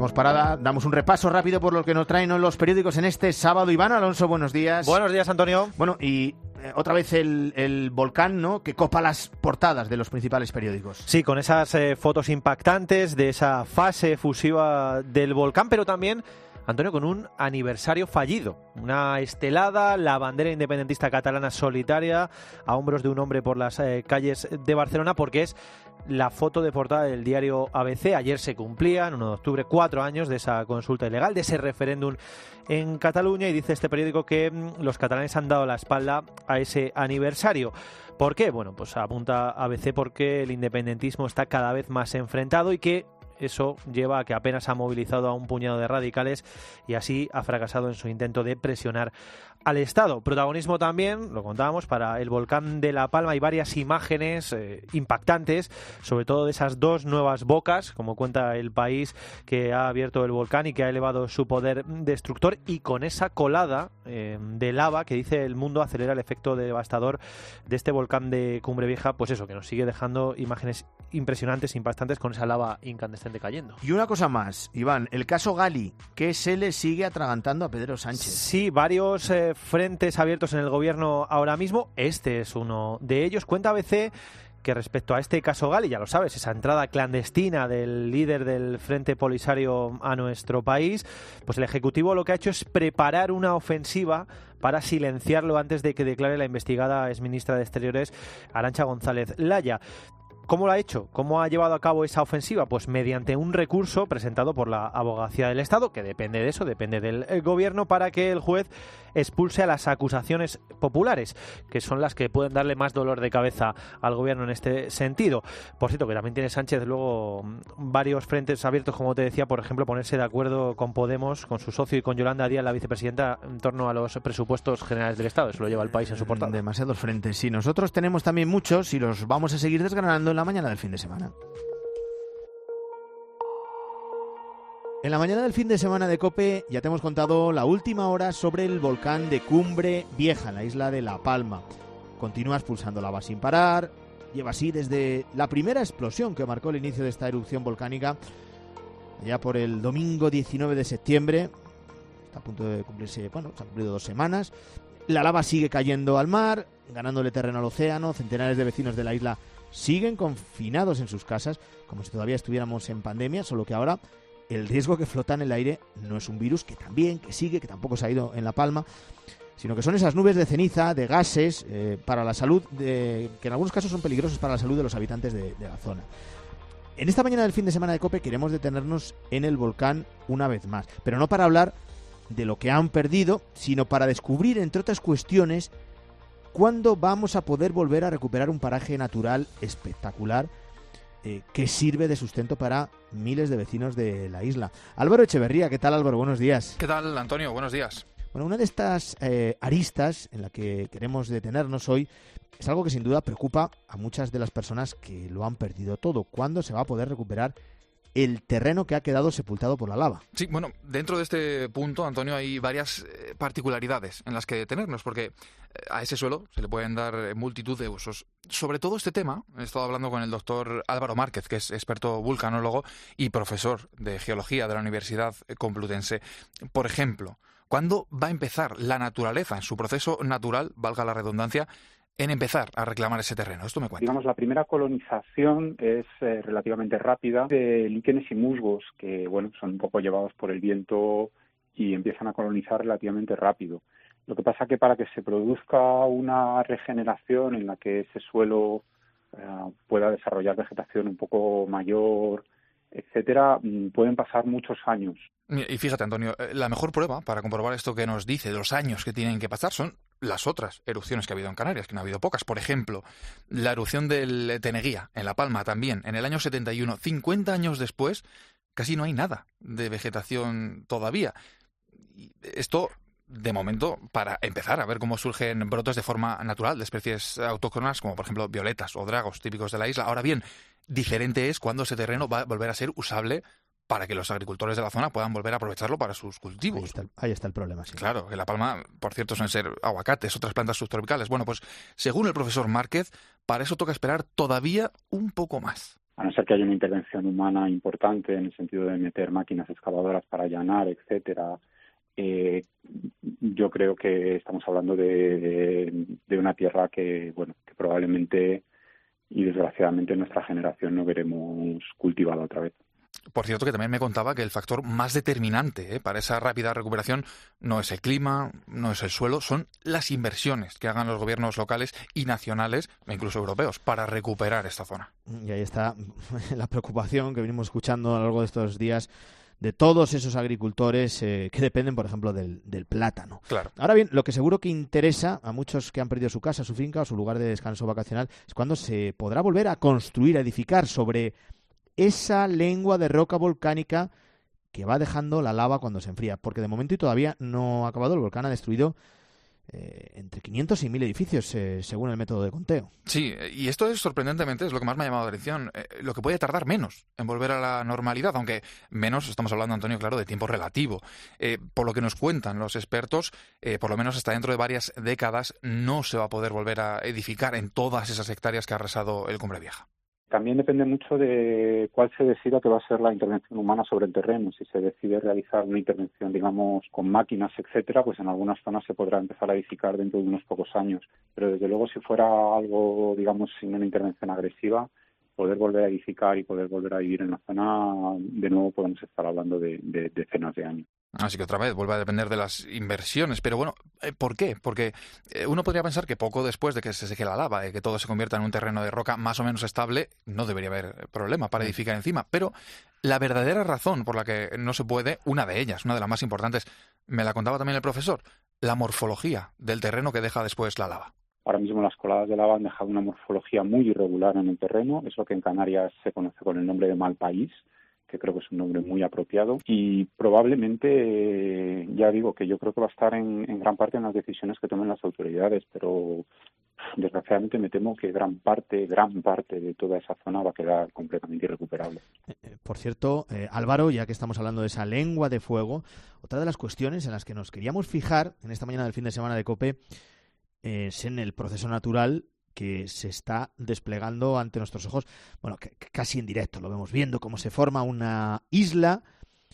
Hacemos parada, damos un repaso rápido por lo que nos traen los periódicos en este sábado. Iván Alonso, buenos días. Buenos días, Antonio. Bueno, y otra vez el volcán, ¿no?, que copa las portadas de los principales periódicos. Sí, con esas fotos impactantes de esa fase fusiva del volcán, pero también, Antonio, con un aniversario fallido. Una estelada, la bandera independentista catalana solitaria a hombros de un hombre por las calles de Barcelona, porque es la foto de portada del diario ABC. Ayer se cumplían, 1 de octubre, 4 años de esa consulta ilegal, de ese referéndum en Cataluña, y dice este periódico que los catalanes han dado la espalda a ese aniversario. ¿Por qué? Bueno, pues apunta ABC porque el independentismo está cada vez más enfrentado y que eso lleva a que apenas ha movilizado a un puñado de radicales y así ha fracasado en su intento de presionar al Estado. Protagonismo también, lo contábamos, para el volcán de La Palma. Hay varias imágenes impactantes, sobre todo de esas 2 nuevas bocas, como cuenta El País, que ha abierto el volcán y que ha elevado su poder destructor, y con esa colada de lava que, dice El Mundo, acelera el efecto devastador de este volcán de Cumbre Vieja, pues eso, que nos sigue dejando imágenes impresionantes, impactantes, con esa lava incandescente cayendo. Y una cosa más, Iván, el caso Gali, que se le sigue atragantando a Pedro Sánchez. Sí, varios frentes abiertos en el gobierno ahora mismo. Este es uno de ellos. Cuenta ABC que respecto a este caso Gali, ya lo sabes, esa entrada clandestina del líder del Frente Polisario a nuestro país, pues el Ejecutivo lo que ha hecho es preparar una ofensiva para silenciarlo antes de que declare la investigada exministra de Exteriores, Arantxa González Laya. ¿Cómo lo ha hecho? ¿Cómo ha llevado a cabo esa ofensiva? Pues mediante un recurso presentado por la Abogacía del Estado, que depende de eso, depende del gobierno, para que el juez expulse a las acusaciones populares, que son las que pueden darle más dolor de cabeza al gobierno en este sentido. Por cierto, que también tiene Sánchez luego varios frentes abiertos, como te decía, por ejemplo, ponerse de acuerdo con Podemos, con su socio, y con Yolanda Díaz, la vicepresidenta, en torno a los presupuestos generales del Estado. Eso lo lleva El País en su portada. Demasiados frentes. Sí, nosotros tenemos también muchos y los vamos a seguir desgranando en la mañana del fin de semana. En la mañana del fin de semana de COPE ya te hemos contado la última hora sobre el volcán de Cumbre Vieja, en la isla de La Palma. Continúa expulsando lava sin parar, lleva así desde la primera explosión que marcó el inicio de esta erupción volcánica, allá por el domingo 19 de septiembre. Está a punto de cumplirse, bueno, se han cumplido 2 semanas. La lava sigue cayendo al mar, ganándole terreno al océano. Centenares de vecinos de la isla siguen confinados en sus casas, como si todavía estuviéramos en pandemia, solo que ahora el riesgo que flota en el aire no es un virus, que también, que sigue, que tampoco se ha ido en La Palma, sino que son esas nubes de ceniza, de gases, para la salud, que en algunos casos son peligrosos para la salud de los habitantes de la zona. En esta mañana del fin de semana de COPE queremos detenernos en el volcán una vez más, pero no para hablar de lo que han perdido, sino para descubrir, entre otras cuestiones, cuándo vamos a poder volver a recuperar un paraje natural espectacular que sirve de sustento para miles de vecinos de la isla. Álvaro Echeverría, ¿qué tal, Álvaro? Buenos días. ¿Qué tal, Antonio? Buenos días. Bueno, una de estas aristas en la que queremos detenernos hoy es algo que sin duda preocupa a muchas de las personas que lo han perdido todo. ¿Cuándo se va a poder recuperar el terreno que ha quedado sepultado por la lava? Sí, bueno, dentro de este punto, Antonio, hay varias particularidades en las que detenernos, porque a ese suelo se le pueden dar multitud de usos. Sobre todo este tema, he estado hablando con el doctor Álvaro Márquez, que es experto vulcanólogo y profesor de geología de la Universidad Complutense. Por ejemplo, ¿cuándo va a empezar la naturaleza en su proceso natural, valga la redundancia, en empezar a reclamar ese terreno? Esto me cuenta. Digamos, la primera colonización es relativamente rápida, de líquenes y musgos que, bueno, son un poco llevados por el viento y empiezan a colonizar relativamente rápido. Lo que pasa que para que se produzca una regeneración en la que ese suelo pueda desarrollar vegetación un poco mayor, etcétera, pueden pasar muchos años. Y fíjate, Antonio, la mejor prueba para comprobar esto que nos dice de los años que tienen que pasar son las otras erupciones que ha habido en Canarias, que no ha habido pocas. Por ejemplo, la erupción del Teneguía, en La Palma también, en el año 71. 50 años después, casi no hay nada de vegetación todavía. Esto, de momento, para empezar a ver cómo surgen brotes de forma natural de especies autóctonas, como por ejemplo violetas o dragos típicos de la isla. Ahora bien, diferente es cuando ese terreno va a volver a ser usable para que los agricultores de la zona puedan volver a aprovecharlo para sus cultivos. Ahí está el problema, sí. Claro, en La Palma, por cierto, suelen ser aguacates, otras plantas subtropicales. Bueno, pues según el profesor Márquez, para eso toca esperar todavía un poco más. a no ser que haya una intervención humana importante en el sentido de meter máquinas excavadoras para allanar, etcétera, yo creo que estamos hablando de una tierra que probablemente y desgraciadamente nuestra generación no veremos cultivada otra vez. Por cierto, que también me contaba que el factor más determinante para esa rápida recuperación no es el clima, no es el suelo, son las inversiones que hagan los gobiernos locales y nacionales, e incluso europeos, para recuperar esta zona. Y ahí está la preocupación que venimos escuchando a lo largo de estos días de todos esos agricultores que dependen, por ejemplo, del plátano. Claro. Ahora bien, lo que seguro que interesa a muchos que han perdido su casa, su finca o su lugar de descanso vacacional es cuándo se podrá volver a construir, a edificar sobre esa lengua de roca volcánica que va dejando la lava cuando se enfría, porque de momento y todavía no ha acabado. El volcán ha destruido entre 500 y 1.000 edificios, según el método de conteo. Sí, y esto es sorprendentemente, es lo que más me ha llamado la atención, lo que puede tardar menos en volver a la normalidad, aunque menos, estamos hablando, Antonio, claro, de tiempo relativo. Por lo que nos cuentan los expertos, por lo menos hasta dentro de varias décadas no se va a poder volver a edificar en todas esas hectáreas que ha arrasado el Cumbre Vieja. También depende mucho de cuál se decida que va a ser la intervención humana sobre el terreno. Si se decide realizar una intervención, digamos, con máquinas, etcétera, pues en algunas zonas se podrá empezar a edificar dentro de unos pocos años. Pero desde luego, si fuera algo, digamos, sin una intervención agresiva, poder volver a edificar y poder volver a vivir en la zona, de nuevo podemos estar hablando de decenas de años. Así que otra vez vuelve a depender de las inversiones. Pero bueno, ¿por qué? Porque uno podría pensar que poco después de que se seque la lava, que todo se convierta en un terreno de roca más o menos estable, no debería haber problema para edificar encima. Pero la verdadera razón por la que no se puede, una de ellas, una de las más importantes, me la contaba también el profesor, la morfología del terreno que deja después la lava. Ahora mismo las coladas de lava han dejado una morfología muy irregular en el terreno, es lo que en Canarias se conoce con el nombre de mal país, que creo que es un nombre muy apropiado, y probablemente, ya digo, que yo creo que va a estar en gran parte en las decisiones que tomen las autoridades, pero desgraciadamente me temo que gran parte de toda esa zona va a quedar completamente irrecuperable. Por cierto, Álvaro, ya que estamos hablando de esa lengua de fuego, otra de las cuestiones en las que nos queríamos fijar en esta mañana del fin de semana de COPE es en el proceso natural que se está desplegando ante nuestros ojos, bueno, casi en directo, lo vemos viendo cómo se forma una isla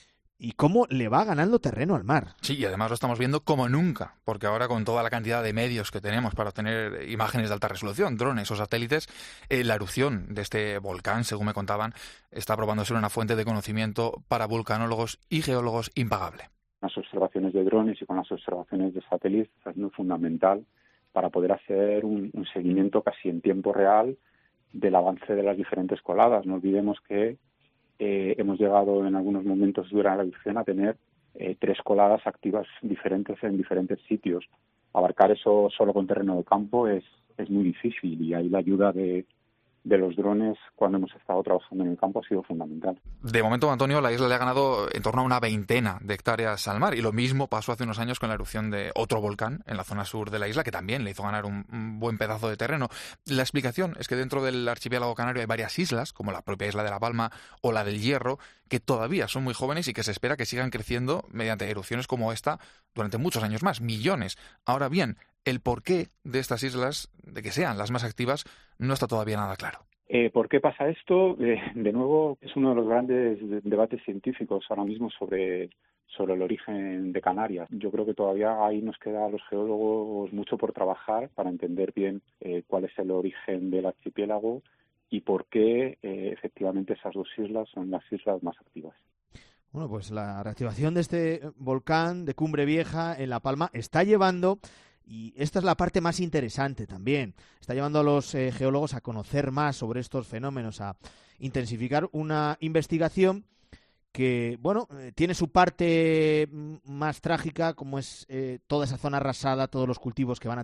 y cómo le va ganando terreno al mar. Sí, y además lo estamos viendo como nunca, porque ahora con toda la cantidad de medios que tenemos para obtener imágenes de alta resolución, drones o satélites, la erupción de este volcán, según me contaban, está probándose una fuente de conocimiento para vulcanólogos y geólogos impagable. Las observaciones de drones y con las observaciones de satélites es muy fundamental para poder hacer un seguimiento casi en tiempo real del avance de las diferentes coladas. No olvidemos que hemos llegado en algunos momentos durante la erupción a tener 3 coladas activas diferentes en diferentes sitios. Abarcar eso solo con terreno de campo es muy difícil y ahí la ayuda de los drones cuando hemos estado trabajando en el campo ha sido fundamental. De momento, Antonio, la isla le ha ganado en torno a una 20 de hectáreas al mar y lo mismo pasó hace unos años con la erupción de otro volcán en la zona sur de la isla que también le hizo ganar un buen pedazo de terreno. La explicación es que dentro del archipiélago canario hay varias islas, como la propia isla de La Palma o la del Hierro, que todavía son muy jóvenes y que se espera que sigan creciendo mediante erupciones como esta durante muchos años más, millones. Ahora bien, el porqué de estas islas, de que sean las más activas, no está todavía nada claro. ¿Por qué pasa esto? De nuevo, es uno de los grandes debates científicos ahora mismo sobre el origen de Canarias. Yo creo que todavía ahí nos queda a los geólogos mucho por trabajar para entender bien cuál es el origen del archipiélago y por qué efectivamente esas 2 islas son las islas más activas. Bueno, pues la reactivación de este volcán de Cumbre Vieja en La Palma está llevando, y esta es la parte más interesante también, está llevando a los geólogos a conocer más sobre estos fenómenos, a intensificar una investigación que, bueno, tiene su parte más trágica, como es toda esa zona arrasada, todos los cultivos que van a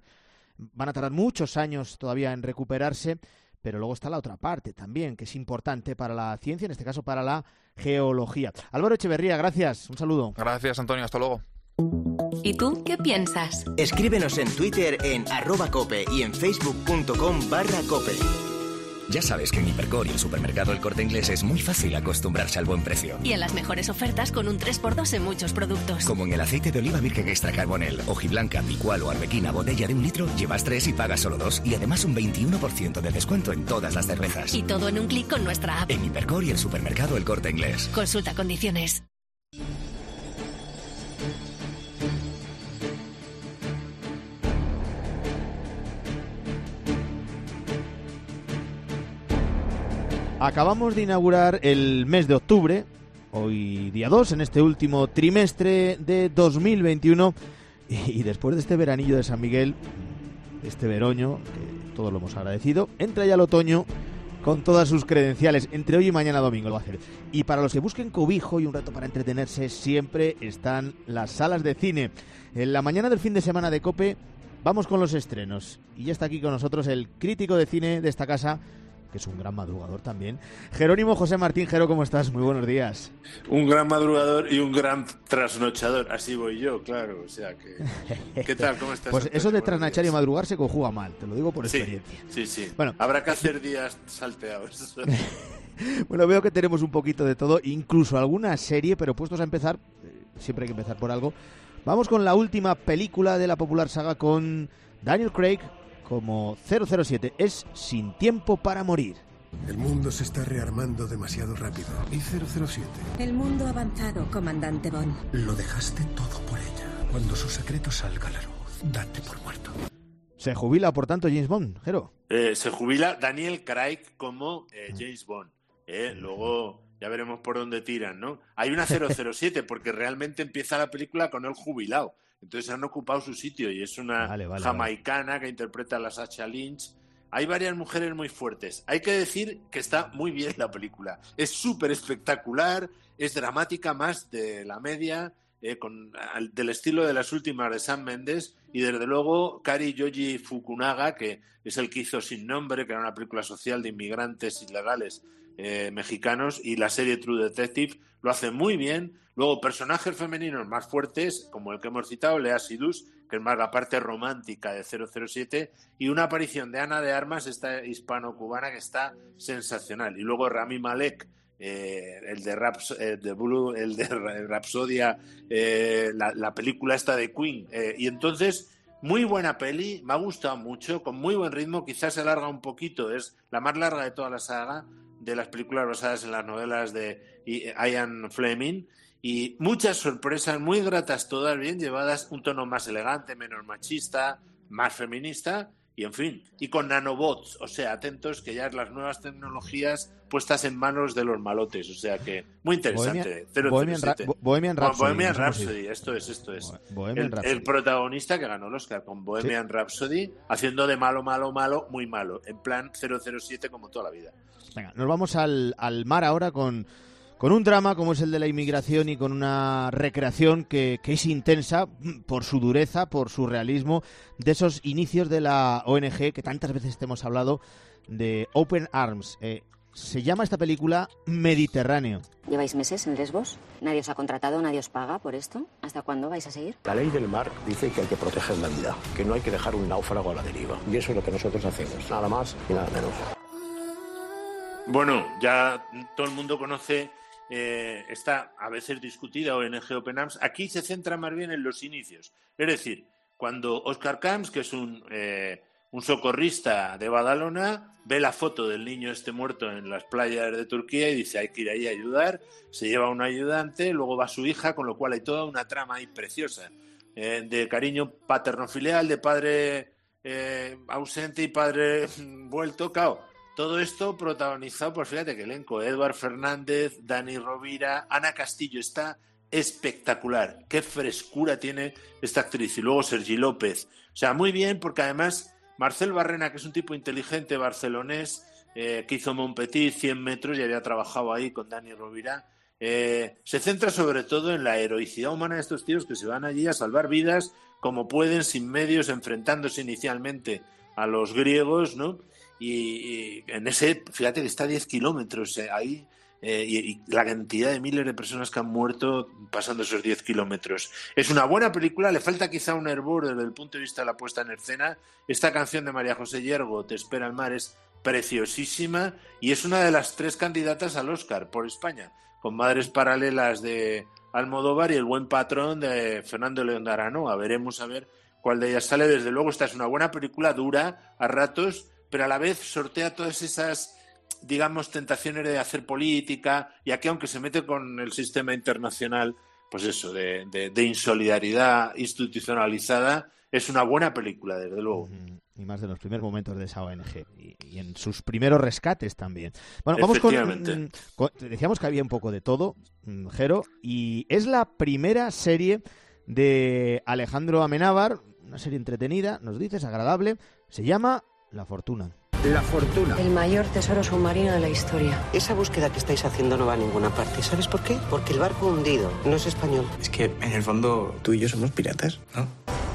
tardar muchos años todavía en recuperarse, pero luego está la otra parte también, que es importante para la ciencia, en este caso para la geología. Álvaro Echeverría, gracias, un saludo. Gracias, Antonio, hasta luego. ¿Y tú qué piensas? Escríbenos en Twitter en @cope y en facebook.com/cope. Ya sabes que en Hipercor y el supermercado El Corte Inglés es muy fácil acostumbrarse al buen precio. Y en las mejores ofertas con un 3x2 en muchos productos. Como en el aceite de oliva virgen extra carbonel, hojiblanca, picual o arbequina, botella de 1 litro, llevas 3 y pagas solo 2. Y además un 21% de descuento en todas las cervezas. Y todo en un clic con nuestra app. En Hipercor y el supermercado El Corte Inglés. Consulta condiciones. Acabamos de inaugurar el mes de octubre, hoy día 2, en este último trimestre de 2021, y después de este veranillo de San Miguel, este veroño, que todos lo hemos agradecido, entra ya el otoño con todas sus credenciales, entre hoy y mañana domingo lo va a hacer. Y para los que busquen cobijo y un rato para entretenerse, siempre están las salas de cine. En la mañana del fin de semana de COPE vamos con los estrenos, y ya está aquí con nosotros el crítico de cine de esta casa, que es un gran madrugador también, Jerónimo José Martín. Jero, ¿cómo estás? Muy buenos días. Un gran madrugador y un gran trasnochador, así voy yo, claro, o sea que... ¿Qué tal? ¿Cómo estás? Pues eso de trasnochar y madrugar se conjuga mal, te lo digo por experiencia. Sí. Bueno, habrá que hacer días salteados. Bueno, veo que tenemos un poquito de todo, incluso alguna serie, pero puestos a empezar, siempre hay que empezar por algo. Vamos con la última película de la popular saga con Daniel Craig como 007, es Sin tiempo para morir. El mundo se está rearmando demasiado rápido. ¿Y 007? El mundo ha avanzado, comandante Bond. Lo dejaste todo por ella. Cuando su secreto salga a la luz, date por muerto. Se jubila, por tanto, James Bond, Jero. Se jubila Daniel Craig como James Bond. Luego ya veremos por dónde tiran, ¿no? Hay una 007 porque realmente empieza la película con él jubilado. Entonces han ocupado su sitio y es una jamaicana que interpreta a la Sacha Lynch. Hay varias mujeres muy fuertes. Hay que decir que está muy bien la película. Es súper espectacular, es dramática más de la media, del estilo de las últimas de Sam Mendes, y desde luego Kari Yoji Fukunaga, que es el que hizo Sin Nombre, que era una película social de inmigrantes ilegales mexicanos, y la serie True Detective, lo hace muy bien. Luego personajes femeninos más fuertes, como el que hemos citado, Lea Seydoux, que es más la parte romántica de 007, y una aparición de Ana de Armas, esta hispano-cubana, que está sensacional. Y luego Rami Malek, el de Rapsodia, la película esta de Queen. Y entonces, muy buena peli, me ha gustado mucho, con muy buen ritmo, quizás se alarga un poquito, es la más larga de toda la saga, de las películas basadas en las novelas de Ian Fleming, y muchas sorpresas, muy gratas todas, bien llevadas, un tono más elegante, menos machista, más feminista, y en fin, y con nanobots, o sea, atentos que ya es las nuevas tecnologías puestas en manos de los malotes, o sea que muy interesante. Bohemian Rhapsody, esto es. El protagonista que ganó el Oscar con Bohemian Rhapsody, haciendo de malo, muy malo, en plan 007 como toda la vida. Venga, nos vamos al mar ahora con un drama como es el de la inmigración y con una recreación que es intensa por su dureza, por su realismo, de esos inicios de la ONG que tantas veces te hemos hablado, de Open Arms. Se llama esta película Mediterráneo. ¿Lleváis meses en Lesbos? ¿Nadie os ha contratado, nadie os paga por esto? ¿Hasta cuándo vais a seguir? La ley del mar dice que hay que proteger la vida, que no hay que dejar un náufrago a la deriva. Y eso es lo que nosotros hacemos, nada más y nada menos. Bueno, ya todo el mundo conoce esta a veces discutida ONG Open Arms. Aquí se centra más bien en los inicios. Es decir, cuando Oscar Camps, que es un socorrista de Badalona, ve la foto del niño muerto en las playas de Turquía y dice hay que ir ahí a ayudar, se lleva un ayudante, luego va su hija, con lo cual hay toda una trama ahí preciosa, de cariño paterno-filial, de padre ausente y padre vuelto, claro. Todo esto protagonizado por, fíjate que elenco, Edward Fernández, Dani Rovira, Ana Castillo, está espectacular. Qué frescura tiene esta actriz. Y luego Sergi López. O sea, muy bien, porque además Marcel Barrena, que es un tipo inteligente barcelonés, que hizo Montpetit 100 metros y había trabajado ahí con Dani Rovira, se centra sobre todo en la heroicidad humana de estos tíos que se van allí a salvar vidas como pueden, sin medios, enfrentándose inicialmente a los griegos, ¿no? Y en ese, fíjate que está a 10 kilómetros ahí, y la cantidad de miles de personas que han muerto pasando esos 10 kilómetros. Es una buena película, le falta quizá un hervor desde el punto de vista de la puesta en escena. Esta canción de María José Yergo, Te espera el mar, es preciosísima y es una de las 3 candidatas al Oscar por España, con Madres Paralelas de Almodóvar y El Buen Patrón de Fernando León de Aranoa. Veremos a ver cuál de ellas sale. Desde luego esta es una buena película, dura a ratos, pero a la vez sortea todas esas, digamos, tentaciones de hacer política, y aquí, aunque se mete con el sistema internacional, pues eso, de insolidaridad institucionalizada, es una buena película, desde luego. Y más de los primeros momentos de esa ONG y en sus primeros rescates también. Bueno, vamos con decíamos que había un poco de todo, Jero, y es la primera serie de Alejandro Amenábar, una serie entretenida, nos dices, agradable, se llama La Fortuna. La Fortuna. El mayor tesoro submarino de la historia. Esa búsqueda que estáis haciendo no va a ninguna parte. ¿Sabes por qué? Porque el barco hundido no es español. Es que, en el fondo, tú y yo somos piratas, ¿no?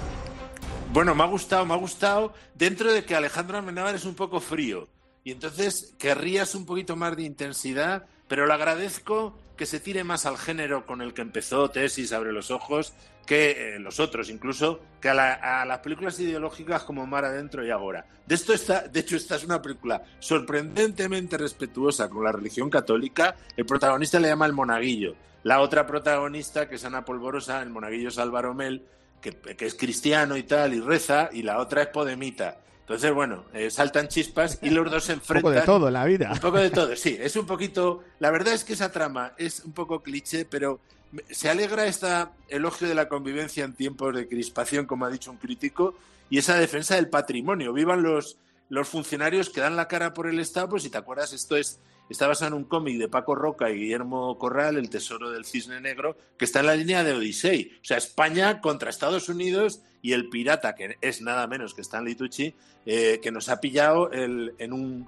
Bueno, me ha gustado, dentro de que Alejandro Amenábar es un poco frío, y entonces querrías un poquito más de intensidad, pero le agradezco que se tire más al género con el que empezó Tesis, Abre los ojos, que los otros, incluso que a las películas ideológicas como Mar Adentro y Agora. De hecho, esta es una película sorprendentemente respetuosa con la religión católica. El protagonista le llama el Monaguillo. La otra protagonista, que es Ana Polvorosa, el Monaguillo es Álvaro Mel, que es cristiano y tal, y reza, y la otra es podemita. Entonces, bueno, saltan chispas y los dos se enfrentan. Un poco de todo en la vida. Un poco de todo, sí. Es un poquito... La verdad es que esa trama es un poco cliché, pero se alegra este elogio de la convivencia en tiempos de crispación, como ha dicho un crítico, y esa defensa del patrimonio. Vivan los funcionarios que dan la cara por el Estado, pues si te acuerdas, está basado en un cómic de Paco Roca y Guillermo Corral, El Tesoro del Cisne Negro, que está en la línea de Odisei. O sea, España contra Estados Unidos y el pirata, que es nada menos que Stanley Tucci, que nos ha pillado en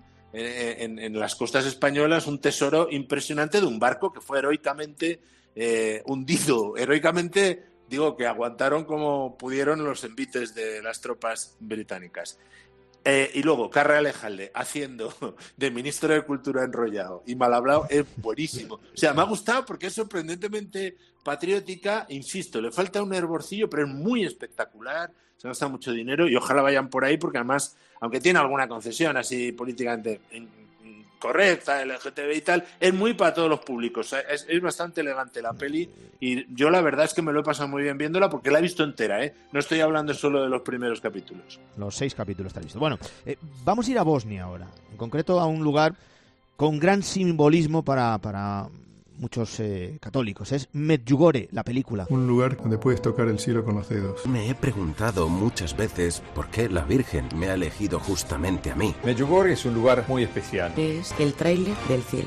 las costas españolas un tesoro impresionante de un barco que fue heroicamente hundido. Heroicamente, digo, que aguantaron como pudieron los envites de las tropas británicas. Y luego, Carra Alejalde haciendo de ministro de Cultura enrollado y mal hablado es buenísimo. O sea, me ha gustado porque es sorprendentemente patriótica, insisto, le falta un hervorcillo, pero es muy espectacular, se gasta mucho dinero y ojalá vayan por ahí porque además, aunque tiene alguna concesión así políticamente correcta, LGTB y tal, es muy para todos los públicos. Es bastante elegante la peli y yo la verdad es que me lo he pasado muy bien viéndola porque la he visto entera, ¿eh? No estoy hablando solo de los primeros capítulos. Los 6 capítulos están listos. Bueno, vamos a ir a Bosnia ahora, en concreto a un lugar con gran simbolismo para muchos católicos. Es Medjugorje, la película. Un lugar donde puedes tocar el cielo con los dedos. Me he preguntado muchas veces por qué la Virgen me ha elegido justamente a mí. Medjugorje es un lugar muy especial. Es el tráiler del cielo.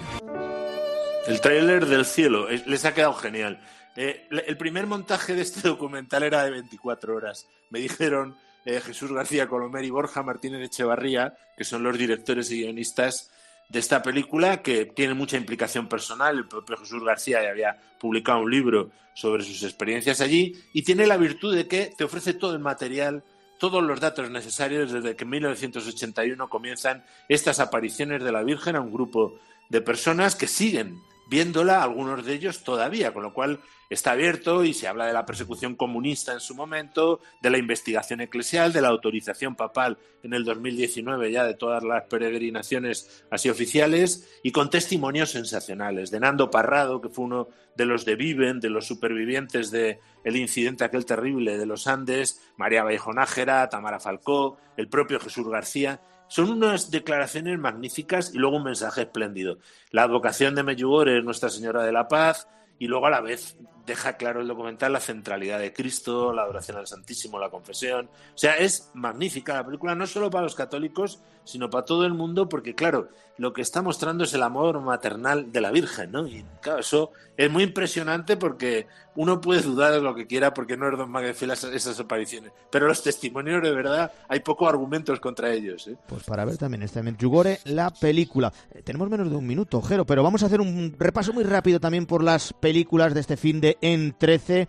El tráiler del cielo, les ha quedado genial. El primer montaje de este documental era de 24 horas. Me dijeron Jesús García Colomer y Borja Martínez Echevarría, que son los directores y guionistas de esta película, que tiene mucha implicación personal. El propio Jesús García ya había publicado un libro sobre sus experiencias allí y tiene la virtud de que te ofrece todo el material, todos los datos necesarios desde que en 1981 comienzan estas apariciones de la Virgen a un grupo de personas que siguen viéndola, algunos de ellos todavía, con lo cual está abierto y se habla de la persecución comunista en su momento, de la investigación eclesial, de la autorización papal en el 2019 ya de todas las peregrinaciones así oficiales y con testimonios sensacionales de Nando Parrado, que fue uno de los de Viven, de los supervivientes del incidente aquel terrible de los Andes, María Vallejo Nájera, Tamara Falcó, el propio Jesús García. Son unas declaraciones magníficas y luego un mensaje espléndido. La advocación de Medjugorje es Nuestra Señora de la Paz y luego a la vez deja claro el documental la centralidad de Cristo, la adoración al Santísimo, la confesión. O sea, es magnífica la película, no solo para los católicos, sino para todo el mundo, porque claro, lo que está mostrando es el amor maternal de la Virgen, ¿no? Y claro, eso es muy impresionante porque uno puede dudar de lo que quiera porque no es don Magdalena esas apariciones, pero los testimonios de verdad hay pocos argumentos contra ellos, ¿eh? Pues para ver también este Medjugorje, la película. Tenemos menos de un minuto, Jero, pero vamos a hacer un repaso muy rápido también por las películas de este fin de En 13,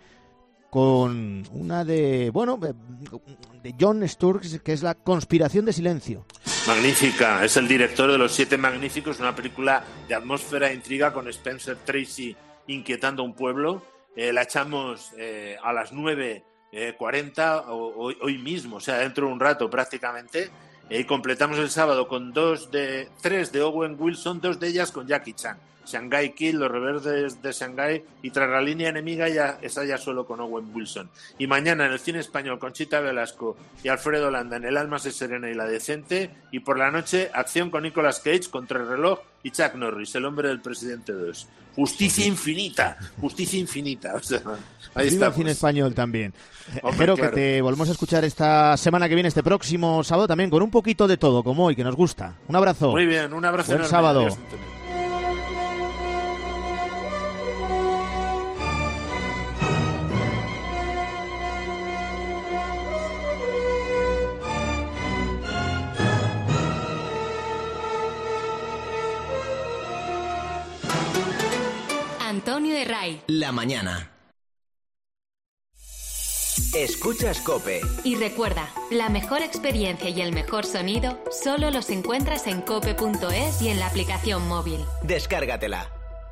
con una de Jon Sturges, que es La Conspiración de Silencio. Magnífica, es el director de Los Siete Magníficos, una película de atmósfera e intriga con Spencer Tracy inquietando a un pueblo. La echamos a las 9:40 hoy mismo, o sea, dentro de un rato prácticamente. Y completamos el sábado con 3 de Owen Wilson, 2 de ellas con Jackie Chan. Shanghai Kid, Los Rebeldes de Shanghai y Tras la línea enemiga, esa ya solo con Owen Wilson. Y mañana en el cine español con Chita Velasco y Alfredo Landa en El alma se serena y la decente. Y por la noche, acción con Nicolas Cage, Contra el reloj y Chuck Norris, El hombre del presidente 2. Justicia infinita, justicia infinita. O sea, ahí está. El cine español también. Hombre, Espero claro. que te volvamos a escuchar esta semana que viene, este próximo sábado también, con un poquito de todo, como hoy, que nos gusta. Un abrazo. Muy bien, un abrazo Buen enorme. sábado. Adiós. Antonio de Ray. La mañana. Escuchas COPE. Y recuerda, la mejor experiencia y el mejor sonido solo los encuentras en cope.es y en la aplicación móvil. Descárgatela.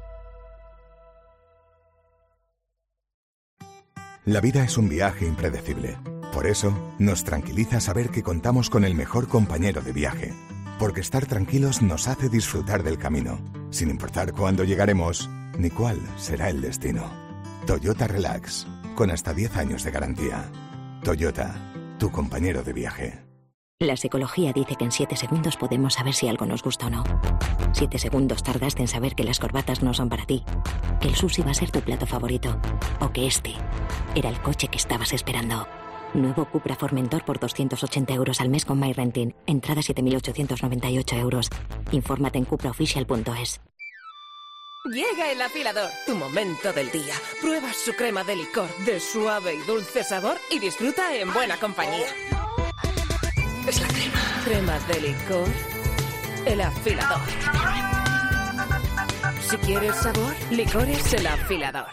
La vida es un viaje impredecible. Por eso, nos tranquiliza saber que contamos con el mejor compañero de viaje. Porque estar tranquilos nos hace disfrutar del camino, sin importar cuándo llegaremos ni cuál será el destino. Toyota Relax, con hasta 10 años de garantía. Toyota, tu compañero de viaje. La psicología dice que en 7 segundos podemos saber si algo nos gusta o no. 7 segundos tardaste en saber que las corbatas no son para ti, que el sushi va a ser tu plato favorito, o que este era el coche que estabas esperando. Nuevo Cupra Formentor por 280 euros al mes con MyRenting. Entrada 7.898 euros. Infórmate en cupraofficial.es. Llega el afilador, tu momento del día. Prueba su crema de licor de suave y dulce sabor y disfruta en buena compañía. Es la crema. Cremas de licor, el afilador. Si quieres sabor, licores el afilador.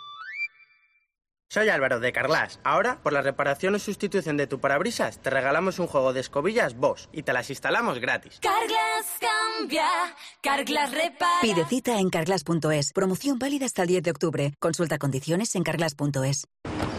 Soy Álvaro de Carglass. Ahora, por la reparación o sustitución de tu parabrisas, te regalamos un juego de escobillas Bosch y te las instalamos gratis. Carglass cambia, Carglass repara. Pide cita en carglass.es. Promoción válida hasta el 10 de octubre. Consulta condiciones en carglass.es.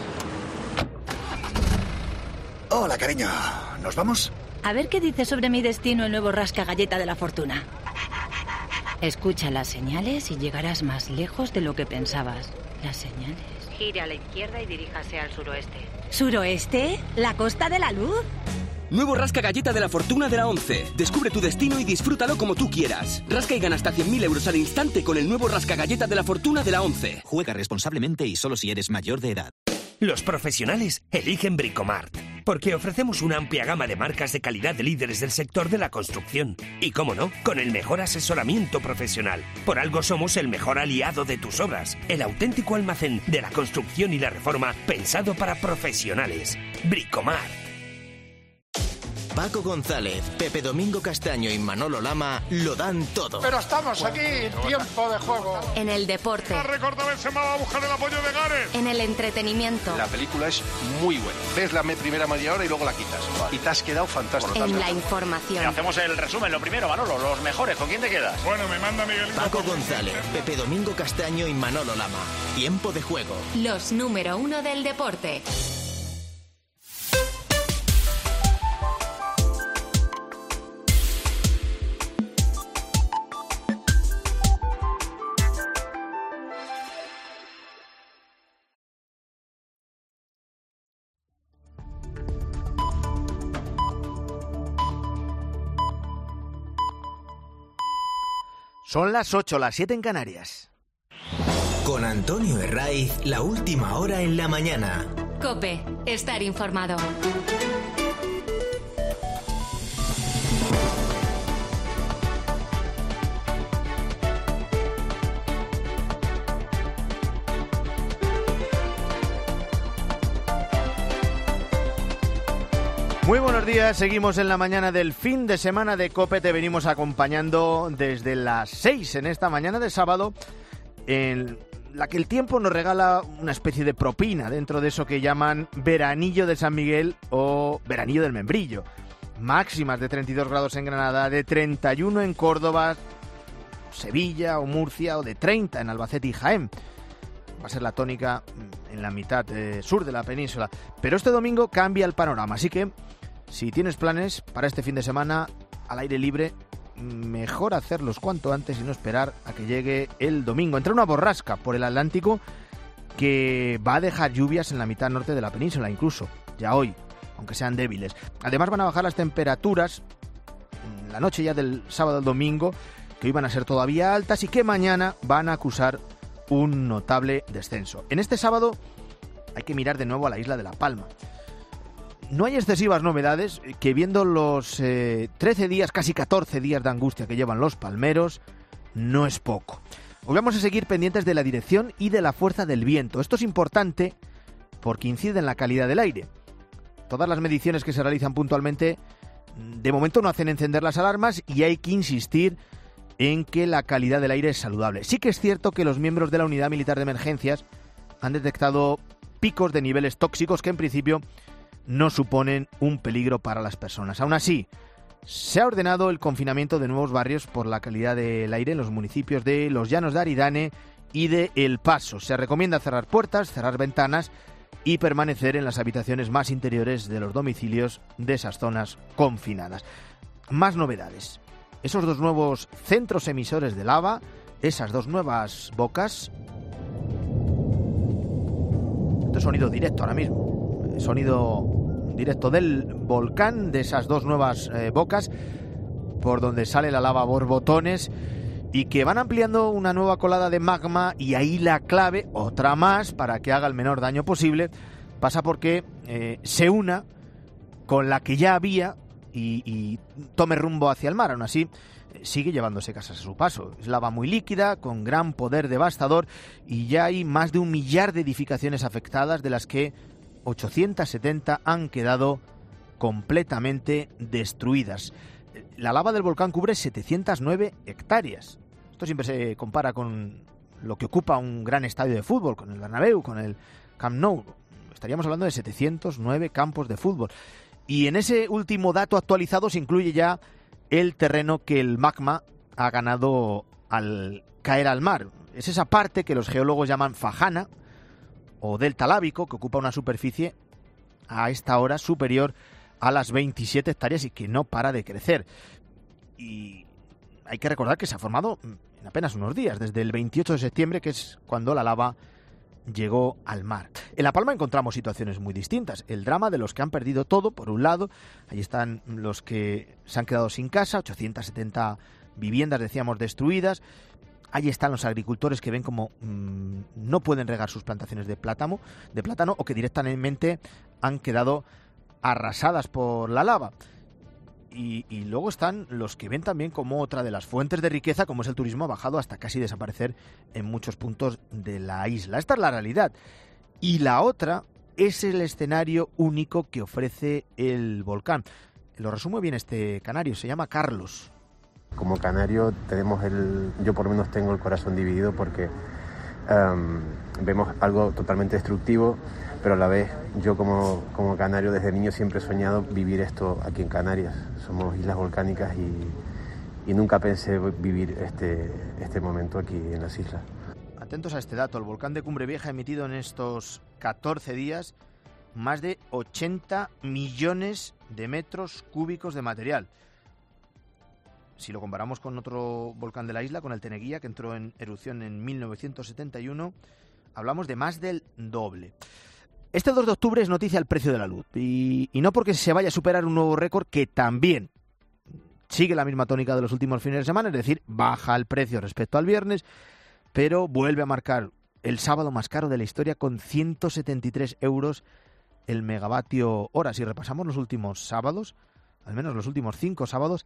Hola, cariño. ¿Nos vamos? A ver qué dice sobre mi destino el nuevo rasca galleta de la fortuna. Escucha las señales y llegarás más lejos de lo que pensabas. Las señales. Gire a la izquierda y diríjase al suroeste. ¿Suroeste? ¿La costa de la luz? Nuevo rasca galleta de la fortuna de la 11. Descubre tu destino y disfrútalo como tú quieras. Rasca y gana hasta 100.000 euros al instante con el nuevo rasca galleta de la fortuna de la 11. Juega responsablemente y solo si eres mayor de edad. Los profesionales eligen Bricomart, porque ofrecemos una amplia gama de marcas de calidad de líderes del sector de la construcción. Y cómo no, con el mejor asesoramiento profesional. Por algo somos el mejor aliado de tus obras. El auténtico almacén de la construcción y la reforma pensado para profesionales. Bricomart. Paco González, Pepe Domingo Castaño y Manolo Lama lo dan todo. Pero estamos aquí, tiempo de juego. En el deporte. La recorta Benzema va a buscar el apoyo de Gareth. En el entretenimiento. La película es muy buena. Ves la primera media hora y luego la quitas. Y te has quedado fantástico. En la información. Y hacemos el resumen, lo primero, Manolo, los mejores. ¿Con quién te quedas? Bueno, me manda Miguel. Paco González, Pepe Domingo Castaño y Manolo Lama. Tiempo de juego. Los número 1 del deporte. Son las 8, las 7 en Canarias. Con Antonio Herraiz, la última hora en la mañana. COPE, estar informado. Muy buenos días, seguimos en la mañana del fin de semana de COPE, te venimos acompañando desde las 6 en esta mañana de sábado, en la que el tiempo nos regala una especie de propina dentro de eso que llaman veranillo de San Miguel o veranillo del Membrillo. Máximas de 32 grados en Granada, de 31 en Córdoba, Sevilla o Murcia, o de 30 en Albacete y Jaén. Va a ser la tónica en la mitad sur de la península. Pero este domingo cambia el panorama, así que Si tienes planes para este fin de semana al aire libre, mejor hacerlos cuanto antes y no esperar a que llegue el domingo. Entra una borrasca por el Atlántico que va a dejar lluvias en la mitad norte de la península, incluso ya hoy, aunque sean débiles. Además van a bajar las temperaturas en la noche ya del sábado al domingo, que hoy van a ser todavía altas y que mañana van a acusar un notable descenso. En este sábado hay que mirar de nuevo a la isla de La Palma. No hay excesivas novedades, que viendo los 13 días, casi 14 días de angustia que llevan los palmeros, no es poco. Hoy vamos a seguir pendientes de la dirección y de la fuerza del viento. Esto es importante porque incide en la calidad del aire. Todas las mediciones que se realizan puntualmente, de momento no hacen encender las alarmas y hay que insistir en que la calidad del aire es saludable. Sí que es cierto que los miembros de la Unidad Militar de Emergencias han detectado picos de niveles tóxicos que en principio no suponen un peligro para las personas. Aún así, se ha ordenado el confinamiento de nuevos barrios por la calidad del aire en los municipios de Los Llanos de Aridane y de El Paso. Se recomienda cerrar puertas, cerrar ventanas y permanecer en las habitaciones más interiores de los domicilios de esas zonas confinadas. Más novedades. Esos dos nuevos centros emisores de lava, esas dos nuevas bocas. Esto es sonido directo ahora mismo. Sonido directo del volcán, de esas dos nuevas bocas por donde sale la lava a borbotones y que van ampliando una nueva colada de magma, y ahí la clave, otra más, para que haga el menor daño posible, pasa porque se una con la que ya había y tome rumbo hacia el mar. Aún así, sigue llevándose casas a su paso. Es lava muy líquida, con gran poder devastador, y ya hay más de 1 millar de edificaciones afectadas, de las que 870 han quedado completamente destruidas. La lava del volcán cubre 709 hectáreas. Esto siempre se compara con lo que ocupa un gran estadio de fútbol, con el Bernabéu, con el Camp Nou. Estaríamos hablando de 709 campos de fútbol. Y en ese último dato actualizado se incluye ya el terreno que el magma ha ganado al caer al mar. Es esa parte que los geólogos llaman fajana o delta lábico, que ocupa una superficie a esta hora superior a las 27 hectáreas y que no para de crecer. Y hay que recordar que se ha formado en apenas unos días, desde el 28 de septiembre, que es cuando la lava llegó al mar. En La Palma encontramos situaciones muy distintas. El drama de los que han perdido todo, por un lado. Allí están los que se han quedado sin casa, 870 viviendas, decíamos, destruidas. Allí están los agricultores que ven como no pueden regar sus plantaciones de plátano, o que directamente han quedado arrasadas por la lava. Y luego están los que ven también como otra de las fuentes de riqueza, como es el turismo, ha bajado hasta casi desaparecer en muchos puntos de la isla. Esta es la realidad. Y la otra es el escenario único que ofrece el volcán. Lo resume bien este canario, se llama Carlos. Como canario yo por lo menos tengo el corazón dividido porque vemos algo totalmente destructivo, pero a la vez yo como canario desde niño siempre he soñado vivir esto aquí en Canarias. Somos islas volcánicas y nunca pensé vivir este momento aquí en las islas. Atentos a este dato, el volcán de Cumbre Vieja ha emitido en estos 14 días más de 80 millones de metros cúbicos de material. Si lo comparamos con otro volcán de la isla, con el Teneguía, que entró en erupción en 1971, hablamos de más del doble. Este 2 de octubre es noticia el precio de la luz. Y no porque se vaya a superar un nuevo récord, que también sigue la misma tónica de los últimos fines de semana, es decir, baja el precio respecto al viernes, pero vuelve a marcar el sábado más caro de la historia, con 173 euros el megavatio hora. Si repasamos los últimos sábados, al menos los últimos 5 sábados,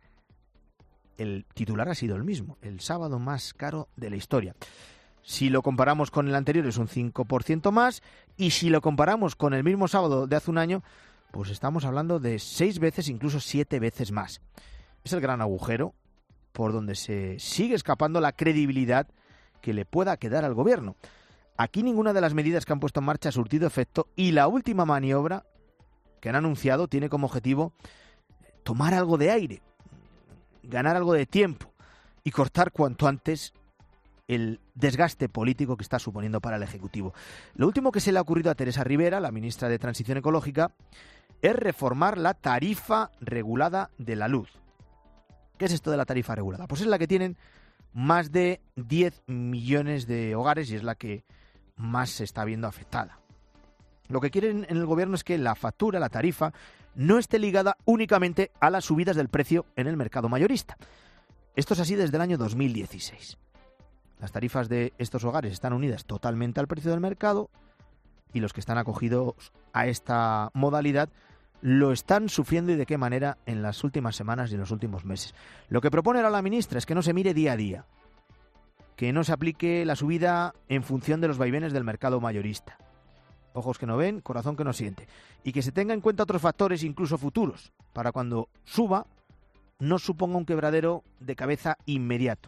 el titular ha sido el mismo, el sábado más caro de la historia. Si lo comparamos con el anterior es un 5% más, y si lo comparamos con el mismo sábado de hace un año, pues estamos hablando de 6 veces, incluso 7 veces más. Es el gran agujero por donde se sigue escapando la credibilidad que le pueda quedar al gobierno. Aquí ninguna de las medidas que han puesto en marcha ha surtido efecto, y la última maniobra que han anunciado tiene como objetivo tomar algo de aire, ganar algo de tiempo y cortar cuanto antes el desgaste político que está suponiendo para el Ejecutivo. Lo último que se le ha ocurrido a Teresa Rivera, la ministra de Transición Ecológica, es reformar la tarifa regulada de la luz. ¿Qué es esto de la tarifa regulada? Pues es la que tienen más de 10 millones de hogares y es la que más se está viendo afectada. Lo que quieren en el gobierno es que la factura, la tarifa, no esté ligada únicamente a las subidas del precio en el mercado mayorista. Esto es así desde el año 2016. Las tarifas de estos hogares están unidas totalmente al precio del mercado y los que están acogidos a esta modalidad lo están sufriendo y de qué manera en las últimas semanas y en los últimos meses. Lo que propone ahora la ministra es que no se mire día a día, que no se aplique la subida en función de los vaivenes del mercado mayorista. Ojos que no ven, corazón que no siente. Y que se tenga en cuenta otros factores, incluso futuros, para cuando suba no suponga un quebradero de cabeza inmediato.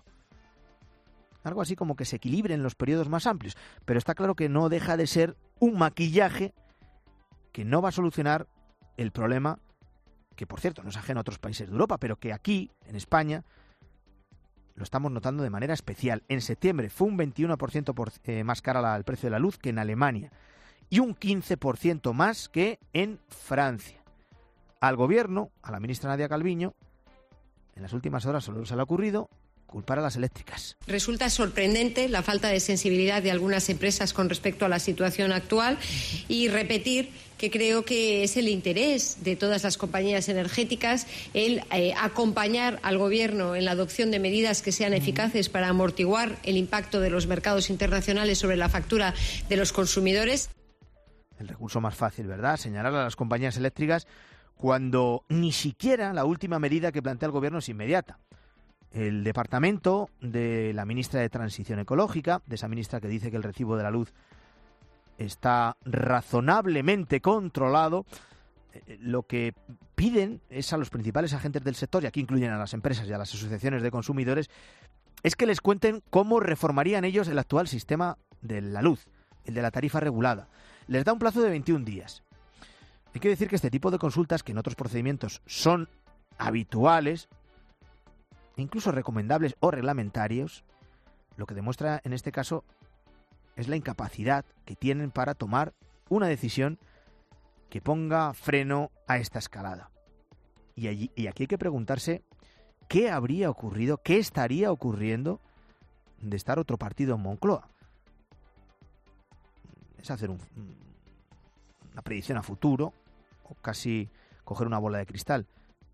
Algo así como que se equilibre en los periodos más amplios. Pero está claro que no deja de ser un maquillaje que no va a solucionar el problema, que por cierto no es ajeno a otros países de Europa, pero que aquí, en España, lo estamos notando de manera especial. En septiembre fue un 21% más cara el precio de la luz que en Alemania y un 15% más que en Francia. Al gobierno, a la ministra Nadia Calviño, en las últimas horas solo se le ha ocurrido culpar a las eléctricas. Resulta sorprendente la falta de sensibilidad de algunas empresas con respecto a la situación actual y repetir que creo que es el interés de todas las compañías energéticas el acompañar al Gobierno en la adopción de medidas que sean eficaces para amortiguar el impacto de los mercados internacionales sobre la factura de los consumidores. El recurso más fácil, ¿verdad? Señalar a las compañías eléctricas cuando ni siquiera la última medida que plantea el Gobierno es inmediata. El departamento de la ministra de Transición Ecológica, de esa ministra que dice que el recibo de la luz está razonablemente controlado, lo que piden es a los principales agentes del sector, y aquí incluyen a las empresas y a las asociaciones de consumidores, es que les cuenten cómo reformarían ellos el actual sistema de la luz, el de la tarifa regulada. Les da un plazo de 21 días. Hay que decir que este tipo de consultas, que en otros procedimientos son habituales, incluso recomendables o reglamentarios, lo que demuestra en este caso es la incapacidad que tienen para tomar una decisión que ponga freno a esta escalada. Y aquí hay que preguntarse qué habría ocurrido, qué estaría ocurriendo de estar otro partido en Moncloa. Es hacer una predicción a futuro o casi coger una bola de cristal.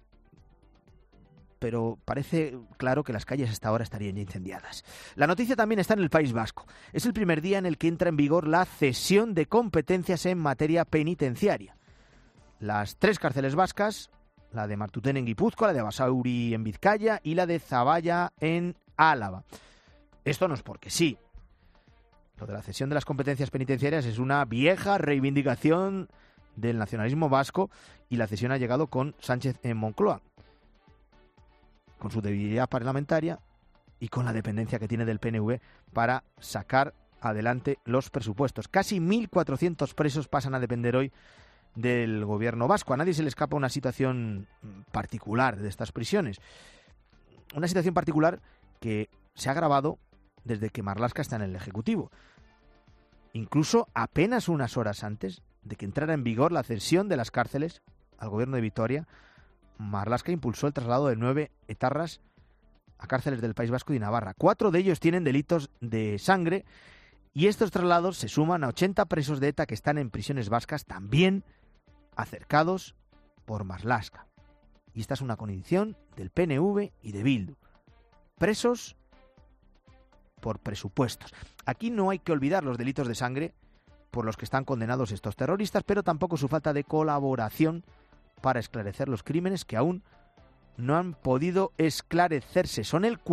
Pero parece claro que las calles hasta ahora estarían ya incendiadas. La noticia también está en el País Vasco. Es el primer día en el que entra en vigor la cesión de competencias en materia penitenciaria. Las 3 cárceles vascas, la de Martutén en Guipúzcoa, la de Basauri en Vizcaya y la de Zaballa en Álava. Esto no es porque sí. Lo de la cesión de las competencias penitenciarias es una vieja reivindicación del nacionalismo vasco y la cesión ha llegado con Sánchez en Moncloa, con su debilidad parlamentaria y con la dependencia que tiene del PNV para sacar adelante los presupuestos. Casi 1.400 presos pasan a depender hoy del gobierno vasco. A nadie se le escapa una situación particular de estas prisiones. Una situación particular que se ha agravado desde que Marlaska está en el Ejecutivo. Incluso apenas unas horas antes de que entrara en vigor la cesión de las cárceles al gobierno de Vitoria, Marlaska impulsó el traslado de 9 etarras a cárceles del País Vasco y Navarra. 4 de ellos tienen delitos de sangre y estos traslados se suman a 80 presos de ETA que están en prisiones vascas, también acercados por Marlaska. Y esta es una condición del PNV y de Bildu. Presos por presupuestos. Aquí no hay que olvidar los delitos de sangre por los que están condenados estos terroristas, pero tampoco su falta de colaboración para esclarecer los crímenes que aún no han podido esclarecerse. Son el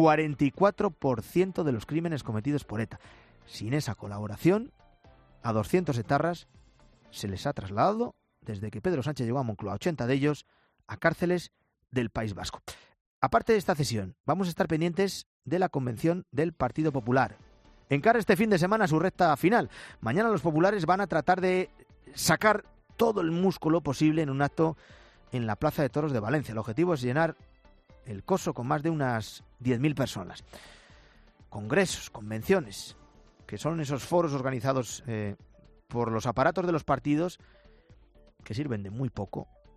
44% de los crímenes cometidos por ETA. Sin esa colaboración, a 200 etarras se les ha trasladado, desde que Pedro Sánchez llegó a Moncloa, 80 de ellos, a cárceles del País Vasco. Aparte de esta cesión, vamos a estar pendientes de la convención del Partido Popular. Encara este fin de semana su recta final. Mañana los populares van a tratar de sacar todo el músculo posible en un acto en la Plaza de Toros de Valencia. El objetivo es llenar el coso con más de unas 10.000 personas. Congresos, convenciones, que son esos foros organizados por los aparatos de los partidos que sirven de muy poco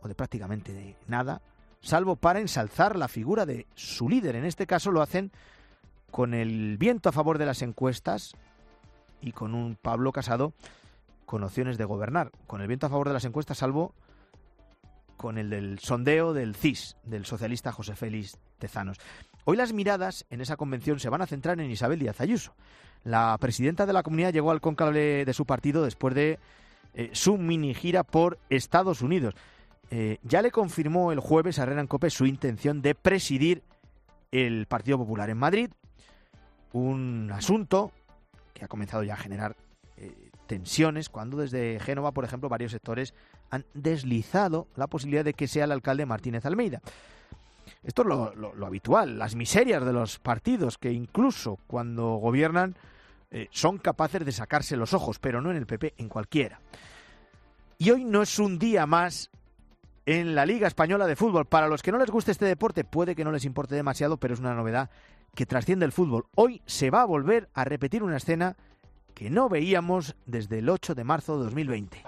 o de prácticamente de nada, salvo para ensalzar la figura de su líder. En este caso lo hacen con el viento a favor de las encuestas y con un Pablo Casado con opciones de gobernar. Con el viento a favor de las encuestas, salvo con el del sondeo del CIS, del socialista José Félix Tezanos. Hoy las miradas en esa convención se van a centrar en Isabel Díaz Ayuso. La presidenta de la Comunidad llegó al cónclave de su partido después de su mini gira por Estados Unidos. Ya le confirmó el jueves a Herrera en COPE su intención de presidir el Partido Popular en Madrid, un asunto que ha comenzado ya a generar tensiones cuando desde Génova, por ejemplo, varios sectores han deslizado la posibilidad de que sea el alcalde Martínez Almeida. Esto es lo habitual, las miserias de los partidos que incluso cuando gobiernan son capaces de sacarse los ojos, pero no en el PP, en cualquiera. Y hoy no es un día más en la Liga Española de Fútbol. Para los que no les guste este deporte, puede que no les importe demasiado, pero es una novedad que trasciende el fútbol. Hoy se va a volver a repetir una escena que no veíamos desde el 8 de marzo de 2020.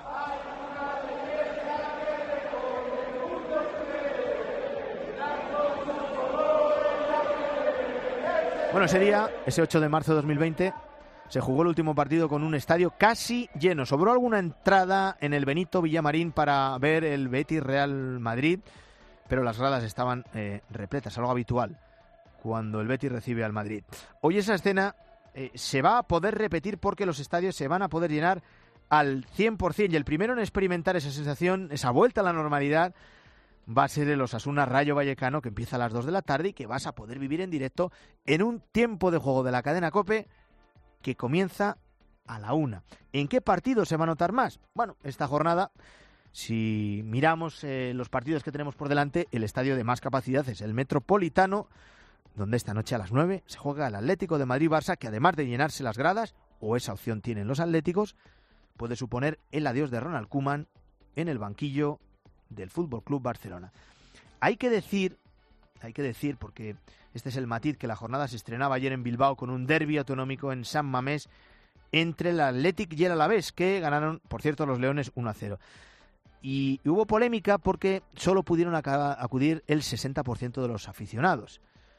Bueno, ese día, ese 8 de marzo de 2020, se jugó el último partido con un estadio casi lleno. Sobró alguna entrada en el Benito Villamarín para ver el Betis Real Madrid, pero las gradas estaban repletas, algo habitual cuando el Betis recibe al Madrid. Hoy esa escena se va a poder repetir porque los estadios se van a poder llenar al 100%, y el primero en experimentar esa sensación, esa vuelta a la normalidad, va a ser el Osasuna Rayo Vallecano, que empieza a las 2 de la tarde y que vas a poder vivir en directo en un tiempo de juego de la cadena COPE que comienza a la 1. ¿En qué partido se va a notar más? Bueno, esta jornada, si miramos los partidos que tenemos por delante, el estadio de más capacidad es el Metropolitano, donde esta noche a las 9 se juega el Atlético de Madrid-Barça, que además de llenarse las gradas, o esa opción tienen los atléticos, puede suponer el adiós de Ronald Koeman en el banquillo del Fútbol Club Barcelona. Hay que decir, porque este es el matiz, que la jornada se estrenaba ayer en Bilbao con un derbi autonómico en San Mamés entre el Athletic y el Alavés, que ganaron, por cierto, los Leones 1-0. Y hubo polémica porque solo pudieron acudir el 60% de los aficionados.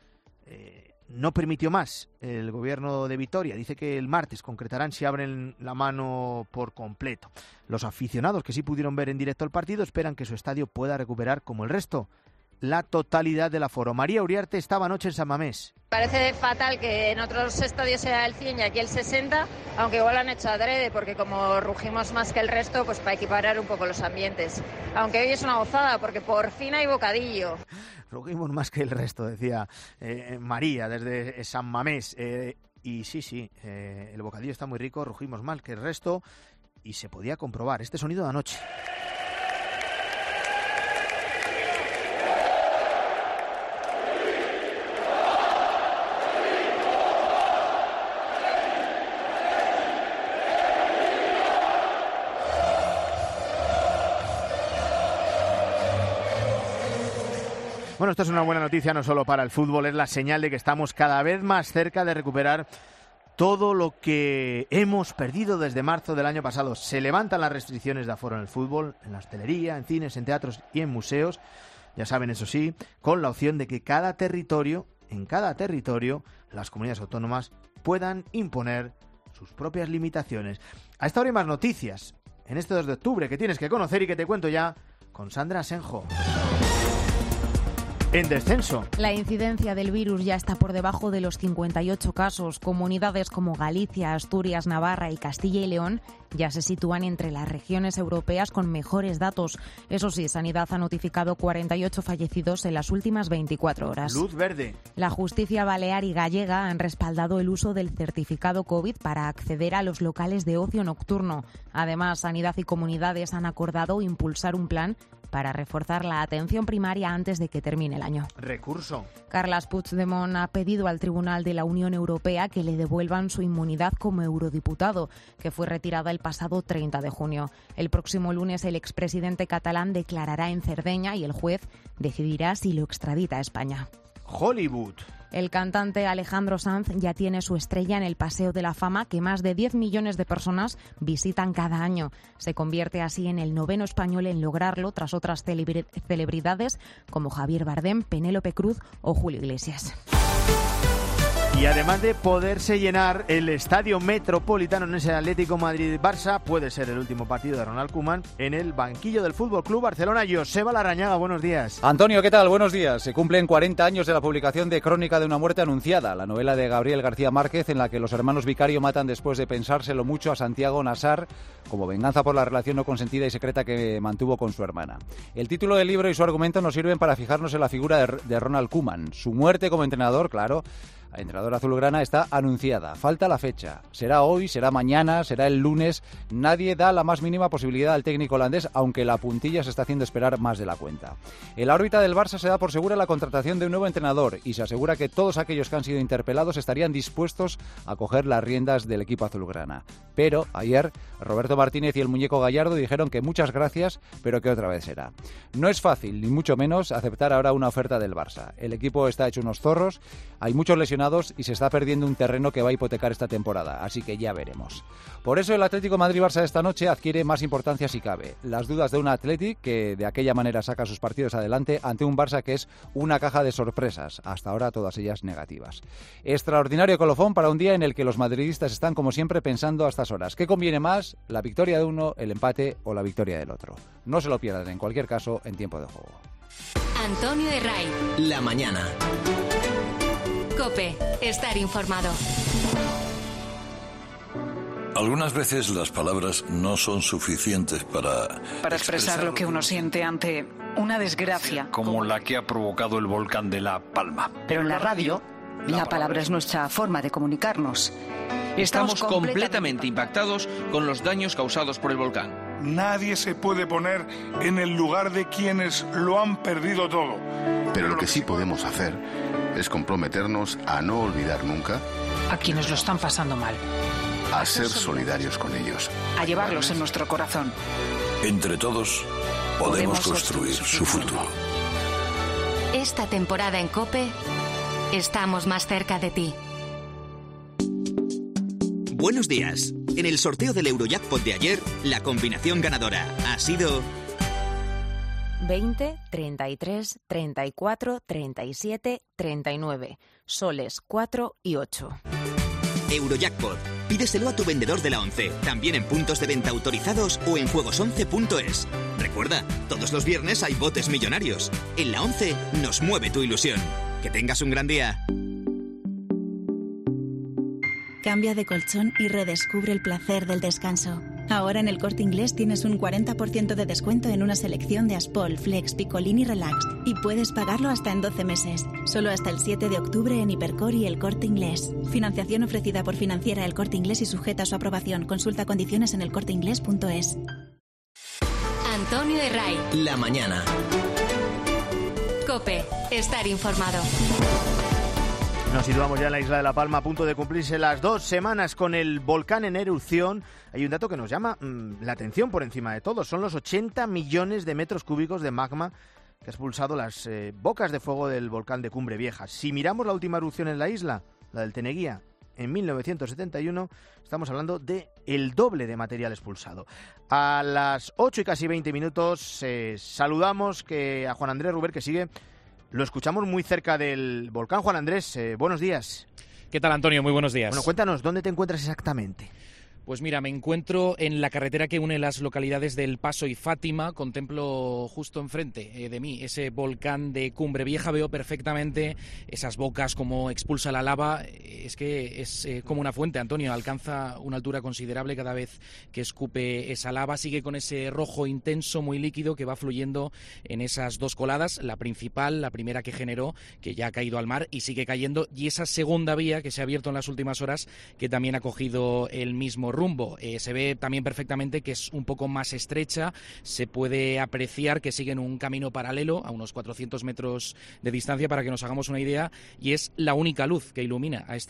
No permitió más el gobierno de Vitoria. Dice que el martes concretarán si abren la mano por completo. Los aficionados que sí pudieron ver en directo el partido esperan que su estadio pueda recuperar, como el resto, la totalidad del aforo. María Uriarte estaba anoche en San Mamés. Parece fatal que en otros estadios sea el 100 y aquí el 60, aunque igual lo han hecho adrede, porque como rugimos más que el resto, pues para equiparar un poco los ambientes. Aunque hoy es una gozada, porque por fin hay bocadillo. Rugimos más que el resto, decía María desde San Mamés. Y sí, el bocadillo está muy rico, rugimos más que el resto, y se podía comprobar este sonido de anoche. Bueno, esto es una buena noticia no solo para el fútbol, es la señal de que estamos cada vez más cerca de recuperar todo lo que hemos perdido desde marzo del año pasado. Se levantan las restricciones de aforo en el fútbol, en la hostelería, en cines, en teatros y en museos. Ya saben, eso sí, con la opción de que en cada territorio, las comunidades autónomas puedan imponer sus propias limitaciones. A esta hora hay más noticias en este 2 de octubre que tienes que conocer y que te cuento ya con Sandra Asenjo. En descenso. La incidencia del virus ya está por debajo de los 58 casos. Comunidades como Galicia, Asturias, Navarra y Castilla y León ya se sitúan entre las regiones europeas con mejores datos. Eso sí, Sanidad ha notificado 48 fallecidos en las últimas 24 horas. Luz verde. La justicia balear y gallega han respaldado el uso del certificado COVID para acceder a los locales de ocio nocturno. Además, Sanidad y comunidades han acordado impulsar un plan para reforzar la atención primaria antes de que termine el año. Recurso. Carles Puigdemont ha pedido al Tribunal de la Unión Europea que le devuelvan su inmunidad como eurodiputado, que fue retirada el pasado 30 de junio. El próximo lunes el expresidente catalán declarará en Cerdeña y el juez decidirá si lo extradita a España. Hollywood. El cantante Alejandro Sanz ya tiene su estrella en el Paseo de la Fama, que más de 10 millones de personas visitan cada año. Se convierte así en el 9º español en lograrlo, tras otras celebridades como Javier Bardem, Penélope Cruz o Julio Iglesias. Y además de poderse llenar el Estadio Metropolitano en ese Atlético Madrid-Barça, puede ser el último partido de Ronald Koeman en el banquillo del Fútbol Club Barcelona. Joseba Larrañaga, buenos días. Antonio, ¿qué tal? Buenos días. Se cumplen 40 años de la publicación de Crónica de una muerte anunciada, la novela de Gabriel García Márquez, en la que los hermanos Vicario matan después de pensárselo mucho a Santiago Nassar como venganza por la relación no consentida y secreta que mantuvo con su hermana. El título del libro y su argumento nos sirven para fijarnos en la figura de Ronald Koeman. Su muerte como entrenador, claro, el entrenador azulgrana, está anunciada. Falta la fecha. Será hoy, será mañana, será el lunes. Nadie da la más mínima posibilidad al técnico holandés, aunque la puntilla se está haciendo esperar más de la cuenta. En la órbita del Barça se da por segura la contratación de un nuevo entrenador y se asegura que todos aquellos que han sido interpelados estarían dispuestos a coger las riendas del equipo azulgrana. Pero ayer Roberto Martínez y el muñeco Gallardo dijeron que muchas gracias, pero que otra vez será. No es fácil, ni mucho menos, aceptar ahora una oferta del Barça. El equipo está hecho unos zorros, hay muchos lesionados y se está perdiendo un terreno que va a hipotecar esta temporada, así que ya veremos. Por eso el Atlético Madrid-Barça de esta noche adquiere más importancia si cabe. Las dudas de un Athletic que de aquella manera saca sus partidos adelante ante un Barça que es una caja de sorpresas, hasta ahora todas ellas negativas. Extraordinario colofón para un día en el que los madridistas están como siempre pensando a estas horas. ¿Qué conviene más? ¿La victoria de uno, el empate o la victoria del otro? No se lo pierdan en cualquier caso en tiempo de juego. Antonio Herray. La mañana. COPE. Estar informado. Algunas veces las palabras no son suficientes para expresar lo que uno siente ante una desgracia. Como la que ha provocado el volcán de La Palma. Pero en la radio, la palabra es nuestra forma de comunicarnos. Estamos completamente impactados con los daños causados por el volcán. Nadie se puede poner en el lugar de quienes lo han perdido todo. Pero lo que sí podemos hacer es comprometernos a no olvidar nunca a quienes lo están pasando mal. A ser solidarios con ellos. A llevarlos en nuestro corazón. Entre todos podemos construir su futuro. Esta temporada en COPE estamos más cerca de ti. Buenos días. En el sorteo del Eurojackpot de ayer, la combinación ganadora ha sido 20, 33, 34, 37, 39. Soles 4 y 8. Eurojackpot. Pídeselo a tu vendedor de la 11, también en puntos de venta autorizados o en juegos11.es. Recuerda, todos los viernes hay botes millonarios. En la 11 nos mueve tu ilusión. Que tengas un gran día. Cambia de colchón y redescubre el placer del descanso. Ahora en el Corte Inglés tienes un 40% de descuento en una selección de Aspol, Flex, Picolín y Relax. Y puedes pagarlo hasta en 12 meses. Solo hasta el 7 de octubre en Hipercor y el Corte Inglés. Financiación ofrecida por Financiera El Corte Inglés y sujeta a su aprobación. Consulta condiciones en elcorteinglés.es. Antonio Herray. La mañana. COPE. Estar informado. Nos situamos ya en la isla de La Palma, a punto de cumplirse las 2 semanas con el volcán en erupción. Hay un dato que nos llama la atención por encima de todo. Son los 80 millones de metros cúbicos de magma que ha expulsado las bocas de fuego del volcán de Cumbre Vieja. Si miramos la última erupción en la isla, la del Teneguía, en 1971, estamos hablando de el doble de material expulsado. A las 8 y casi 20 minutos saludamos a Juan Andrés Ruber, que sigue. Lo escuchamos muy cerca del volcán. Juan Andrés, buenos días. ¿Qué tal, Antonio? Muy buenos días. Bueno, cuéntanos, ¿dónde te encuentras exactamente? Pues mira, me encuentro en la carretera que une las localidades del Paso y Fátima. Contemplo justo enfrente de mí ese volcán de Cumbre Vieja. Veo perfectamente esas bocas, cómo expulsa la lava. Es que es como una fuente, Antonio. Alcanza una altura considerable cada vez que escupe esa lava. Sigue con ese rojo intenso, muy líquido, que va fluyendo en esas dos coladas. La principal, la primera que generó, que ya ha caído al mar y sigue cayendo. Y esa segunda vía que se ha abierto en las últimas horas, que también ha cogido el mismo rumbo. Se ve también perfectamente que es un poco más estrecha, se puede apreciar que siguen un camino paralelo a unos 400 metros de distancia, para que nos hagamos una idea, y es la única luz que ilumina a esta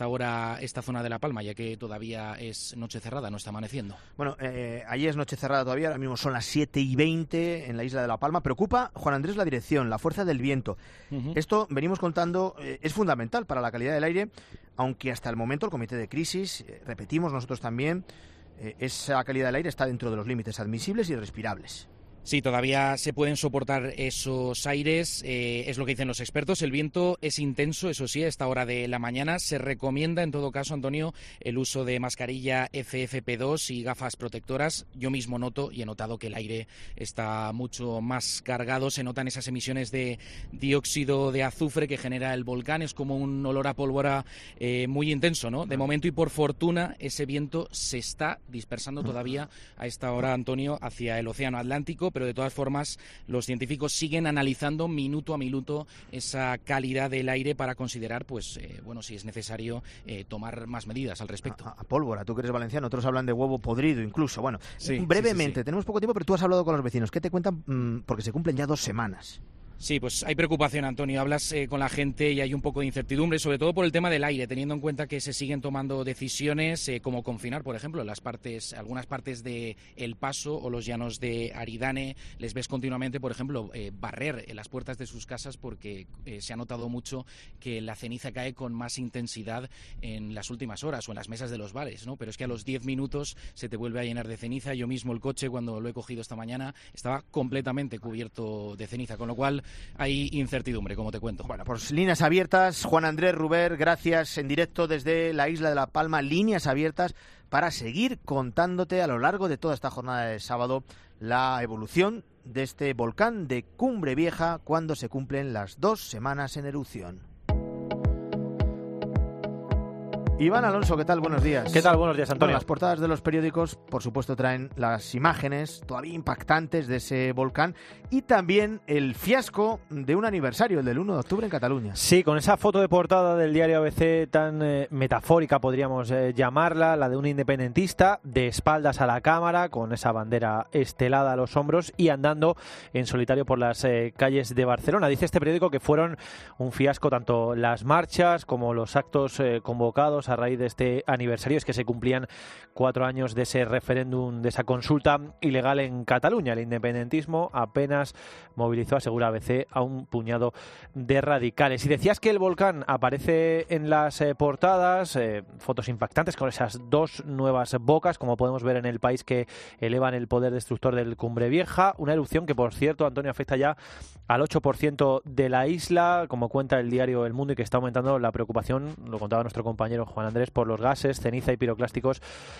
ahora esta zona de La Palma, ya que todavía es noche cerrada, no está amaneciendo? Bueno, allí es noche cerrada todavía, ahora mismo son las 7:20 en la isla de La Palma. Preocupa, Juan Andrés, la dirección, la fuerza del viento. Esto, venimos contando, es fundamental para la calidad del aire, aunque hasta el momento el comité de crisis, repetimos nosotros también, esa calidad del aire está dentro de los límites admisibles y respirables. Sí, todavía se pueden soportar esos aires, es lo que dicen los expertos. El viento es intenso, eso sí, a esta hora de la mañana. Se recomienda, en todo caso, Antonio, el uso de mascarilla FFP2 y gafas protectoras. Yo mismo noto y he notado que el aire está mucho más cargado. Se notan esas emisiones de dióxido de azufre que genera el volcán. Es como un olor a pólvora muy intenso, ¿no? De momento y por fortuna, ese viento se está dispersando todavía a esta hora, Antonio, hacia el océano Atlántico, pero de todas formas los científicos siguen analizando minuto a minuto esa calidad del aire para considerar, pues, bueno, si es necesario tomar más medidas al respecto. A pólvora, tú que eres valenciano, otros hablan de huevo podrido incluso. Bueno, sí, brevemente, sí. Tenemos poco tiempo, pero tú has hablado con los vecinos. ¿Qué te cuentan? Porque se cumplen ya 2 semanas. Sí, pues hay preocupación, Antonio. Hablas con la gente y hay un poco de incertidumbre, sobre todo por el tema del aire, teniendo en cuenta que se siguen tomando decisiones como confinar, por ejemplo, algunas partes de El Paso o los llanos de Aridane. Les ves continuamente, por ejemplo, barrer las puertas de sus casas porque se ha notado mucho que la ceniza cae con más intensidad en las últimas horas o en las mesas de los bares, ¿no? Pero es que a los 10 minutos se te vuelve a llenar de ceniza. Yo mismo el coche, cuando lo he cogido esta mañana, estaba completamente cubierto de ceniza, con lo cual hay incertidumbre, como te cuento. Bueno, pues líneas abiertas. Juan Andrés Ruber, gracias, en directo desde la isla de La Palma. Líneas abiertas para seguir contándote a lo largo de toda esta jornada de sábado la evolución de este volcán de Cumbre Vieja cuando se cumplen las 2 semanas en erupción. Iván Alonso, ¿qué tal? Buenos días. ¿Qué tal? Buenos días, Antonio. Bueno, las portadas de los periódicos, por supuesto, traen las imágenes todavía impactantes de ese volcán y también el fiasco de un aniversario, el del 1 de octubre en Cataluña. Sí, con esa foto de portada del diario ABC tan metafórica, podríamos llamarla, la de un independentista de espaldas a la cámara, con esa bandera estelada a los hombros y andando en solitario por las calles de Barcelona. Dice este periódico que fueron un fiasco tanto las marchas como los actos convocados a raíz de este aniversario. Es que se cumplían 4 años de ese referéndum, de esa consulta ilegal en Cataluña. El independentismo apenas movilizó, asegura ABC, a un puñado de radicales. Y decías que el volcán aparece en las portadas, fotos impactantes con esas 2 nuevas bocas, como podemos ver en El País, que elevan el poder destructor del Cumbre Vieja. Una erupción que, por cierto, Antonio, afecta ya al 8% de la isla, como cuenta el diario El Mundo, y que está aumentando la preocupación, lo contaba nuestro compañero Juan Andrés, por los gases, ceniza y piroclastos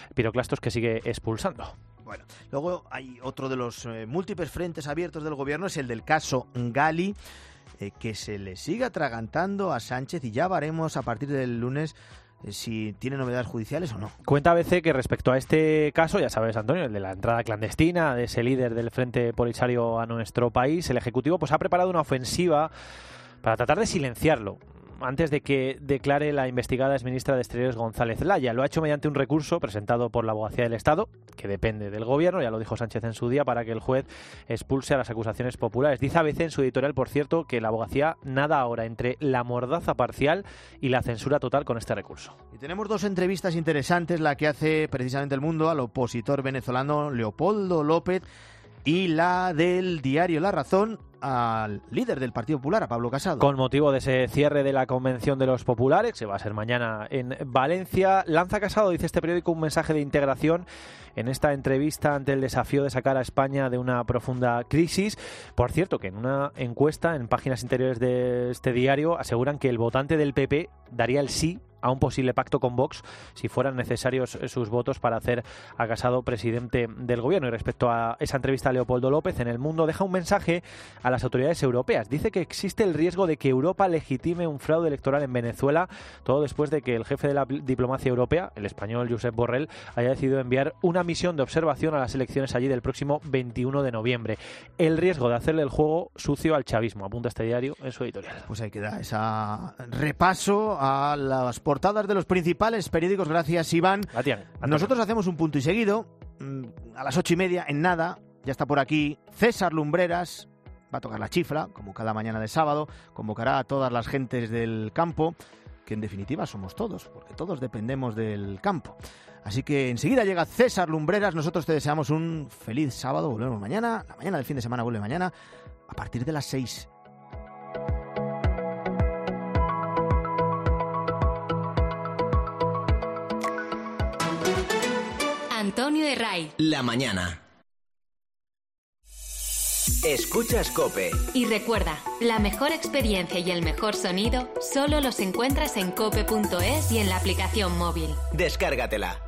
que sigue expulsando. Bueno, luego hay otro de los múltiples frentes abiertos del gobierno, es el del caso Gali, que se le sigue atragantando a Sánchez y ya veremos a partir del lunes si tiene novedades judiciales o no. Cuenta ABC que respecto a este caso, ya sabes, Antonio, el de la entrada clandestina de ese líder del Frente Polisario a nuestro país, el Ejecutivo pues ha preparado una ofensiva para tratar de silenciarlo antes de que declare la investigada exministra de Exteriores González Laya. Lo ha hecho mediante un recurso presentado por la Abogacía del Estado, que depende del Gobierno, ya lo dijo Sánchez en su día, para que el juez expulse a las acusaciones populares. Dice ABC en su editorial, por cierto, que la Abogacía nada ahora entre la mordaza parcial y la censura total con este recurso. Y tenemos 2 entrevistas interesantes, la que hace precisamente El Mundo al opositor venezolano Leopoldo López y la del diario La Razón al líder del Partido Popular, a Pablo Casado. Con motivo de ese cierre de la Convención de los Populares, que va a ser mañana en Valencia, lanza Casado, dice este periódico, un mensaje de integración en esta entrevista ante el desafío de sacar a España de una profunda crisis. Por cierto, que en una encuesta en páginas interiores de este diario aseguran que el votante del PP daría el sí a un posible pacto con Vox si fueran necesarios sus votos para hacer a Casado presidente del gobierno. Y respecto a esa entrevista a Leopoldo López, en El Mundo deja un mensaje a las autoridades europeas. Dice que existe el riesgo de que Europa legitime un fraude electoral en Venezuela, todo después de que el jefe de la diplomacia europea, el español Josep Borrell, haya decidido enviar una misión de observación a las elecciones allí del próximo 21 de noviembre. El riesgo de hacerle el juego sucio al chavismo, apunta este diario en su editorial. Pues ahí queda ese repaso a las portadas de los principales periódicos. Gracias, Iván. Nosotros hacemos un punto y seguido. A las 8:30, en nada, ya está por aquí César Lumbreras. Va a tocar la chifla, como cada mañana de sábado. Convocará a todas las gentes del campo. que en definitiva somos todos, porque todos dependemos del campo. Así que enseguida llega César Lumbreras, nosotros te deseamos un feliz sábado, volvemos mañana, la mañana del fin de semana vuelve mañana, a partir de las 6. Antonio Herray. La mañana. Escuchas COPE. Y recuerda, la mejor experiencia y el mejor sonido solo los encuentras en cope.es y en la aplicación móvil. Descárgatela.